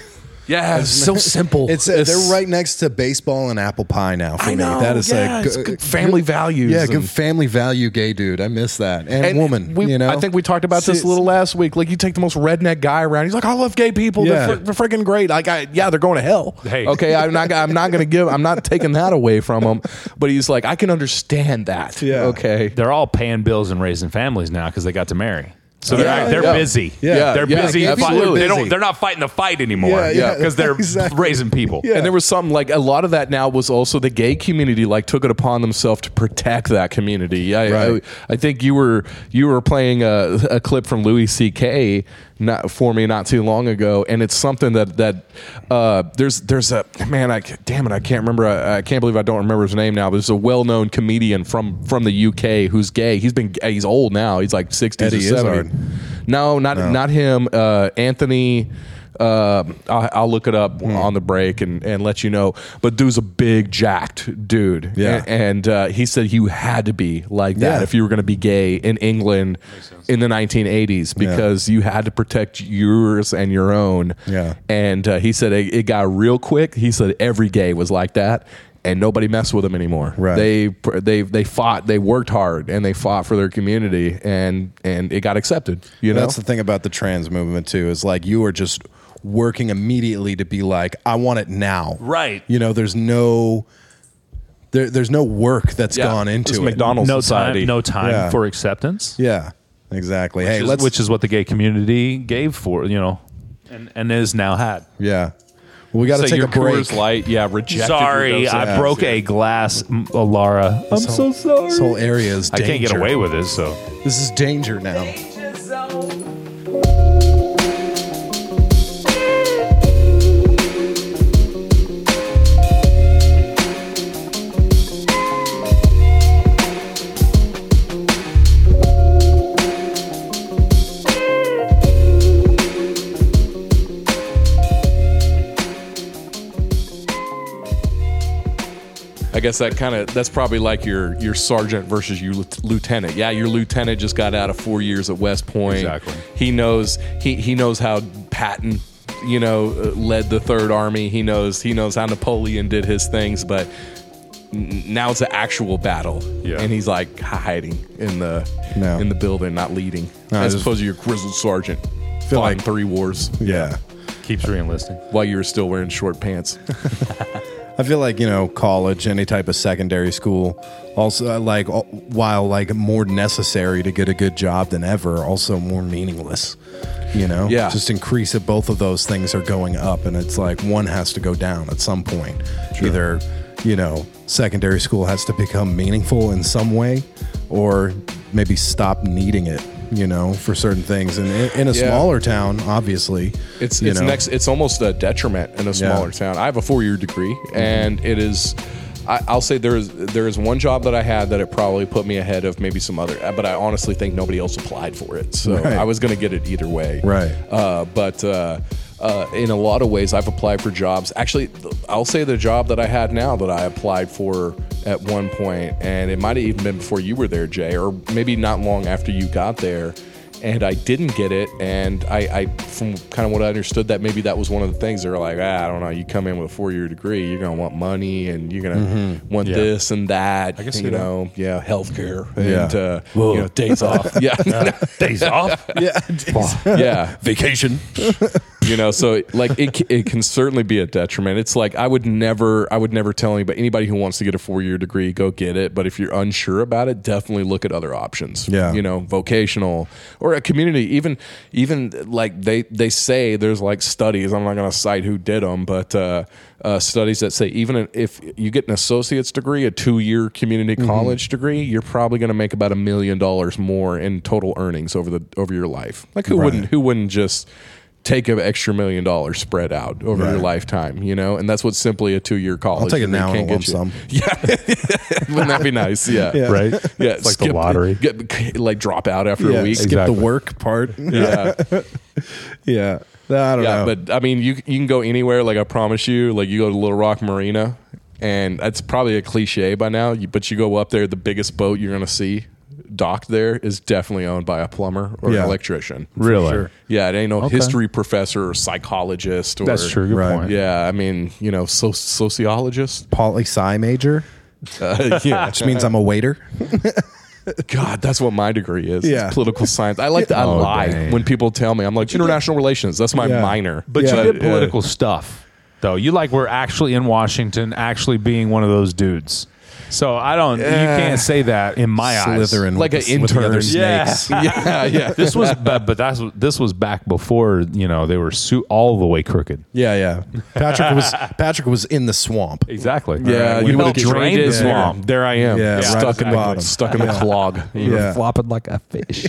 Speaker 6: yeah, it's so simple.
Speaker 4: It's, uh, they're right next to baseball and apple pie now for
Speaker 6: I
Speaker 4: me.
Speaker 6: know,
Speaker 4: That is
Speaker 6: yeah,
Speaker 4: a
Speaker 6: it's
Speaker 4: good,
Speaker 6: good family values
Speaker 4: Yeah,
Speaker 6: and-
Speaker 4: good family value gay dude. I miss that. And,
Speaker 6: And
Speaker 4: woman,
Speaker 6: we,
Speaker 4: you know.
Speaker 6: I think we talked about this
Speaker 4: See,
Speaker 6: a little last week. Like, you take the most redneck guy around. He's like, "I love gay people.
Speaker 4: Yeah.
Speaker 6: They're, fr- they're freaking great." Like, I, yeah, they're going to hell.
Speaker 5: Hey.
Speaker 6: Okay, I'm not. I'm not going to give. I'm not taking that away from him. But he's like, I can understand that.
Speaker 4: Yeah.
Speaker 6: Okay.
Speaker 5: They're all paying bills and raising families now because they got to marry. So they're
Speaker 4: Yeah,
Speaker 5: they're
Speaker 6: yeah.
Speaker 5: busy.
Speaker 4: Yeah.
Speaker 5: they're
Speaker 6: Yeah,
Speaker 5: busy.
Speaker 6: yeah,
Speaker 5: Fi-
Speaker 6: absolutely.
Speaker 5: They
Speaker 4: Busy.
Speaker 5: don't. They're not fighting the fight anymore.
Speaker 4: Yeah, yeah,
Speaker 5: because they're
Speaker 4: exactly.
Speaker 5: raising people.
Speaker 4: Yeah.
Speaker 6: And there was something like a lot of that now was also the gay community like took it upon themselves to protect that community. I,
Speaker 4: Right.
Speaker 6: I, I think you were you were playing a, a clip from Louis C K not for me not too long ago, and it's something that that uh, there's there's a man I ca- damn it I can't remember I, I can't believe I don't remember his name now. But there's a well known comedian from from the U K who's gay. He's been he's old now. He's like sixties or
Speaker 4: Eddie
Speaker 6: seventies.
Speaker 4: Izzard.
Speaker 6: No, not not him. Uh, Anthony. Uh, I'll, I'll look it up on the break and, and let you know. But dude's a big jacked dude.
Speaker 4: Yeah.
Speaker 6: A- And, uh, he said you had to be like that
Speaker 4: Yeah.
Speaker 6: if you were going to be gay in England in the nineteen eighties because you had to protect yours and your own.
Speaker 4: Yeah.
Speaker 6: And uh, he said it, it got real quick. He said every gay was like that. And nobody messed with them anymore.
Speaker 4: Right.
Speaker 6: They they they fought. They worked hard and they fought for their community, and and it got accepted. You know,
Speaker 4: That's the thing about the trans movement too. Is like you are just working immediately to be like, I want it now.
Speaker 5: Right.
Speaker 4: You know, there's no there, there's no work that's
Speaker 6: Yeah,
Speaker 4: gone
Speaker 6: it's
Speaker 4: into it.
Speaker 6: McDonald's
Speaker 5: No
Speaker 6: society.
Speaker 5: time. No time
Speaker 4: Yeah.
Speaker 5: for acceptance.
Speaker 4: Yeah. Exactly. Hey,
Speaker 5: Which is,
Speaker 4: let's
Speaker 5: which is what the gay community gave for you know, and and is now had.
Speaker 4: yeah. Well, we got to
Speaker 6: Say
Speaker 4: take
Speaker 6: your
Speaker 4: a break.
Speaker 6: Coors Light, yeah, rejected.
Speaker 5: Sorry,
Speaker 6: your dose of
Speaker 5: I
Speaker 6: acid.
Speaker 5: broke a glass, m- uh, Laura. I'm so sorry.
Speaker 4: This whole area is
Speaker 5: I
Speaker 4: danger.
Speaker 5: can't get away with this. So
Speaker 4: This is danger now.
Speaker 6: I guess that kind of that's probably like your your sergeant versus your lieu- lieutenant. Yeah, your lieutenant just got out of four years at West Point.
Speaker 5: Exactly.
Speaker 6: He knows he he knows how Patton, you know, uh, led the Third Army. He knows he knows how Napoleon did his things, but n- now it's an actual battle.
Speaker 5: Yeah.
Speaker 6: And he's like hiding in the
Speaker 4: No.
Speaker 6: in the building, not leading.
Speaker 4: No, I
Speaker 6: As
Speaker 4: just
Speaker 6: opposed to your grizzled sergeant
Speaker 4: feel
Speaker 6: fought in
Speaker 4: like-
Speaker 6: three wars
Speaker 4: Yeah.
Speaker 5: keeps re-enlisting.
Speaker 6: while you were still wearing short pants.
Speaker 4: I feel like, you know, college, any type of secondary school, also uh, like uh, while like more necessary to get a good job than ever, also more meaningless. You know,
Speaker 6: Yeah.
Speaker 4: just increase it. Both of those things are going up, and it's like one has to go down at some point. Either, you know, secondary school has to become meaningful in some way, or maybe stop needing it. You know, for certain things, and in, in a
Speaker 6: Yeah.
Speaker 4: smaller town, obviously,
Speaker 6: It's
Speaker 4: you
Speaker 6: it's
Speaker 4: know.
Speaker 6: next. It's almost a detriment in a smaller
Speaker 4: Yeah.
Speaker 6: town. I have a four year degree, and it is. I, I'll say there is there is one job that I had that it probably put me ahead of maybe some other, but I honestly think nobody else applied for it, so
Speaker 4: Right.
Speaker 6: I was going to get it either way.
Speaker 4: Right.
Speaker 6: Uh, but uh, uh, in a lot of ways, I've applied for jobs. Actually, I'll say the job that I had now that I applied for at one point, and it might have even been before you were there, Jay, or maybe not long after you got there. And I didn't get it, and I, I, from kind of what I understood, that maybe that was one of the things. They were like, ah, I don't know, you come in with a four-year degree, you're gonna want money, and you're gonna want
Speaker 5: Yeah.
Speaker 6: this and that. I
Speaker 5: can see
Speaker 6: you
Speaker 5: that.
Speaker 6: know, yeah, healthcare
Speaker 4: Yeah.
Speaker 6: and uh, you know, days off. Yeah,
Speaker 5: Days off.
Speaker 4: yeah,
Speaker 6: yeah.
Speaker 5: Vacation.
Speaker 6: You know, so like it, c- it can certainly be a detriment. It's like I would never, I would never tell anybody, anybody who wants to get a four year degree, go get it. But if you're unsure about it, definitely look at other options.
Speaker 4: Yeah.
Speaker 6: You know, vocational or a community. Even, even like they they say there's like studies. I'm not going to cite who did them, but uh, uh, studies that say even if you get an associate's degree, a two year community
Speaker 4: Mm-hmm.
Speaker 6: college degree, you're probably going to make about a million dollars more in total earnings over the over your life. Like who
Speaker 4: Right.
Speaker 6: wouldn't who wouldn't just take an extra million dollars spread out over your
Speaker 4: Right.
Speaker 6: lifetime, you know, and that's what simply a two-year college.
Speaker 4: I'll take it
Speaker 6: degree
Speaker 4: now
Speaker 6: can't
Speaker 4: in a lump
Speaker 6: get you.
Speaker 4: sum.
Speaker 6: Yeah, wouldn't that be nice? Yeah,
Speaker 4: Yeah.
Speaker 5: Right?
Speaker 6: yeah.
Speaker 5: It's like the lottery.
Speaker 6: Get, like drop out after
Speaker 4: Yeah,
Speaker 6: a week.
Speaker 4: skip
Speaker 5: Exactly.
Speaker 4: the work part.
Speaker 6: Yeah,
Speaker 4: yeah. I don't
Speaker 6: yeah.
Speaker 4: know.
Speaker 6: But I mean, you you can go anywhere. Like I promise you, like you go to Little Rock Marina, and that's probably a cliche by now. you- But you go up there, the biggest boat you're gonna see docked there is definitely owned by a plumber or
Speaker 4: Yeah.
Speaker 6: an electrician.
Speaker 5: Really?
Speaker 4: sure.
Speaker 6: Yeah, it ain't no
Speaker 5: Okay.
Speaker 6: history professor or psychologist. Or,
Speaker 5: That's true. Good
Speaker 4: Right.
Speaker 5: point.
Speaker 6: Yeah, I mean, you know, so, sociologist.
Speaker 4: Poli sci major,
Speaker 6: Uh, yeah,
Speaker 4: which means I'm a waiter.
Speaker 6: God, that's what my degree is.
Speaker 4: Yeah.
Speaker 6: It's political science. I like to I
Speaker 5: Oh,
Speaker 6: lie
Speaker 5: dang.
Speaker 6: when people tell me. I'm like international relations. That's my
Speaker 4: Yeah.
Speaker 6: minor.
Speaker 5: But
Speaker 4: Yeah.
Speaker 5: you did
Speaker 6: uh,
Speaker 5: political stuff, though. You like were actually in Washington, actually being one of those dudes. So I don't. You can't say that in my eyes.
Speaker 4: Slithering
Speaker 6: Like
Speaker 4: with
Speaker 6: an
Speaker 4: the, with the other
Speaker 6: intern.
Speaker 5: Yeah.
Speaker 4: snakes.
Speaker 6: yeah, yeah.
Speaker 5: This was, but, but that's this was back before you know they were su- all the way crooked.
Speaker 4: Yeah, yeah. Patrick was Patrick was in the swamp.
Speaker 5: Exactly.
Speaker 6: Yeah,
Speaker 4: Right.
Speaker 6: you
Speaker 4: We
Speaker 6: would have
Speaker 4: helped
Speaker 6: drained
Speaker 5: drain
Speaker 6: the
Speaker 5: the
Speaker 6: swamp.
Speaker 5: swamp.
Speaker 6: There I am.
Speaker 4: Yeah, right
Speaker 6: stuck
Speaker 4: at the
Speaker 6: in the
Speaker 4: bottom.
Speaker 6: stuck in the clog.
Speaker 5: You
Speaker 4: Yeah.
Speaker 5: were flopping like a fish.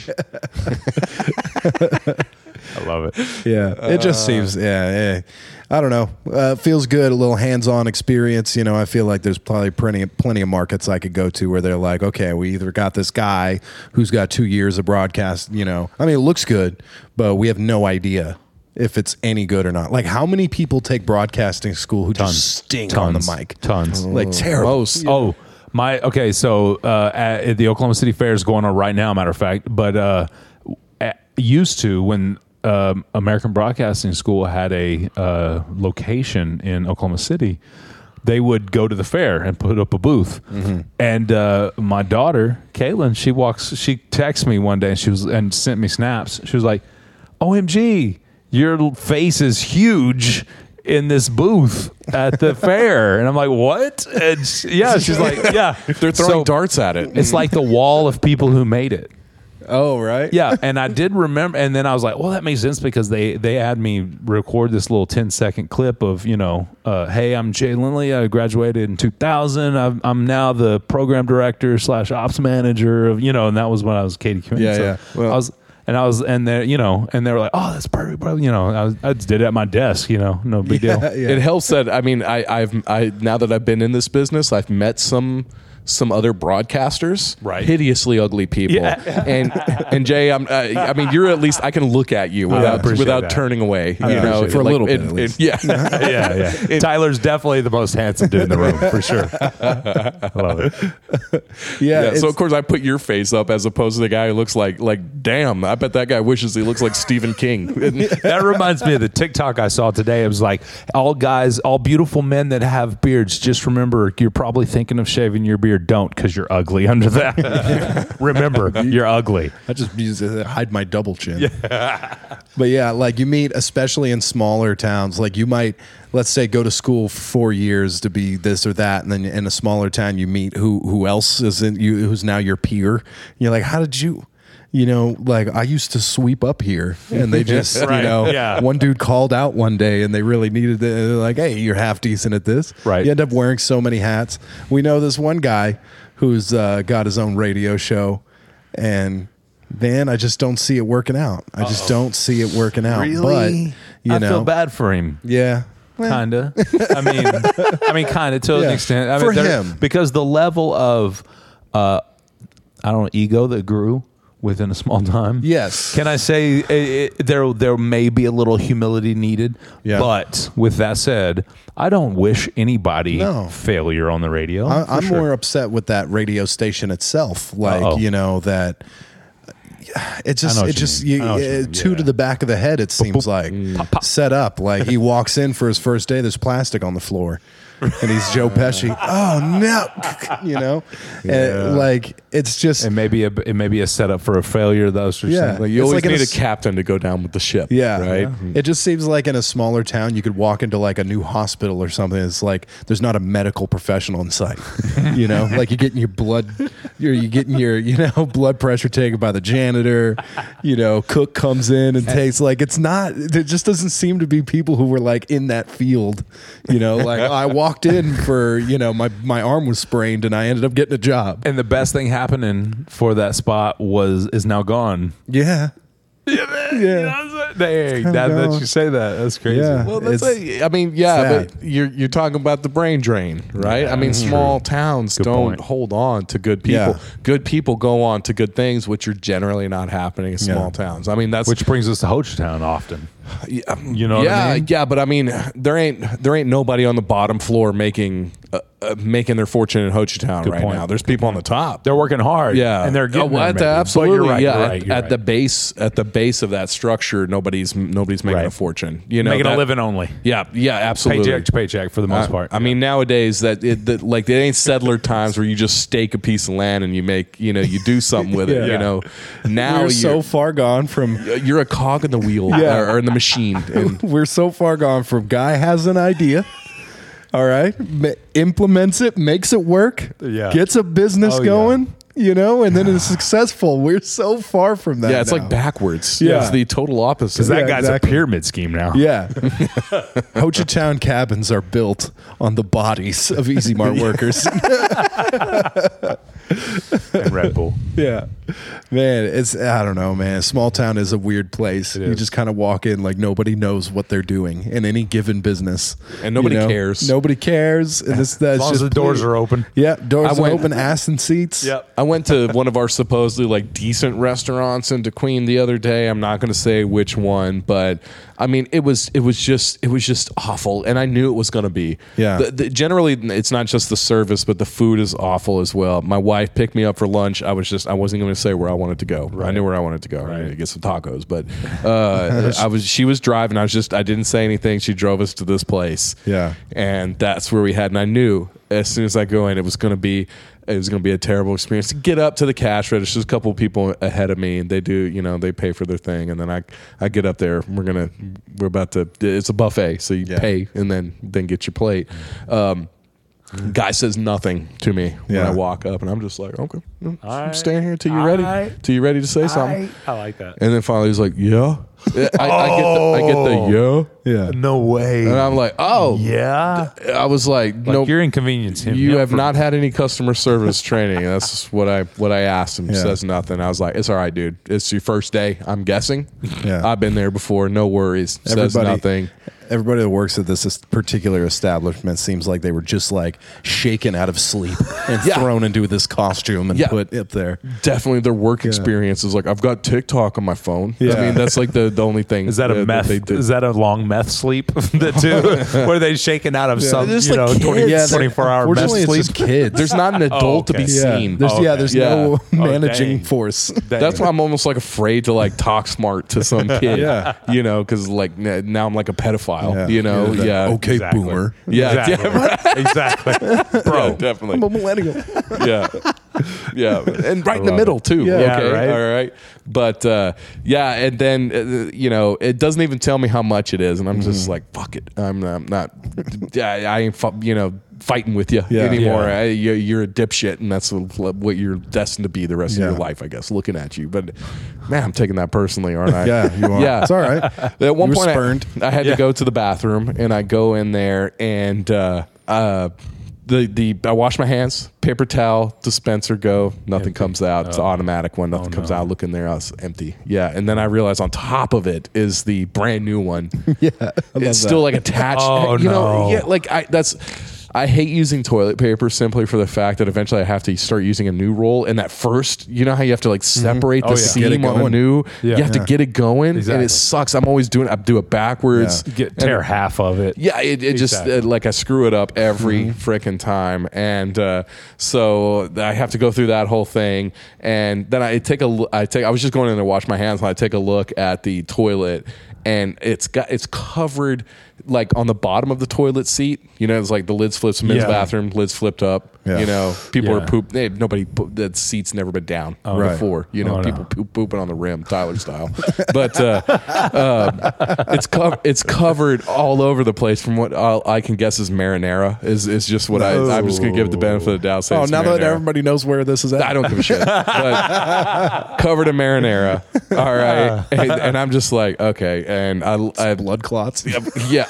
Speaker 5: I love it.
Speaker 4: Yeah, it just seems. Yeah, yeah. I don't know. Uh, feels good. A little hands-on experience. You know, I feel like there's probably plenty, plenty of markets I could go to where they're like, okay, we either got this guy who's got two years of broadcast. You know, I mean, it looks good, but we have no idea if it's any good or not. Like, how many people take broadcasting school who
Speaker 5: Tons.
Speaker 4: just stink
Speaker 5: Tons.
Speaker 4: on the mic?
Speaker 5: Tons.
Speaker 4: Like terrible.
Speaker 6: Most.
Speaker 5: Oh, my. Okay, so uh, at, at the Oklahoma City Fair is going on right now, matter of fact. But uh, at, used to, when um, American Broadcasting School had a uh, location in Oklahoma City, they would go to the fair and put up a booth. And uh, my daughter, Caitlin, she walks, she texted me one day and she was and sent me snaps. She was like, O M G, your face is huge in this booth at the fair. And I'm like, what? And she, yeah, she's like, yeah.
Speaker 6: They're throwing
Speaker 5: So,
Speaker 6: darts at it.
Speaker 5: It's like the wall of people who made it.
Speaker 4: Oh, right.
Speaker 5: Yeah, and I did remember, and then I was like, well, that makes sense because they they had me record this little ten second clip of, you know, uh, hey, I'm Jay Lindley. I graduated in two thousand. I'm, I'm now the program director slash ops manager of, you know, and that was when I was Katie Quinn.
Speaker 4: Yeah,
Speaker 5: So
Speaker 4: yeah. Well-
Speaker 5: I was, and I was, and they, you know, and they were like, oh, that's perfect, bro. You know, I, was, I just did it at my desk. You know, no big deal.
Speaker 4: Yeah.
Speaker 6: It helps that I mean I, I've I now that I've been in this business, I've met some some other broadcasters,
Speaker 5: Right.
Speaker 6: hideously ugly people,
Speaker 5: Yeah.
Speaker 6: and and Jay, I'm uh, I mean you're at least I can look at you without
Speaker 5: appreciate
Speaker 6: without
Speaker 5: that.
Speaker 6: turning away, you
Speaker 5: I
Speaker 6: know,
Speaker 5: appreciate
Speaker 4: For a
Speaker 6: like,
Speaker 4: little bit,
Speaker 6: it-
Speaker 4: at
Speaker 6: it-
Speaker 4: least.
Speaker 6: yeah.
Speaker 5: yeah, yeah. Tyler's definitely the most handsome dude in the room for sure. I love it.
Speaker 4: Yeah.
Speaker 6: Yeah,
Speaker 4: it's-
Speaker 6: so of course I put your face up as opposed to the guy who looks like like damn. I bet that guy wishes he looks like Stephen King.
Speaker 5: That reminds me of the TikTok I saw today. It was like, all guys, all beautiful men that have beards, just remember you're probably thinking of shaving your beard. Don't, because you're ugly under that. Remember, you're ugly.
Speaker 4: I just use it to hide my double chin. But yeah, like you meet, especially in smaller towns, like you might, let's say, go to school for four years to be this or that, and then in a smaller town you meet who who else is in you, who's now your peer. And you're like, how did you? You know, like I used to sweep up here, and they just,
Speaker 5: Right,
Speaker 4: you know,
Speaker 5: yeah.
Speaker 4: one dude called out one day, and they really needed it. They're like, hey, you're half decent at this.
Speaker 5: Right.
Speaker 4: You end up wearing so many hats. We know this one guy who's uh, got his own radio show, and man, I just don't see it working out. I just don't see it working out. But you
Speaker 5: I
Speaker 4: know,
Speaker 5: feel bad for him.
Speaker 4: yeah.
Speaker 5: Kinda. I mean, I mean, kinda to
Speaker 4: Yeah,
Speaker 5: an extent. I mean,
Speaker 4: for
Speaker 5: there-
Speaker 4: him.
Speaker 5: because the level of, uh, I don't know, ego that grew within a small time.
Speaker 4: Yes.
Speaker 5: Can I say it, it, there there may be a little humility needed?
Speaker 4: Yeah.
Speaker 5: But with that said, I don't wish anybody
Speaker 4: No.
Speaker 5: failure on the radio.
Speaker 4: I,
Speaker 5: for
Speaker 4: I'm
Speaker 5: sure.
Speaker 4: more upset with that radio station itself. Like,
Speaker 5: Uh-oh.
Speaker 4: you know, that it just,
Speaker 5: I know what
Speaker 4: it
Speaker 5: you
Speaker 4: just,
Speaker 5: mean.
Speaker 4: you,
Speaker 5: I know what you
Speaker 4: uh,
Speaker 5: mean.
Speaker 4: two
Speaker 5: Yeah.
Speaker 4: to the back of the head, it seems like. Set up. Like he walks in for his first day, there's plastic on the floor. and he's Joe Pesci. Oh no, you know, and like it's just
Speaker 5: It may be a it may be a setup for a failure. Those or
Speaker 4: Yeah.
Speaker 5: something.
Speaker 6: Like you
Speaker 4: It's
Speaker 6: always
Speaker 4: like in
Speaker 6: need
Speaker 4: a
Speaker 6: a,
Speaker 4: s-
Speaker 6: captain to go down with the ship.
Speaker 4: yeah,
Speaker 6: right.
Speaker 4: It just seems like in a smaller town, you could walk into like a new hospital or something. It's like there's not a medical professional in sight. You know, like you're getting your blood, you're you getting your you know blood pressure taken by the janitor. You know, cook comes in and takes like it's not. There just doesn't seem to be people who were like in that field. You know, like I walked in for you know my my arm was sprained and I ended up getting a job.
Speaker 5: And the best thing happening for that spot was is now gone.
Speaker 4: Yeah,
Speaker 5: Yeah. Dang, now that
Speaker 4: gone.
Speaker 5: you say that, that's crazy.
Speaker 4: Yeah.
Speaker 6: Well, that's
Speaker 4: It's
Speaker 6: a, I mean, yeah,
Speaker 4: sad.
Speaker 6: but you're you're talking about the brain drain, right? I mean, small towns
Speaker 5: Good
Speaker 6: don't
Speaker 5: point.
Speaker 6: hold on to good people.
Speaker 4: Yeah.
Speaker 6: Good people go on to good things, which are generally not happening in small
Speaker 4: Yeah.
Speaker 6: towns. I mean, that's
Speaker 5: Which brings us to Ho Chi Town often.
Speaker 6: yeah,
Speaker 5: You know what
Speaker 6: yeah,
Speaker 5: I mean?
Speaker 6: yeah. But I mean, there ain't there ain't nobody on the bottom floor making uh, uh, making their fortune in Ho Chi Town
Speaker 5: Good
Speaker 6: right
Speaker 5: point.
Speaker 6: now. There's people on the top.
Speaker 5: They're working hard.
Speaker 6: Yeah,
Speaker 5: And they're getting
Speaker 6: oh, well,
Speaker 5: there,
Speaker 6: at the,
Speaker 5: maybe.
Speaker 6: absolutely.
Speaker 5: But you're right,
Speaker 6: yeah,
Speaker 5: you're
Speaker 6: at,
Speaker 5: right, you're
Speaker 6: at
Speaker 5: right.
Speaker 6: the base at the base of that structure, nobody's nobody's making
Speaker 5: Right.
Speaker 6: a fortune. You know,
Speaker 5: making
Speaker 6: that-
Speaker 5: a living only.
Speaker 6: Yeah, yeah, absolutely.
Speaker 5: Paycheck to paycheck for the most
Speaker 6: Uh,
Speaker 5: part.
Speaker 6: I mean, nowadays that it that, like it ain't settler times where you just stake a piece of land and you make you know you do something with it.
Speaker 5: Yeah.
Speaker 6: You know, now
Speaker 4: we're
Speaker 6: you're
Speaker 4: so far gone from
Speaker 6: you're a cog in the wheel
Speaker 4: Yeah.
Speaker 6: or, or in the machine. And
Speaker 4: we're so far gone from guy has an idea. All right, ma- implements it, makes it work,
Speaker 5: Yeah.
Speaker 4: gets a business
Speaker 5: Oh, yeah.
Speaker 4: going, you know, and then is successful. We're so far from that.
Speaker 6: yeah, it's
Speaker 4: now.
Speaker 6: like backwards.
Speaker 4: Yeah.
Speaker 6: It's the total opposite.
Speaker 5: Because that
Speaker 4: Yeah,
Speaker 5: guy's
Speaker 4: exactly.
Speaker 5: a pyramid scheme now.
Speaker 4: Yeah. Ho Chi Town cabins are built on the bodies of Easy Mart workers.
Speaker 5: And Red Bull.
Speaker 4: Yeah. Man, it's, I don't know, man. Small town is a weird place. You
Speaker 5: is.
Speaker 4: just kind of walk in like nobody knows what they're doing in any given business.
Speaker 6: And nobody
Speaker 4: You know?
Speaker 6: cares.
Speaker 4: Nobody cares. And this, that's
Speaker 5: As long as
Speaker 4: just
Speaker 5: the doors
Speaker 4: pure-
Speaker 5: are open.
Speaker 4: Yeah, doors
Speaker 6: I
Speaker 4: are
Speaker 6: went-
Speaker 4: open, ass and seats.
Speaker 6: I went to one of our supposedly like decent restaurants in DeQueen the other day. I'm not going to say which one, but I mean it was it was just it was just awful, and I knew it was going to be.
Speaker 4: Yeah.
Speaker 6: The, the, generally, it's not just the service, but the food is awful as well. My wife picked me up for lunch. I was just I wasn't going to say where I wanted to go. I knew where I wanted to go. I needed to get some tacos, but uh, I was she was driving. I was just I didn't say anything. She drove us to this place.
Speaker 4: Yeah.
Speaker 6: and that's where we had. And I knew as soon as I go in, it was going to be it was going to be a terrible experience to get up to the cash register. There's a couple of people ahead of me, and they do, you know, they pay for their thing, and then I, I get up there. We're gonna, we're about to. It's a buffet, so you
Speaker 4: Yeah.
Speaker 6: pay and then then get your plate. Um, guy says nothing to me when
Speaker 4: Yeah.
Speaker 6: I walk up, and I'm just like, okay, I'm
Speaker 5: right.
Speaker 6: staying here till you're ready,
Speaker 5: Alright.
Speaker 6: till you're ready to say something.
Speaker 5: I like that.
Speaker 6: And then finally, he's like, yeah. I, I get the, I get the yeah,
Speaker 4: Yeah.
Speaker 5: No way.
Speaker 6: and I'm like, oh
Speaker 5: yeah.
Speaker 6: I was like,
Speaker 5: Like
Speaker 6: no,
Speaker 5: you're inconveniencing him.
Speaker 6: you
Speaker 5: him
Speaker 6: have
Speaker 5: for-
Speaker 6: not had any customer service training. That's what I what I asked him. He
Speaker 4: Yeah.
Speaker 6: says nothing. I was like, it's all right, dude. It's your first day, I'm guessing.
Speaker 4: Yeah.
Speaker 6: I've been there before. No worries. Says
Speaker 4: Everybody-
Speaker 6: nothing.
Speaker 4: Everybody that works at this particular establishment seems like they were just like shaken out of sleep and
Speaker 6: Yeah.
Speaker 4: thrown into this costume and
Speaker 6: Yeah.
Speaker 4: put up there.
Speaker 6: Definitely their work experience is like, I've got TikTok on my phone.
Speaker 4: Yeah.
Speaker 6: I mean, that's like the, the only thing.
Speaker 5: Is that a
Speaker 6: that
Speaker 5: meth?
Speaker 6: they did.
Speaker 5: Is that a long meth sleep? The two, where they shaken out of some,
Speaker 6: Just
Speaker 5: you
Speaker 6: like
Speaker 5: know,
Speaker 6: kids.
Speaker 5: twenty,
Speaker 6: Yeah,
Speaker 5: twenty-four hour meth
Speaker 4: Fortunately, it's
Speaker 5: sleep?
Speaker 4: just kids.
Speaker 6: There's not an adult to
Speaker 5: okay.
Speaker 6: be
Speaker 4: yeah,
Speaker 6: seen.
Speaker 4: there's, yeah,
Speaker 5: Okay.
Speaker 4: there's
Speaker 6: Yeah.
Speaker 4: no
Speaker 5: Oh,
Speaker 4: managing
Speaker 5: dang.
Speaker 4: force.
Speaker 6: That's why I'm almost like afraid to like talk smart to some kid.
Speaker 4: Yeah.
Speaker 6: You know, because like n- now I'm like a pedophile.
Speaker 4: Yeah.
Speaker 6: You know,
Speaker 4: You're the,
Speaker 6: yeah.
Speaker 4: Okay,
Speaker 5: Exactly.
Speaker 4: boomer.
Speaker 6: Yeah,
Speaker 5: exactly.
Speaker 6: yeah, right.
Speaker 5: exactly. Bro,
Speaker 6: Yeah, definitely.
Speaker 4: I'm a millennial.
Speaker 6: yeah, yeah, and right in the
Speaker 5: love
Speaker 6: middle
Speaker 5: it.
Speaker 6: too.
Speaker 4: Yeah.
Speaker 5: Yeah,
Speaker 6: okay,
Speaker 5: right.
Speaker 6: all right. But uh, yeah, and then uh, you know, it doesn't even tell me how much it is, and I'm just like, fuck it. I'm, I'm not. I, I ain't. Fu- you know. Fighting with you
Speaker 4: Yeah.
Speaker 6: anymore.
Speaker 5: Yeah.
Speaker 6: I, you're, you're a dipshit, and that's what you're destined to be the rest
Speaker 4: Yeah.
Speaker 6: of your life, I guess. Looking at you, but man, I'm taking that personally, aren't I?
Speaker 4: Yeah, you are.
Speaker 6: Yeah,
Speaker 4: It's all right.
Speaker 6: At one
Speaker 4: You were
Speaker 6: point, I-
Speaker 4: spurned.
Speaker 6: I, had
Speaker 5: Yeah.
Speaker 6: to go to the bathroom, and I go in there, and uh, uh, the the I wash my hands, paper towel dispenser go, nothing comes out. It's an automatic one, nothing comes
Speaker 5: no.
Speaker 6: out. Look in there, I was empty. Yeah, and then I realized on top of it is the brand new one.
Speaker 4: Yeah, I love
Speaker 6: It's still
Speaker 4: that.
Speaker 6: like attached.
Speaker 5: Oh,
Speaker 6: you know,
Speaker 5: no.
Speaker 6: yeah, like I that's. I hate using toilet paper simply for the fact that eventually I have to start using a new roll. And that first, you know how you have to like separate
Speaker 5: Oh,
Speaker 6: the
Speaker 5: yeah.
Speaker 6: seam
Speaker 4: Get it
Speaker 6: on a
Speaker 4: going.
Speaker 6: new.
Speaker 5: Yeah.
Speaker 6: You have
Speaker 4: Yeah.
Speaker 6: to get it going, and
Speaker 5: Exactly.
Speaker 6: it sucks. I'm always doing. I do it backwards.
Speaker 4: Yeah.
Speaker 5: Get tear
Speaker 6: And-
Speaker 5: half of it.
Speaker 6: yeah, it, it just
Speaker 5: Exactly.
Speaker 6: uh, like I screw it up every frickin' time, and uh, so I have to go through that whole thing, and then I take a l- I take I was just going in to wash my hands, and I take a look at the toilet, and it's got it's covered like on the bottom of the toilet seat. You know, it's like the lids flips. Men's
Speaker 5: Yeah.
Speaker 6: bathroom lids flipped up.
Speaker 4: Yeah.
Speaker 6: You know, people
Speaker 5: Yeah.
Speaker 6: are poop. They, nobody poop, that seat's never been down
Speaker 4: Right.
Speaker 6: before. You know,
Speaker 5: Oh, no.
Speaker 6: people poop, pooping on the rim, Tyler style. But uh, um, it's co- it's covered all over the place. From what I'll, I can guess is marinara. Is is just what I I'm just gonna give it the benefit of the doubt. Say
Speaker 4: Oh,
Speaker 6: it's
Speaker 4: now that
Speaker 6: marinara.
Speaker 4: everybody knows where this is at.
Speaker 6: I don't give a shit. But covered in marinara. All right. And, and I'm just like, okay. And I, I
Speaker 4: blood clots.
Speaker 6: yeah.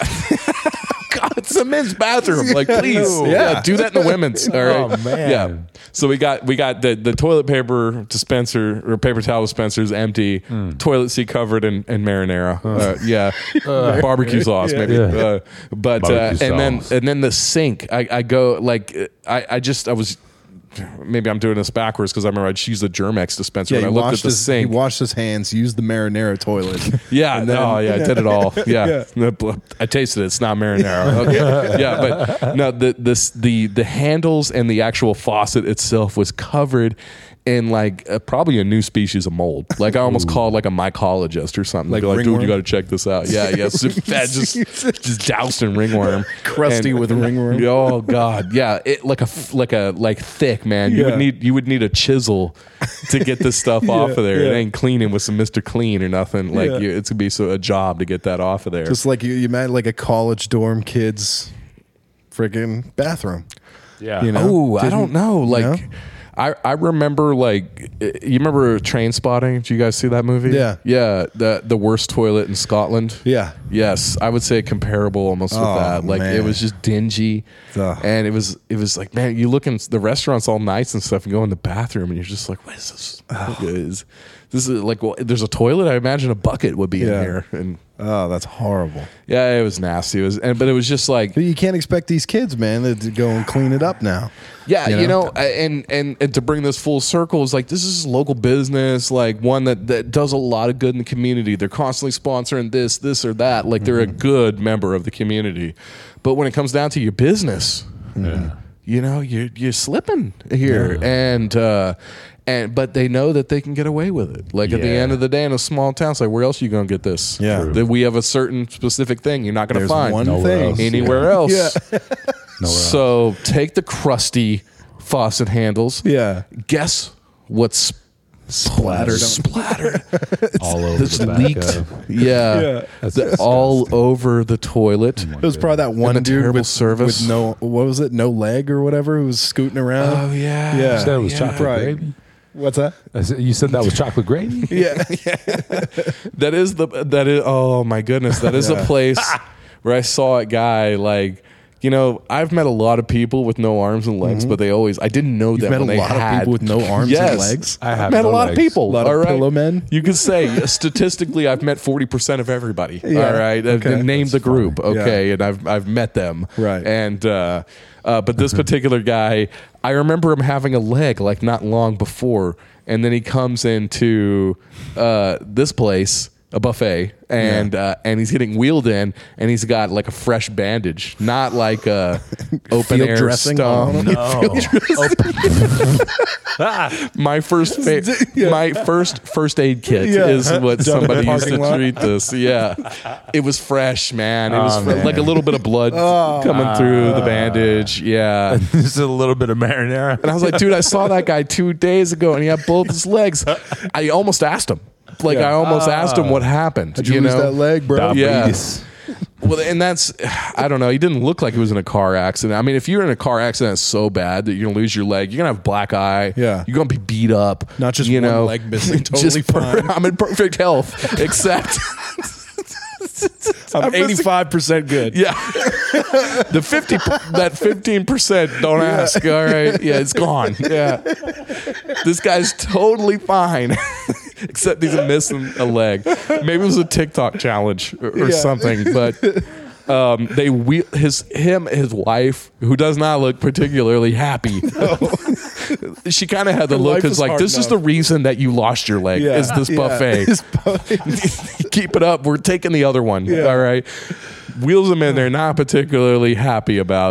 Speaker 6: God, it's a men's bathroom. Like, please,
Speaker 4: Ew.
Speaker 6: yeah.
Speaker 4: Yeah.
Speaker 6: do that in the women's. All right.
Speaker 5: Oh, man.
Speaker 6: Yeah. So we got we got the, the toilet paper dispenser or paper towel dispenser is empty. Toilet seat covered in, in marinara. Uh, yeah. Barbecue sauce maybe.
Speaker 5: Yeah.
Speaker 6: Uh, but uh,
Speaker 5: Barbecue
Speaker 6: and then
Speaker 5: sauce.
Speaker 6: and then the sink. I, I go like I, I just I was. Maybe I'm doing this backwards because I remember I'd use the Germex dispenser
Speaker 4: Yeah,
Speaker 6: when
Speaker 4: he
Speaker 6: I looked at
Speaker 4: washed
Speaker 6: the
Speaker 4: his
Speaker 6: sink.
Speaker 4: he washed his hands, used the marinara toilet.
Speaker 6: Yeah,
Speaker 4: And then-
Speaker 6: no, yeah, I did it all. Yeah, I tasted it. It's not marinara. Okay. Yeah, but no, the this the the handles and the actual faucet itself was covered in like uh, probably a new species of mold. Like I almost called like a mycologist or something.
Speaker 4: Like
Speaker 6: Like, like dude,
Speaker 4: ringworm?
Speaker 6: you got to check this out. Yeah, yeah, super fat, just just doused in ringworm,
Speaker 4: Crusty with ringworm.
Speaker 6: Oh god, yeah, it like a f- like a like thick man. You
Speaker 4: Yeah.
Speaker 6: would need you would need a chisel to get this stuff off of there. It
Speaker 4: yeah.
Speaker 6: ain't cleaning with some Mister Clean or nothing. Like
Speaker 4: Yeah.
Speaker 6: you, it's gonna be so a job to get that off of there.
Speaker 4: Just like you, you met like a college dorm kid's friggin' bathroom.
Speaker 5: Yeah.
Speaker 4: You know?
Speaker 6: Oh, I
Speaker 4: Didn't-
Speaker 6: don't know. Like,
Speaker 4: know?
Speaker 6: I I remember like uh, you remember Train Spotting? Did you guys see that movie?
Speaker 4: Yeah.
Speaker 6: yeah. The the worst toilet in Scotland.
Speaker 4: Yeah.
Speaker 6: Yes, I would say comparable almost with
Speaker 4: Oh,
Speaker 6: that. Like
Speaker 4: man.
Speaker 6: it was just dingy,
Speaker 4: Ugh.
Speaker 6: and it was it was like man, you look in the restaurants all nice and stuff, and go in the bathroom, and you're just like, what is this? What is this? Is like well, there's a toilet. I imagine a bucket would be
Speaker 4: Yeah.
Speaker 6: in here, and
Speaker 4: Oh, that's horrible.
Speaker 6: yeah, it was nasty. It was, and but it was just like
Speaker 4: But you can't expect these kids, man, to- to go and clean it up now.
Speaker 6: yeah,
Speaker 4: You
Speaker 6: you
Speaker 4: know?
Speaker 6: know, and and and to bring this full circle is like this is local business, like one that that does a lot of good in the community. They're constantly sponsoring this, this or that. Like they're a good member of the community. But when it comes down to your business, you know, you're you're slipping here, and uh, and but they know that they can get away with it. Like at the
Speaker 5: Yeah.
Speaker 6: end of the day, in a small town, it's like where else are you going to get this?
Speaker 4: Yeah. True.
Speaker 6: that we have a certain specific thing you're not going to
Speaker 4: There's
Speaker 6: find
Speaker 4: one
Speaker 5: Nowhere
Speaker 4: thing.
Speaker 5: else.
Speaker 6: anywhere else.
Speaker 4: Yeah.
Speaker 6: So take the crusty faucet handles.
Speaker 4: Yeah.
Speaker 6: Guess what's
Speaker 4: Splattered on-
Speaker 6: splattered?
Speaker 5: all over
Speaker 6: That's
Speaker 5: the back
Speaker 6: leaked.
Speaker 5: of-
Speaker 6: Yeah,
Speaker 4: Yeah.
Speaker 5: That's
Speaker 6: The- all over the toilet.
Speaker 4: It was probably that one
Speaker 6: the
Speaker 4: dude
Speaker 6: terrible
Speaker 4: with,
Speaker 6: service.
Speaker 4: with no, what was it, no leg or whatever, who was scooting around.
Speaker 6: Oh yeah,
Speaker 4: Yeah.
Speaker 5: You said it was
Speaker 6: yeah.
Speaker 5: chocolate
Speaker 4: Right.
Speaker 5: gravy.
Speaker 4: What's that?
Speaker 5: I said- You said that was chocolate gravy.
Speaker 4: Yeah.
Speaker 6: That is the that is. Oh my goodness, that is
Speaker 4: Yeah.
Speaker 6: a place where I saw a guy like. You know, I've met a lot of people with no arms and legs, but they always, I didn't know that
Speaker 4: met
Speaker 6: when
Speaker 4: a
Speaker 6: they
Speaker 4: lot of
Speaker 6: had,
Speaker 4: people with no arms and
Speaker 6: Yes.
Speaker 4: legs?
Speaker 5: I have
Speaker 6: I've met
Speaker 5: no
Speaker 6: a lot
Speaker 5: legs.
Speaker 6: of people.
Speaker 4: A lot of
Speaker 6: all right?
Speaker 4: pillow men?
Speaker 6: You could say uh, statistically, I've met forty percent of everybody.
Speaker 4: Yeah.
Speaker 6: All right. Uh,
Speaker 4: Okay.
Speaker 6: Name the group.
Speaker 4: funny.
Speaker 6: Okay. And I've, I've met them.
Speaker 4: Right.
Speaker 6: And, uh, uh, but this particular guy, I remember him having a leg like not long before. And then he comes into uh, this place, a buffet, and uh, and he's getting wheeled in, and he's got like a fresh bandage, not like a open
Speaker 4: Field
Speaker 6: air
Speaker 4: dressing
Speaker 6: stone.
Speaker 4: on him?
Speaker 6: My first fa- my first first aid kit
Speaker 4: Yeah.
Speaker 6: is what
Speaker 4: Down in the
Speaker 6: somebody used to
Speaker 4: parking lot.
Speaker 6: treat this. Yeah, it was fresh, man. It was
Speaker 5: Oh,
Speaker 6: fre-
Speaker 5: man.
Speaker 6: like a little bit of blood coming through the bandage. Yeah.
Speaker 5: This is a little bit of marinara.
Speaker 6: And I was like, dude, I saw that guy two days ago, and he had both his legs. I almost asked him. Like,
Speaker 4: Yeah.
Speaker 6: I almost asked him what happened.
Speaker 4: Did you,
Speaker 6: you
Speaker 4: lose
Speaker 6: know?
Speaker 4: that leg, bro?
Speaker 6: Yeah.
Speaker 5: Diabetes.
Speaker 6: Well, and that's, I don't know. He didn't look like he was in a car accident. I mean, if you're in a car accident that's so bad that you're going to lose your leg, you're going to have black eye.
Speaker 4: Yeah.
Speaker 6: You're going to be beat up.
Speaker 4: Not just
Speaker 6: you
Speaker 4: one
Speaker 6: know,
Speaker 4: leg missing,
Speaker 6: Just
Speaker 4: totally
Speaker 6: per-
Speaker 4: fine.
Speaker 6: I'm in perfect health, except.
Speaker 4: I'm eighty-five percent good.
Speaker 6: Yeah. The fifty, that fifteen percent, don't ask. All right. Yeah, it's gone. Yeah. This guy's totally fine. Except he's missing a leg. Maybe it was a TikTok challenge or, or
Speaker 4: Yeah.
Speaker 6: something. But um, they wheel his him his wife, who does not look particularly happy. She kind of had the
Speaker 4: Her
Speaker 6: look
Speaker 4: life
Speaker 6: as
Speaker 4: is
Speaker 6: like,
Speaker 4: hard
Speaker 6: this is
Speaker 4: enough.
Speaker 6: the reason that you lost your leg.
Speaker 4: Yeah.
Speaker 6: Is this
Speaker 4: Yeah.
Speaker 6: buffet?
Speaker 4: This buffet.
Speaker 6: Keep it up. We're taking the other one.
Speaker 4: Yeah.
Speaker 6: All right. Wheels him in there, not particularly happy about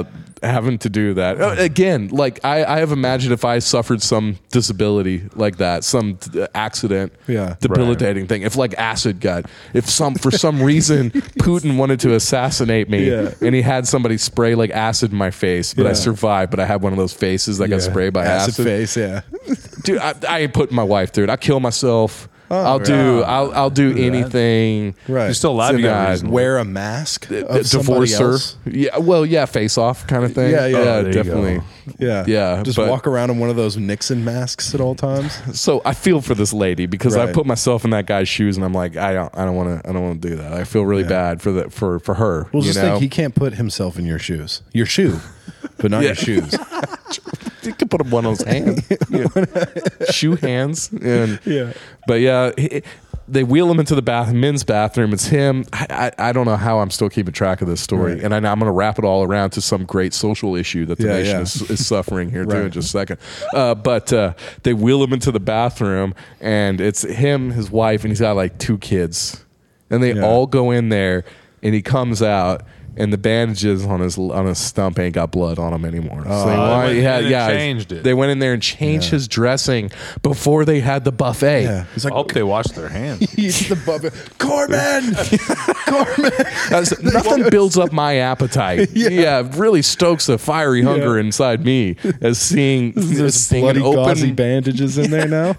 Speaker 6: having to do that Uh, again. Like I, I have imagined if I suffered some disability like that, some uh, accident,
Speaker 4: Yeah.
Speaker 6: debilitating thing. If like acid got, if some for some reason Putin wanted to assassinate me,
Speaker 4: Yeah.
Speaker 6: and he had somebody spray like acid in my face, but I
Speaker 4: Yeah.
Speaker 6: survived. But I had one of those faces that got
Speaker 4: Yeah.
Speaker 6: sprayed by acid.
Speaker 4: acid face. Yeah.
Speaker 6: Dude, I, I ain't putting my wife through it. I kill myself. I'll
Speaker 4: right.
Speaker 6: do. I'll I'll do anything.
Speaker 4: Right.
Speaker 5: You're still alive. You got a
Speaker 6: Denied.
Speaker 5: reason.
Speaker 4: Wear a mask.
Speaker 6: Uh,
Speaker 4: Of somebody
Speaker 6: divorce her.
Speaker 4: else.
Speaker 6: Yeah. Well, yeah. Face off kind of thing.
Speaker 4: Yeah, yeah.
Speaker 5: there you
Speaker 6: definitely.
Speaker 5: go.
Speaker 4: Yeah.
Speaker 6: Yeah,
Speaker 4: Just
Speaker 6: but-
Speaker 4: walk around in one of those Nixon masks at all times.
Speaker 6: So I feel for this lady because I
Speaker 4: Right.
Speaker 6: put myself in that guy's shoes, and I'm like, I don't. I don't want to. I don't want to do that. I feel really
Speaker 4: Yeah.
Speaker 6: bad for the for for her.
Speaker 4: Well,
Speaker 6: you
Speaker 4: just
Speaker 6: know?
Speaker 4: think he can't put himself in your shoes. Your shoe, but not your shoes.
Speaker 6: You could put up one of those hands, Yeah. shoe hands, and
Speaker 4: Yeah.
Speaker 6: But yeah, he, they wheel him into the bath, men's bathroom. It's him. I, I, I don't know how I'm still keeping track of this story,
Speaker 4: Right.
Speaker 6: and I, I'm going to wrap it all around to some great social issue that the
Speaker 4: Yeah,
Speaker 6: nation
Speaker 4: yeah.
Speaker 6: is, is suffering here too
Speaker 4: Right.
Speaker 6: in just a second. Uh, but uh, they wheel him into the bathroom, and it's him, his wife, and he's got like two kids, and they
Speaker 4: Yeah.
Speaker 6: all go in there, and he comes out. And the bandages on his on his stump ain't got blood on them anymore.
Speaker 4: Oh.
Speaker 6: so they
Speaker 5: they
Speaker 6: wanted-
Speaker 5: went in
Speaker 6: yeah,
Speaker 5: and
Speaker 6: yeah,
Speaker 5: changed it.
Speaker 6: They went in there and changed
Speaker 4: Yeah.
Speaker 6: his dressing before they had the buffet.
Speaker 4: Yeah. He's
Speaker 5: I
Speaker 4: like,
Speaker 5: hope they wash their hands.
Speaker 4: he's the buffet. Corbin! Corbin!
Speaker 6: That's- nothing builds up my appetite. Yeah. it really stokes the fiery hunger
Speaker 4: Yeah.
Speaker 6: inside me as seeing, as
Speaker 4: There's
Speaker 6: seeing
Speaker 4: bloody
Speaker 6: an
Speaker 4: gauzy
Speaker 6: open.
Speaker 4: bandages in there now.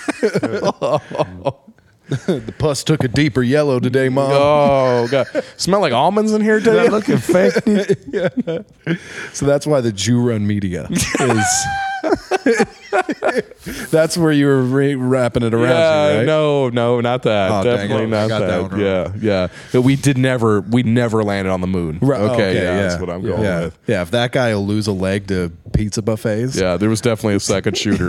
Speaker 4: The pus took a deeper yellow today, Mom.
Speaker 6: Oh god, smell like almonds in here today.
Speaker 5: Looking fake.
Speaker 4: So that's why the Jew run media is. That's where you were re- wrapping it around
Speaker 6: Yeah,
Speaker 4: you, right?
Speaker 6: no, no, not that.
Speaker 4: Oh, dang
Speaker 6: Definitely
Speaker 4: it.
Speaker 6: not
Speaker 4: I got
Speaker 6: that.
Speaker 4: that one
Speaker 6: yeah, yeah. But we did never, we never landed on the moon.
Speaker 4: Right,
Speaker 6: Okay, yeah, that's what I'm going
Speaker 4: yeah.
Speaker 6: with.
Speaker 4: Yeah, if that guy will lose a leg to pizza buffets.
Speaker 6: Yeah, there was definitely a second shooter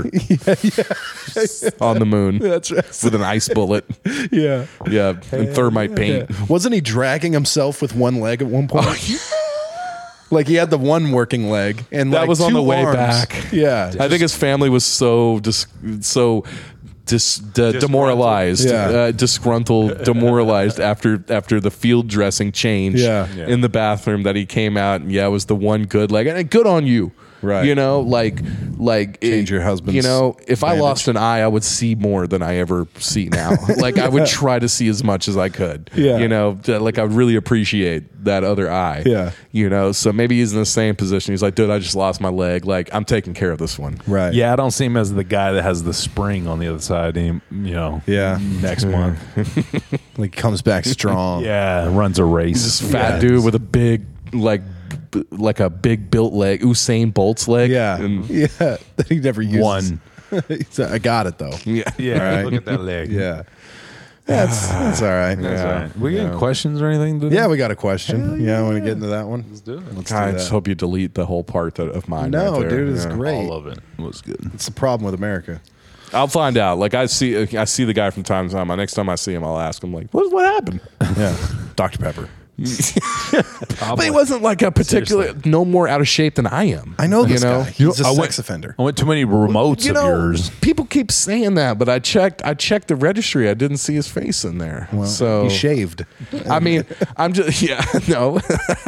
Speaker 6: on the moon
Speaker 4: That's right.
Speaker 6: with an ice bullet.
Speaker 4: Yeah.
Speaker 6: Yeah, and thermite paint.
Speaker 4: Yeah. Wasn't he dragging himself with one leg at one point? Like he had the one working leg, and
Speaker 6: That
Speaker 4: like
Speaker 6: was on
Speaker 4: two
Speaker 6: the way
Speaker 4: arms.
Speaker 6: back.
Speaker 4: Yeah,
Speaker 6: I think his family was so dis- so dis- de- demoralized,
Speaker 4: Yeah.
Speaker 6: uh, disgruntled, demoralized after after the field dressing change
Speaker 4: Yeah.
Speaker 5: Yeah.
Speaker 6: in the bathroom that he came out and yeah, it was the one good leg and good on you.
Speaker 4: Right.
Speaker 6: You know, like like
Speaker 4: Change
Speaker 6: it-
Speaker 4: your husband's
Speaker 6: You know, if I
Speaker 4: bandage.
Speaker 6: lost an eye, I would see more than I ever see now. Like I would try to see as much as I could.
Speaker 4: Yeah.
Speaker 6: You know, to- like I would really appreciate that other eye.
Speaker 4: Yeah.
Speaker 6: You know, so maybe he's in the same position. He's like, dude, I just lost my leg. Like, I'm taking care of this one.
Speaker 4: right.
Speaker 5: Yeah, I don't see him as the guy that has the spring on the other side. You know,
Speaker 4: Yeah.
Speaker 5: next month.
Speaker 4: Like comes back strong.
Speaker 5: Yeah, runs a race.
Speaker 6: He's this fat
Speaker 4: Yeah.
Speaker 6: dude with a big, like, b- like a big built leg, Usain Bolt's leg.
Speaker 4: Yeah.
Speaker 6: And-
Speaker 4: Yeah. That he never uses.
Speaker 5: One.
Speaker 4: He's like, I got it though.
Speaker 6: yeah.
Speaker 5: Yeah,
Speaker 4: Right.
Speaker 5: look at that leg.
Speaker 4: Yeah. That's that's all right.
Speaker 5: That's
Speaker 6: Yeah.
Speaker 5: all right. We getting
Speaker 6: Yeah.
Speaker 5: questions or anything today?
Speaker 4: Yeah, we got a question. Yeah, I want to get into that one.
Speaker 5: Let's do it.
Speaker 4: Let's
Speaker 6: God, I
Speaker 4: do
Speaker 6: just
Speaker 4: that.
Speaker 6: hope you delete the whole part that, of mine.
Speaker 4: No,
Speaker 6: right there.
Speaker 4: dude, it's
Speaker 6: Yeah.
Speaker 4: great.
Speaker 5: All of it was good.
Speaker 4: It's the problem with America.
Speaker 6: I'll find out. Like I see, I see the guy from time to time. Next time I see him, I'll ask him like, "What? What happened?"
Speaker 4: Yeah. Doctor Pepper.
Speaker 6: But he wasn't like a particular, no more out of shape than I am.
Speaker 4: I know this
Speaker 6: you know?
Speaker 4: guy. He's a
Speaker 5: I
Speaker 4: sex
Speaker 5: went-
Speaker 4: offender.
Speaker 5: I went too many remotes
Speaker 6: You
Speaker 5: of
Speaker 6: know,
Speaker 5: yours.
Speaker 6: people keep saying that, but I checked. I checked the registry. I didn't see his face in there.
Speaker 4: Well,
Speaker 6: so
Speaker 4: he shaved.
Speaker 6: I mean, I'm just yeah, no.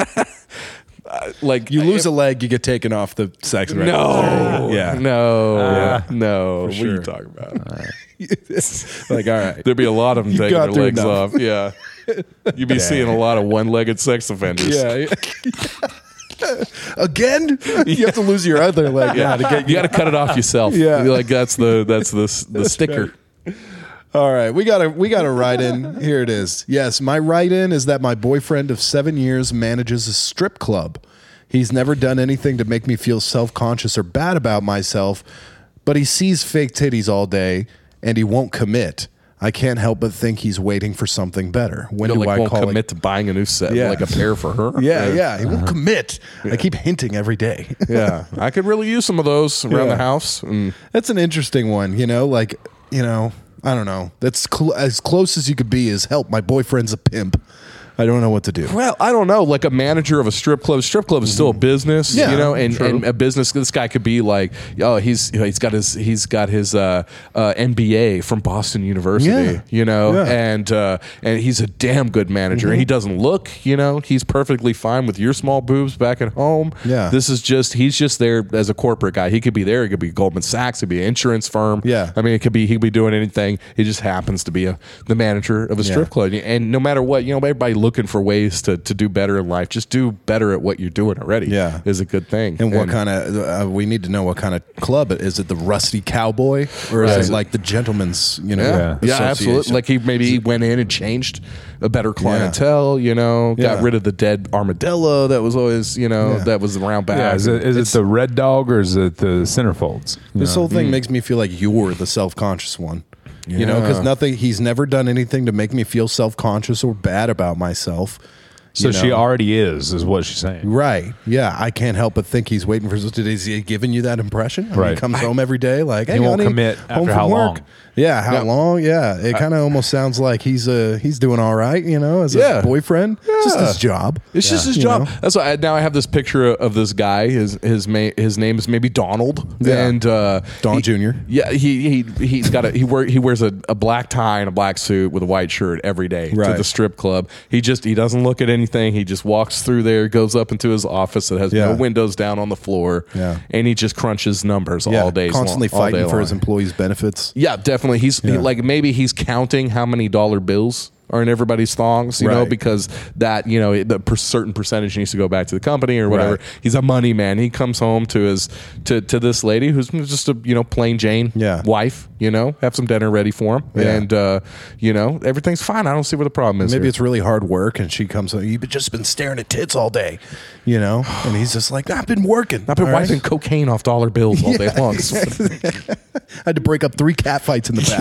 Speaker 6: Uh, like
Speaker 4: You lose a leg, you get taken off the sex register.
Speaker 6: no,
Speaker 4: Yeah.
Speaker 6: no,
Speaker 5: Uh,
Speaker 6: no. What are
Speaker 4: sure.
Speaker 6: you talking about?
Speaker 4: Like, all right.
Speaker 6: There'd be a lot of them taking
Speaker 4: got
Speaker 6: their
Speaker 4: through
Speaker 6: legs
Speaker 4: enough.
Speaker 6: off. Yeah, you'd be seeing a lot of one-legged sex offenders.
Speaker 4: Yeah. Again? You have to lose your other leg
Speaker 6: yeah.
Speaker 4: now to get
Speaker 6: You got to cut it off yourself.
Speaker 4: Yeah.
Speaker 6: You're like that's the that's the the sticker.
Speaker 4: All right, we got a we got a write in. Here it is. Yes, my write in is that my boyfriend of seven years manages a strip club. He's never done anything to make me feel self conscious or bad about myself, but he sees fake titties all day and he won't commit. I can't help but think he's waiting for something better. When
Speaker 6: You
Speaker 4: do
Speaker 6: like
Speaker 4: I
Speaker 6: won't
Speaker 4: call
Speaker 6: commit
Speaker 4: it?
Speaker 6: to buying a new set,
Speaker 4: Yeah.
Speaker 6: like a pair for her.
Speaker 4: Yeah, yeah, he won't commit. I keep hinting every day.
Speaker 6: yeah. I could really use some of those around
Speaker 4: Yeah.
Speaker 6: the house. And
Speaker 4: That's an interesting one, you know, like, you know, I don't know. That's cl- as close as you could be is help. My boyfriend's a pimp. I don't know what to do.
Speaker 6: Well, I don't know. Like a manager of a strip club. Strip club is still a business,
Speaker 4: Yeah,
Speaker 6: you know, and,
Speaker 4: true.
Speaker 6: and a business. This guy could be like, oh, he's you know, he's got his he's got his uh, uh, M B A from Boston University,
Speaker 4: Yeah.
Speaker 6: you know,
Speaker 4: Yeah.
Speaker 6: and uh, and he's a damn good manager. And he doesn't look, you know, he's perfectly fine with your small boobs back at home.
Speaker 4: Yeah.
Speaker 6: This is just he's just there as a corporate guy. He could be there. He could be Goldman Sachs. He could be an insurance firm.
Speaker 4: Yeah.
Speaker 6: I mean, it could be he could be doing anything. He just happens to be a the manager of a strip
Speaker 4: Yeah.
Speaker 6: club. And no matter what, you know, everybody looking for ways to, to do better in life. Just do better at what you're doing already.
Speaker 4: Yeah.
Speaker 6: Is a good thing.
Speaker 4: And what kind of, uh, we need to know what kind of club it is. It the Rusty Cowboy or is
Speaker 6: Right.
Speaker 4: it like the Gentleman's, you know?
Speaker 6: Yeah, yeah,
Speaker 4: association?
Speaker 6: absolutely. Like he maybe he went in and changed a better clientele. You know, got
Speaker 4: Yeah.
Speaker 6: rid of the dead armadillo that was always you know
Speaker 4: Yeah.
Speaker 6: that was around back.
Speaker 5: Yeah, is it, is it the red dog or is it the centerfolds? You
Speaker 4: This
Speaker 5: know?
Speaker 4: whole thing makes me feel like you're the self-conscious one. You know, because
Speaker 6: Yeah.
Speaker 4: nothing, he's never done anything to make me feel self-conscious or bad about myself.
Speaker 5: So
Speaker 4: you
Speaker 5: she
Speaker 4: know?
Speaker 5: already is, is what she's saying.
Speaker 4: Right. Yeah. I can't help but think he's waiting for. Is he giving you that impression? I mean,
Speaker 5: Right.
Speaker 4: he comes home every day like, hey,
Speaker 5: He won't
Speaker 4: honey,
Speaker 5: commit
Speaker 4: home
Speaker 5: after
Speaker 4: from
Speaker 5: how
Speaker 4: work.
Speaker 5: long?
Speaker 4: Yeah. How
Speaker 6: Yeah.
Speaker 4: long? Yeah. It kind of almost sounds like he's uh he's doing all right. You know, as
Speaker 6: Yeah.
Speaker 4: a boyfriend. It's just
Speaker 6: Yeah.
Speaker 4: his job.
Speaker 6: It's just his
Speaker 4: You
Speaker 6: job.
Speaker 4: know?
Speaker 6: That's why I, now I have this picture of this guy. His his ma- his name is maybe Donald.
Speaker 4: Yeah.
Speaker 6: And uh,
Speaker 4: Don
Speaker 6: he-
Speaker 4: Junior
Speaker 6: Yeah, he he he's got a he wear, he wears a, a black tie and a black suit with a white shirt every day to
Speaker 4: Right.
Speaker 6: the strip club. He just he doesn't look at anything. He just walks through there, goes up into his office that has
Speaker 4: Yeah.
Speaker 6: no windows down on the floor.
Speaker 4: Yeah.
Speaker 6: And he just crunches numbers
Speaker 4: Yeah.
Speaker 6: all day.
Speaker 4: Constantly
Speaker 6: long, all
Speaker 4: fighting
Speaker 6: day
Speaker 4: for his
Speaker 6: long.
Speaker 4: employees' benefits.
Speaker 6: Yeah, definitely. He's he-
Speaker 4: Yeah.
Speaker 6: like maybe he's counting how many dollar bills are in everybody's thongs, you know,
Speaker 4: Right.
Speaker 6: because that, you know, the per certain percentage needs to go back to the company or whatever.
Speaker 4: Right.
Speaker 6: He's a money man. He comes home to his to, to this lady who's just a, you know, plain Jane
Speaker 4: Yeah.
Speaker 6: wife, you know, have some dinner ready for him.
Speaker 4: Yeah.
Speaker 6: And uh, you know, everything's fine. I don't see what the problem is.
Speaker 4: Maybe
Speaker 6: here.
Speaker 4: it's really hard work, and she comes. You've just been staring at tits all day, you know. And he's just like, I've been working.
Speaker 6: I've been
Speaker 4: all right?"
Speaker 6: wiping cocaine off dollar bills all day long.
Speaker 4: I had to break up three cat fights in the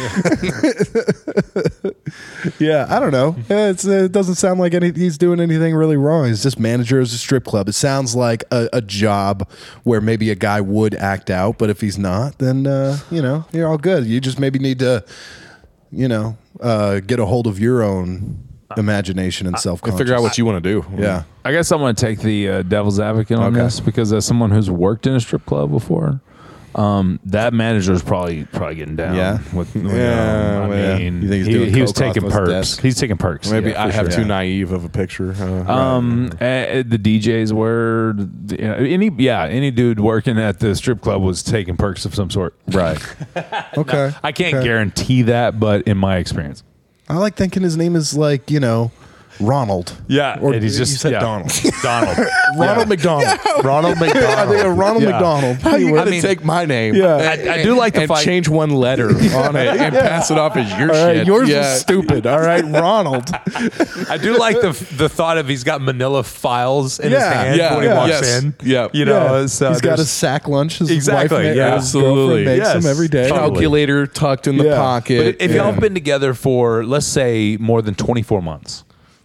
Speaker 4: back. Yeah, I don't know. Yeah, It's, uh, it doesn't sound like any, he's doing anything really wrong. He's just manager of a strip club. It sounds like a, a job where maybe a guy would act out, but if he's not, then uh, you know you're all good. You just maybe need to, you know, uh, get a hold of your own imagination and self conscious.
Speaker 6: Figure out what you want to do.
Speaker 4: Yeah.
Speaker 5: I guess I'm going to take the uh, devil's advocate on
Speaker 6: Okay.
Speaker 5: this because as someone who's worked in a strip club before, um, that manager's probably probably getting down.
Speaker 4: Yeah?
Speaker 5: with, you
Speaker 6: Yeah,
Speaker 5: know, I
Speaker 6: well, yeah.
Speaker 5: mean,
Speaker 4: You think he's
Speaker 5: he,
Speaker 4: doing
Speaker 5: he was
Speaker 4: coke off
Speaker 5: taking
Speaker 4: his
Speaker 5: perks.
Speaker 4: desk?
Speaker 5: He's taking perks.
Speaker 6: Maybe
Speaker 5: yeah,
Speaker 6: I
Speaker 5: for
Speaker 6: have
Speaker 5: sure.
Speaker 6: too naive of a picture. Uh,
Speaker 5: Um, uh, the D Js were you know, any yeah any dude working at the strip club was taking perks of some sort.
Speaker 4: Right. Okay.
Speaker 5: I can't
Speaker 4: Okay.
Speaker 5: guarantee that, but in my experience,
Speaker 4: I like thinking his name is like, you know, Ronald.
Speaker 5: yeah,
Speaker 4: Or
Speaker 5: and he's just
Speaker 4: you said
Speaker 5: yeah.
Speaker 4: Donald.
Speaker 5: Donald,
Speaker 6: Ronald McDonald. Ronald
Speaker 4: I
Speaker 6: McDonald.
Speaker 4: think of Ronald
Speaker 5: Yeah.
Speaker 4: McDonald.
Speaker 6: How you
Speaker 4: Anyway.
Speaker 6: gonna take my name?
Speaker 4: Yeah.
Speaker 6: and,
Speaker 5: I- I do like the
Speaker 6: and
Speaker 5: fight-
Speaker 6: change one letter on it and pass it off as your
Speaker 4: All right,
Speaker 6: shit.
Speaker 4: yours
Speaker 6: yeah.
Speaker 4: was stupid. All right, Ronald.
Speaker 5: I do like the the thought of he's got Manila files in his
Speaker 4: Yeah,
Speaker 5: hand
Speaker 6: yeah,
Speaker 5: when he
Speaker 6: yeah.
Speaker 5: walks
Speaker 6: Yes.
Speaker 5: in.
Speaker 6: Yeah.
Speaker 5: you know,
Speaker 4: Yeah.
Speaker 5: so
Speaker 4: he's got a
Speaker 5: there's-
Speaker 4: sack lunch. His
Speaker 5: Exactly,
Speaker 4: wife ma-
Speaker 5: yeah.
Speaker 4: his
Speaker 6: Absolutely.
Speaker 4: girlfriend makes
Speaker 5: Yes.
Speaker 4: him every day.
Speaker 5: Totally.
Speaker 6: calculator tucked in the
Speaker 4: Yeah.
Speaker 6: pocket.
Speaker 5: But if
Speaker 6: yeah.
Speaker 5: y'all have been together for let's say more than twenty-four months,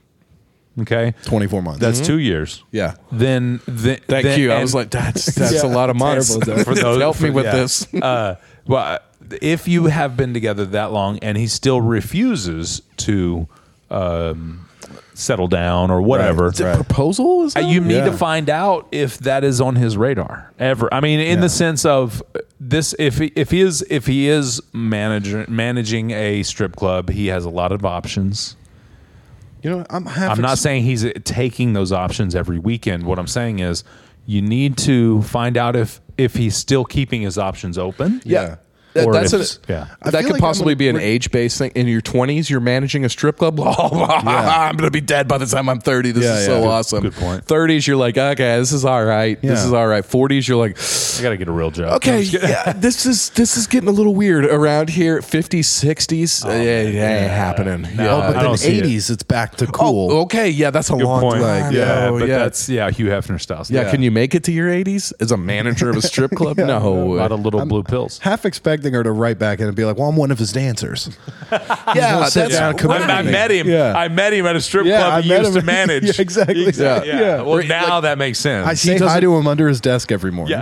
Speaker 5: okay,
Speaker 4: twenty-four months.
Speaker 5: that's two years.
Speaker 4: yeah.
Speaker 5: Then, then
Speaker 6: Thank
Speaker 5: then-
Speaker 6: you. I
Speaker 5: and
Speaker 6: was like, that's that's
Speaker 4: Yeah,
Speaker 6: a lot of months.
Speaker 4: terrible, though.
Speaker 5: for those
Speaker 6: Help me
Speaker 5: for-
Speaker 6: with
Speaker 5: yeah.
Speaker 6: this.
Speaker 5: Uh, well, if you have been together that long and he still refuses to um, settle down or whatever,
Speaker 4: Right. Right.
Speaker 6: Proposal is
Speaker 5: Uh,
Speaker 6: that?
Speaker 5: you need
Speaker 4: Yeah.
Speaker 5: to find out if that is on his radar ever. I mean, in
Speaker 4: Yeah.
Speaker 5: the sense of this, if he, if he is if he is manager, managing a strip club, he has a lot of options.
Speaker 4: You know, I'm half.
Speaker 5: I'm not
Speaker 4: ex-
Speaker 5: saying he's taking those options every weekend. What I'm saying is, you need to find out if if he's still keeping his options open.
Speaker 6: Yeah.
Speaker 5: Or
Speaker 6: That- that's
Speaker 5: if-
Speaker 6: a,
Speaker 5: yeah.
Speaker 4: I
Speaker 6: that
Speaker 4: feel
Speaker 6: could
Speaker 4: like
Speaker 6: possibly
Speaker 4: I'm a-
Speaker 6: be an age-based thing. In your twenties, you're managing a strip club. Oh, I'm going to be dead by the time I'm thirty. This
Speaker 4: Yeah,
Speaker 6: is
Speaker 4: yeah.
Speaker 6: so
Speaker 4: Good-
Speaker 6: awesome.
Speaker 5: good point.
Speaker 6: thirties, you're like, okay, this is all right. This
Speaker 4: Yeah.
Speaker 6: is all right. forties, you're like,
Speaker 5: I got to get a real job.
Speaker 6: okay, yeah, this is this is getting a little weird around here. fifties, sixties, yeah, it ain't happening.
Speaker 5: No,
Speaker 6: Yeah.
Speaker 4: Oh, but
Speaker 5: I
Speaker 4: then
Speaker 5: don't see it.
Speaker 4: eighties, it's back to cool.
Speaker 6: Oh, okay, yeah, that's a
Speaker 5: Good
Speaker 6: long
Speaker 5: point.
Speaker 6: time.
Speaker 5: yeah,
Speaker 6: No,
Speaker 5: but
Speaker 6: yeah.
Speaker 5: that's yeah, Hugh Hefner style.
Speaker 6: yeah,
Speaker 4: yeah.
Speaker 6: Can you make it to your eighties as a manager of a strip club?
Speaker 5: a
Speaker 6: No.
Speaker 5: lot of little blue pills.
Speaker 4: Half expecting her to write back in and be like, "Well, I'm one of his dancers."
Speaker 6: yeah,
Speaker 4: sit
Speaker 6: that's
Speaker 4: down, come
Speaker 5: I,
Speaker 4: on.
Speaker 5: I met him.
Speaker 4: Yeah.
Speaker 5: I met him at a strip
Speaker 4: Yeah,
Speaker 5: club
Speaker 4: I
Speaker 5: he
Speaker 4: met
Speaker 5: used
Speaker 4: him.
Speaker 5: to manage.
Speaker 4: Yeah, exactly.
Speaker 5: Yeah.
Speaker 6: Yeah.
Speaker 5: yeah. Well, now that makes sense.
Speaker 4: I say hi to him under his desk every morning.
Speaker 5: yeah.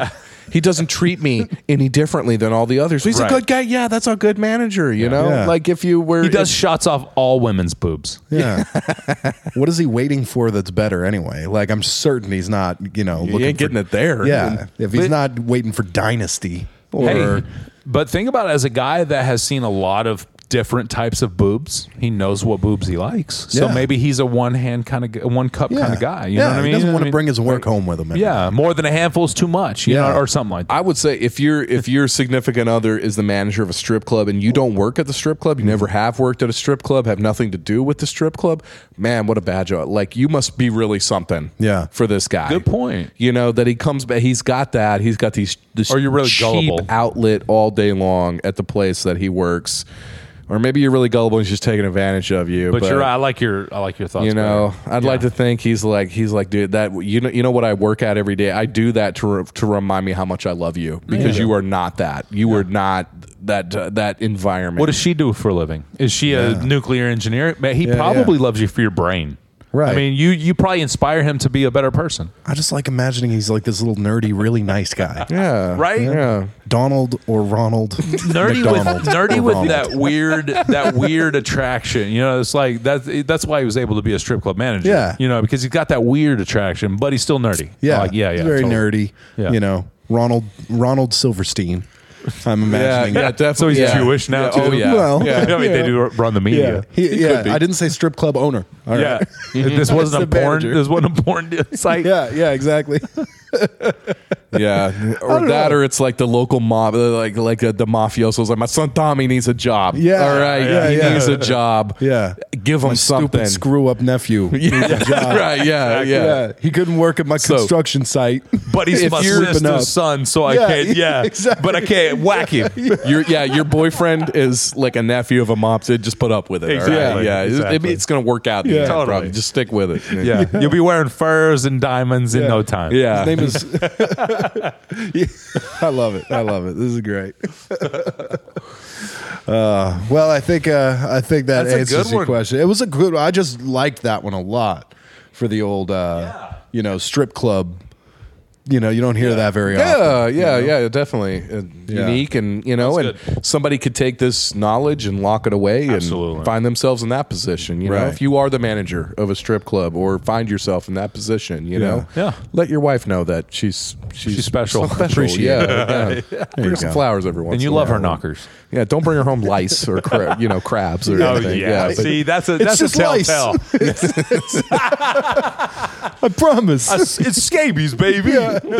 Speaker 6: he doesn't treat me any differently than all the others. He's
Speaker 5: Right.
Speaker 6: a good guy. Yeah, that's a good manager. You know,
Speaker 4: Yeah.
Speaker 6: like if you were,
Speaker 5: He does shots off all women's boobs.
Speaker 4: Yeah. What is he waiting for that's better anyway? Like, I'm certain he's not, you know,
Speaker 6: He
Speaker 4: looking
Speaker 6: ain't getting
Speaker 4: for,
Speaker 6: it there.
Speaker 4: Yeah. If he's
Speaker 5: But-
Speaker 4: not waiting for Dynasty or.
Speaker 5: Hey, but think about it as a guy that has seen a lot of different types of boobs. He knows what boobs he likes. So
Speaker 4: Yeah.
Speaker 5: maybe he's a one hand kind of, one cup
Speaker 4: Yeah.
Speaker 5: kind of guy. You
Speaker 4: yeah,
Speaker 5: know what I mean?
Speaker 4: He doesn't
Speaker 5: You know
Speaker 4: want
Speaker 5: what
Speaker 4: to
Speaker 5: I
Speaker 4: bring
Speaker 5: mean?
Speaker 4: his work home with him.
Speaker 5: Yeah, more than a handful is too much, you
Speaker 4: Yeah.
Speaker 5: know, or something like that.
Speaker 6: I would say if you're if your significant other is the manager of a strip club and you don't work at the strip club, you never have worked at a strip club, have nothing to do with the strip club, man, what a bad job. Like you must be really something.
Speaker 4: Yeah.
Speaker 6: For this guy.
Speaker 5: Good point.
Speaker 6: You know, that he comes back, he's got that. He's got these this
Speaker 5: Or you're really
Speaker 6: cheap
Speaker 5: gullible.
Speaker 6: outlet all day long at the place that he works. Or maybe you're really gullible and he's just taking advantage of you.
Speaker 5: But, you're right. I like your I like your thoughts.
Speaker 6: You know,
Speaker 5: better.
Speaker 6: I'd
Speaker 5: Yeah.
Speaker 6: like to think he's like he's like, dude, that you know, you know what I work at every day. I do that to re- to remind me how much I love you because you are not that. You are not that uh, that environment.
Speaker 5: What does she do for a living? Is she a
Speaker 4: Yeah.
Speaker 5: nuclear engineer? Man, he
Speaker 4: Yeah,
Speaker 5: probably
Speaker 4: yeah.
Speaker 5: loves you for your brain.
Speaker 4: Right.
Speaker 5: I mean, you you probably inspire him to be a better person.
Speaker 4: I just like imagining he's like this little nerdy, really nice guy.
Speaker 6: Yeah.
Speaker 5: Right?
Speaker 6: Yeah.
Speaker 4: Donald or Ronald.
Speaker 5: Nerdy
Speaker 4: McDonald
Speaker 5: with nerdy
Speaker 4: or
Speaker 5: with
Speaker 4: Ronald.
Speaker 5: that weird that weird attraction. You know, it's like that's that's why he was able to be a strip club manager.
Speaker 4: Yeah.
Speaker 5: You know, because he's got that weird attraction, but he's still nerdy.
Speaker 4: Yeah,
Speaker 5: Like, yeah, yeah.
Speaker 4: he's very
Speaker 5: totally.
Speaker 4: nerdy.
Speaker 5: Yeah.
Speaker 4: You know, Ronald Ronald Silverstein. I'm
Speaker 6: Yeah,
Speaker 4: imagining.
Speaker 6: yeah, definitely.
Speaker 5: So he's
Speaker 6: yeah.
Speaker 5: Jewish now
Speaker 6: Yeah,
Speaker 5: too.
Speaker 6: Oh yeah.
Speaker 4: Well,
Speaker 6: yeah.
Speaker 5: I mean, they do run the
Speaker 4: Yeah,
Speaker 5: media.
Speaker 4: he, yeah. I didn't say strip club owner. All right.
Speaker 5: Yeah, this wasn't a
Speaker 4: The
Speaker 5: porn.
Speaker 4: manager.
Speaker 5: This wasn't a porn site.
Speaker 4: yeah, yeah, exactly.
Speaker 6: Yeah, or
Speaker 4: don't
Speaker 6: that,
Speaker 4: know.
Speaker 6: or it's like the local mob, like like uh, the mafiosos. Like my son Tommy needs a job.
Speaker 4: Yeah,
Speaker 6: all right,
Speaker 4: yeah,
Speaker 6: he
Speaker 4: yeah.
Speaker 6: needs a job.
Speaker 4: Yeah,
Speaker 6: give him
Speaker 4: my
Speaker 6: something.
Speaker 4: stupid screw up nephew. needs a job.
Speaker 6: Right? Yeah, yeah.
Speaker 4: Yeah, he couldn't work at my
Speaker 6: So-
Speaker 4: construction site.
Speaker 5: But he's
Speaker 6: If
Speaker 5: my
Speaker 6: you're-
Speaker 5: sister's son, so I
Speaker 4: Yeah,
Speaker 5: can't. Yeah,
Speaker 4: exactly.
Speaker 5: but I can't whack him.
Speaker 6: Your yeah, your boyfriend is like a nephew of a mob. So just put up with it. all right?
Speaker 5: Exactly,
Speaker 6: Yeah, It's-
Speaker 5: exactly.
Speaker 6: it's gonna work out. in the
Speaker 4: Yeah.
Speaker 6: end,
Speaker 5: Totally.
Speaker 6: probably. Just stick with it.
Speaker 5: Yeah, you'll be wearing furs and diamonds in
Speaker 4: Yeah.
Speaker 5: no time.
Speaker 6: yeah.
Speaker 4: His name is. Yeah, I love it. I love it. This is great. uh, well, I think uh, I think that
Speaker 5: That's a
Speaker 4: answers
Speaker 5: good
Speaker 4: your
Speaker 5: one.
Speaker 4: question. It was a good. I just liked that one a lot for the old, uh, you know, strip club. You know, you don't hear that very
Speaker 6: Yeah,
Speaker 4: often.
Speaker 6: yeah, yeah, definitely uh,
Speaker 4: Yeah.
Speaker 6: unique, and you know,
Speaker 5: That's
Speaker 6: and somebody could take this knowledge and lock it away
Speaker 5: Absolutely.
Speaker 6: and find themselves in that position. You know,
Speaker 4: Right.
Speaker 6: if you are the manager of a strip club or find yourself in that position, you know,
Speaker 5: Yeah.
Speaker 6: let your wife know that she's she's,
Speaker 5: She's special.
Speaker 6: special.
Speaker 4: Appreciate
Speaker 6: yeah,
Speaker 4: it.
Speaker 6: yeah. Bring her
Speaker 4: you
Speaker 6: some
Speaker 4: go.
Speaker 6: flowers every once.
Speaker 5: And you
Speaker 6: in a
Speaker 5: love her
Speaker 6: while.
Speaker 5: knockers.
Speaker 6: Yeah, don't bring her home lice or cra- you know crabs or
Speaker 5: Oh
Speaker 6: anything.
Speaker 5: yeah.
Speaker 6: but-
Speaker 5: See, that's a
Speaker 4: It's
Speaker 5: that's a
Speaker 4: just lice.
Speaker 5: telltale.
Speaker 4: I promise.
Speaker 5: It's scabies, baby.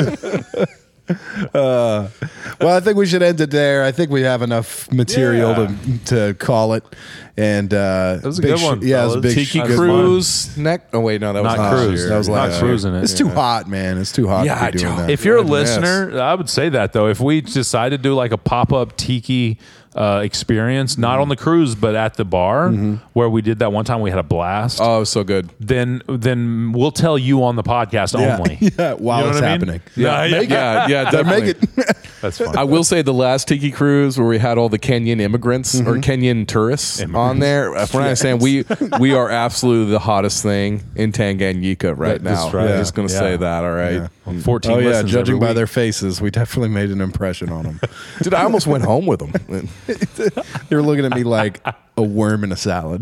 Speaker 4: Well, I think we should end it there. I think we have enough material
Speaker 5: Yeah.
Speaker 4: to to call it. And uh,
Speaker 5: That was a
Speaker 4: big
Speaker 5: good
Speaker 4: sh-
Speaker 5: one,
Speaker 4: Yeah, it was a
Speaker 5: fellas.
Speaker 4: big
Speaker 6: Tiki
Speaker 4: good
Speaker 6: Cruise neck. Oh wait, no, that was
Speaker 5: Not
Speaker 6: last
Speaker 5: cruise.
Speaker 6: year.
Speaker 4: That was
Speaker 5: Not
Speaker 4: last
Speaker 5: cruising
Speaker 4: year.
Speaker 5: it.
Speaker 4: It's too hot, man. It's too hot
Speaker 6: Yeah,
Speaker 4: to be doing
Speaker 6: I-
Speaker 4: that.
Speaker 5: If you're a
Speaker 6: Goodness.
Speaker 5: listener, I would say that though. If we decide to do like a pop up tiki uh, experience, not on the cruise but at the bar, where we did that one time, we had a blast.
Speaker 6: Oh, so good.
Speaker 5: then then we'll tell you on the podcast
Speaker 4: yeah,
Speaker 5: only.
Speaker 4: yeah, while
Speaker 5: You know
Speaker 4: it's
Speaker 5: what I mean?
Speaker 4: happening.
Speaker 5: Yeah, yeah,
Speaker 6: Yeah, yeah,
Speaker 4: Better
Speaker 6: definitely.
Speaker 4: make it.
Speaker 5: That's fine.
Speaker 6: I will say the last Tiki Cruise where we had all the Kenyan immigrants or Kenyan tourists on there. uh, From what I understand, we we are absolutely the hottest thing in Tanganyika right
Speaker 5: That-
Speaker 6: now.
Speaker 5: that's right.
Speaker 6: I'm just gonna
Speaker 5: Yeah.
Speaker 6: say that. All right,
Speaker 5: On fourteen
Speaker 4: Oh yeah,
Speaker 5: listens
Speaker 4: judging
Speaker 5: every
Speaker 4: by
Speaker 5: week.
Speaker 4: their faces, we definitely made an impression on them.
Speaker 6: dude, I almost went home with them.
Speaker 4: They were looking at me like a worm in a salad.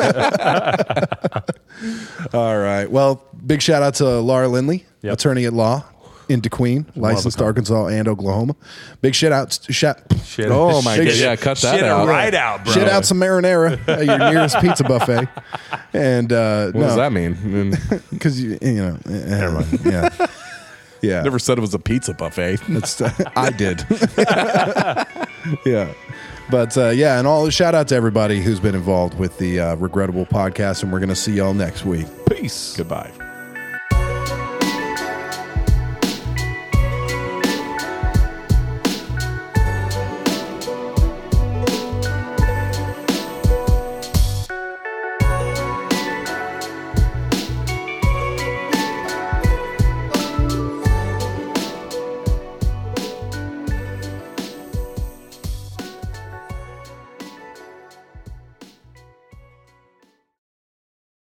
Speaker 4: All right. Well, big shout out to Laura Lindley,
Speaker 5: Yep.
Speaker 4: attorney at law in DeQueen, licensed Arkansas and Oklahoma. Big shout out. Shout,
Speaker 5: Shit.
Speaker 6: Oh my
Speaker 4: Big
Speaker 6: god,
Speaker 4: sh-
Speaker 6: yeah, cut that
Speaker 5: Shit
Speaker 6: out.
Speaker 5: right out, bro.
Speaker 4: Shit out some marinara at your nearest pizza buffet. And uh,
Speaker 6: What does that mean? I mean,
Speaker 4: Because you, you know, never mind. Yeah, yeah.
Speaker 6: never said it was a pizza buffet.
Speaker 4: That's, I did. Yeah. But uh, yeah, and all shout out to everybody who's been involved with the uh, Regrettable podcast, and we're going to see y'all next week.
Speaker 5: Peace.
Speaker 6: Goodbye.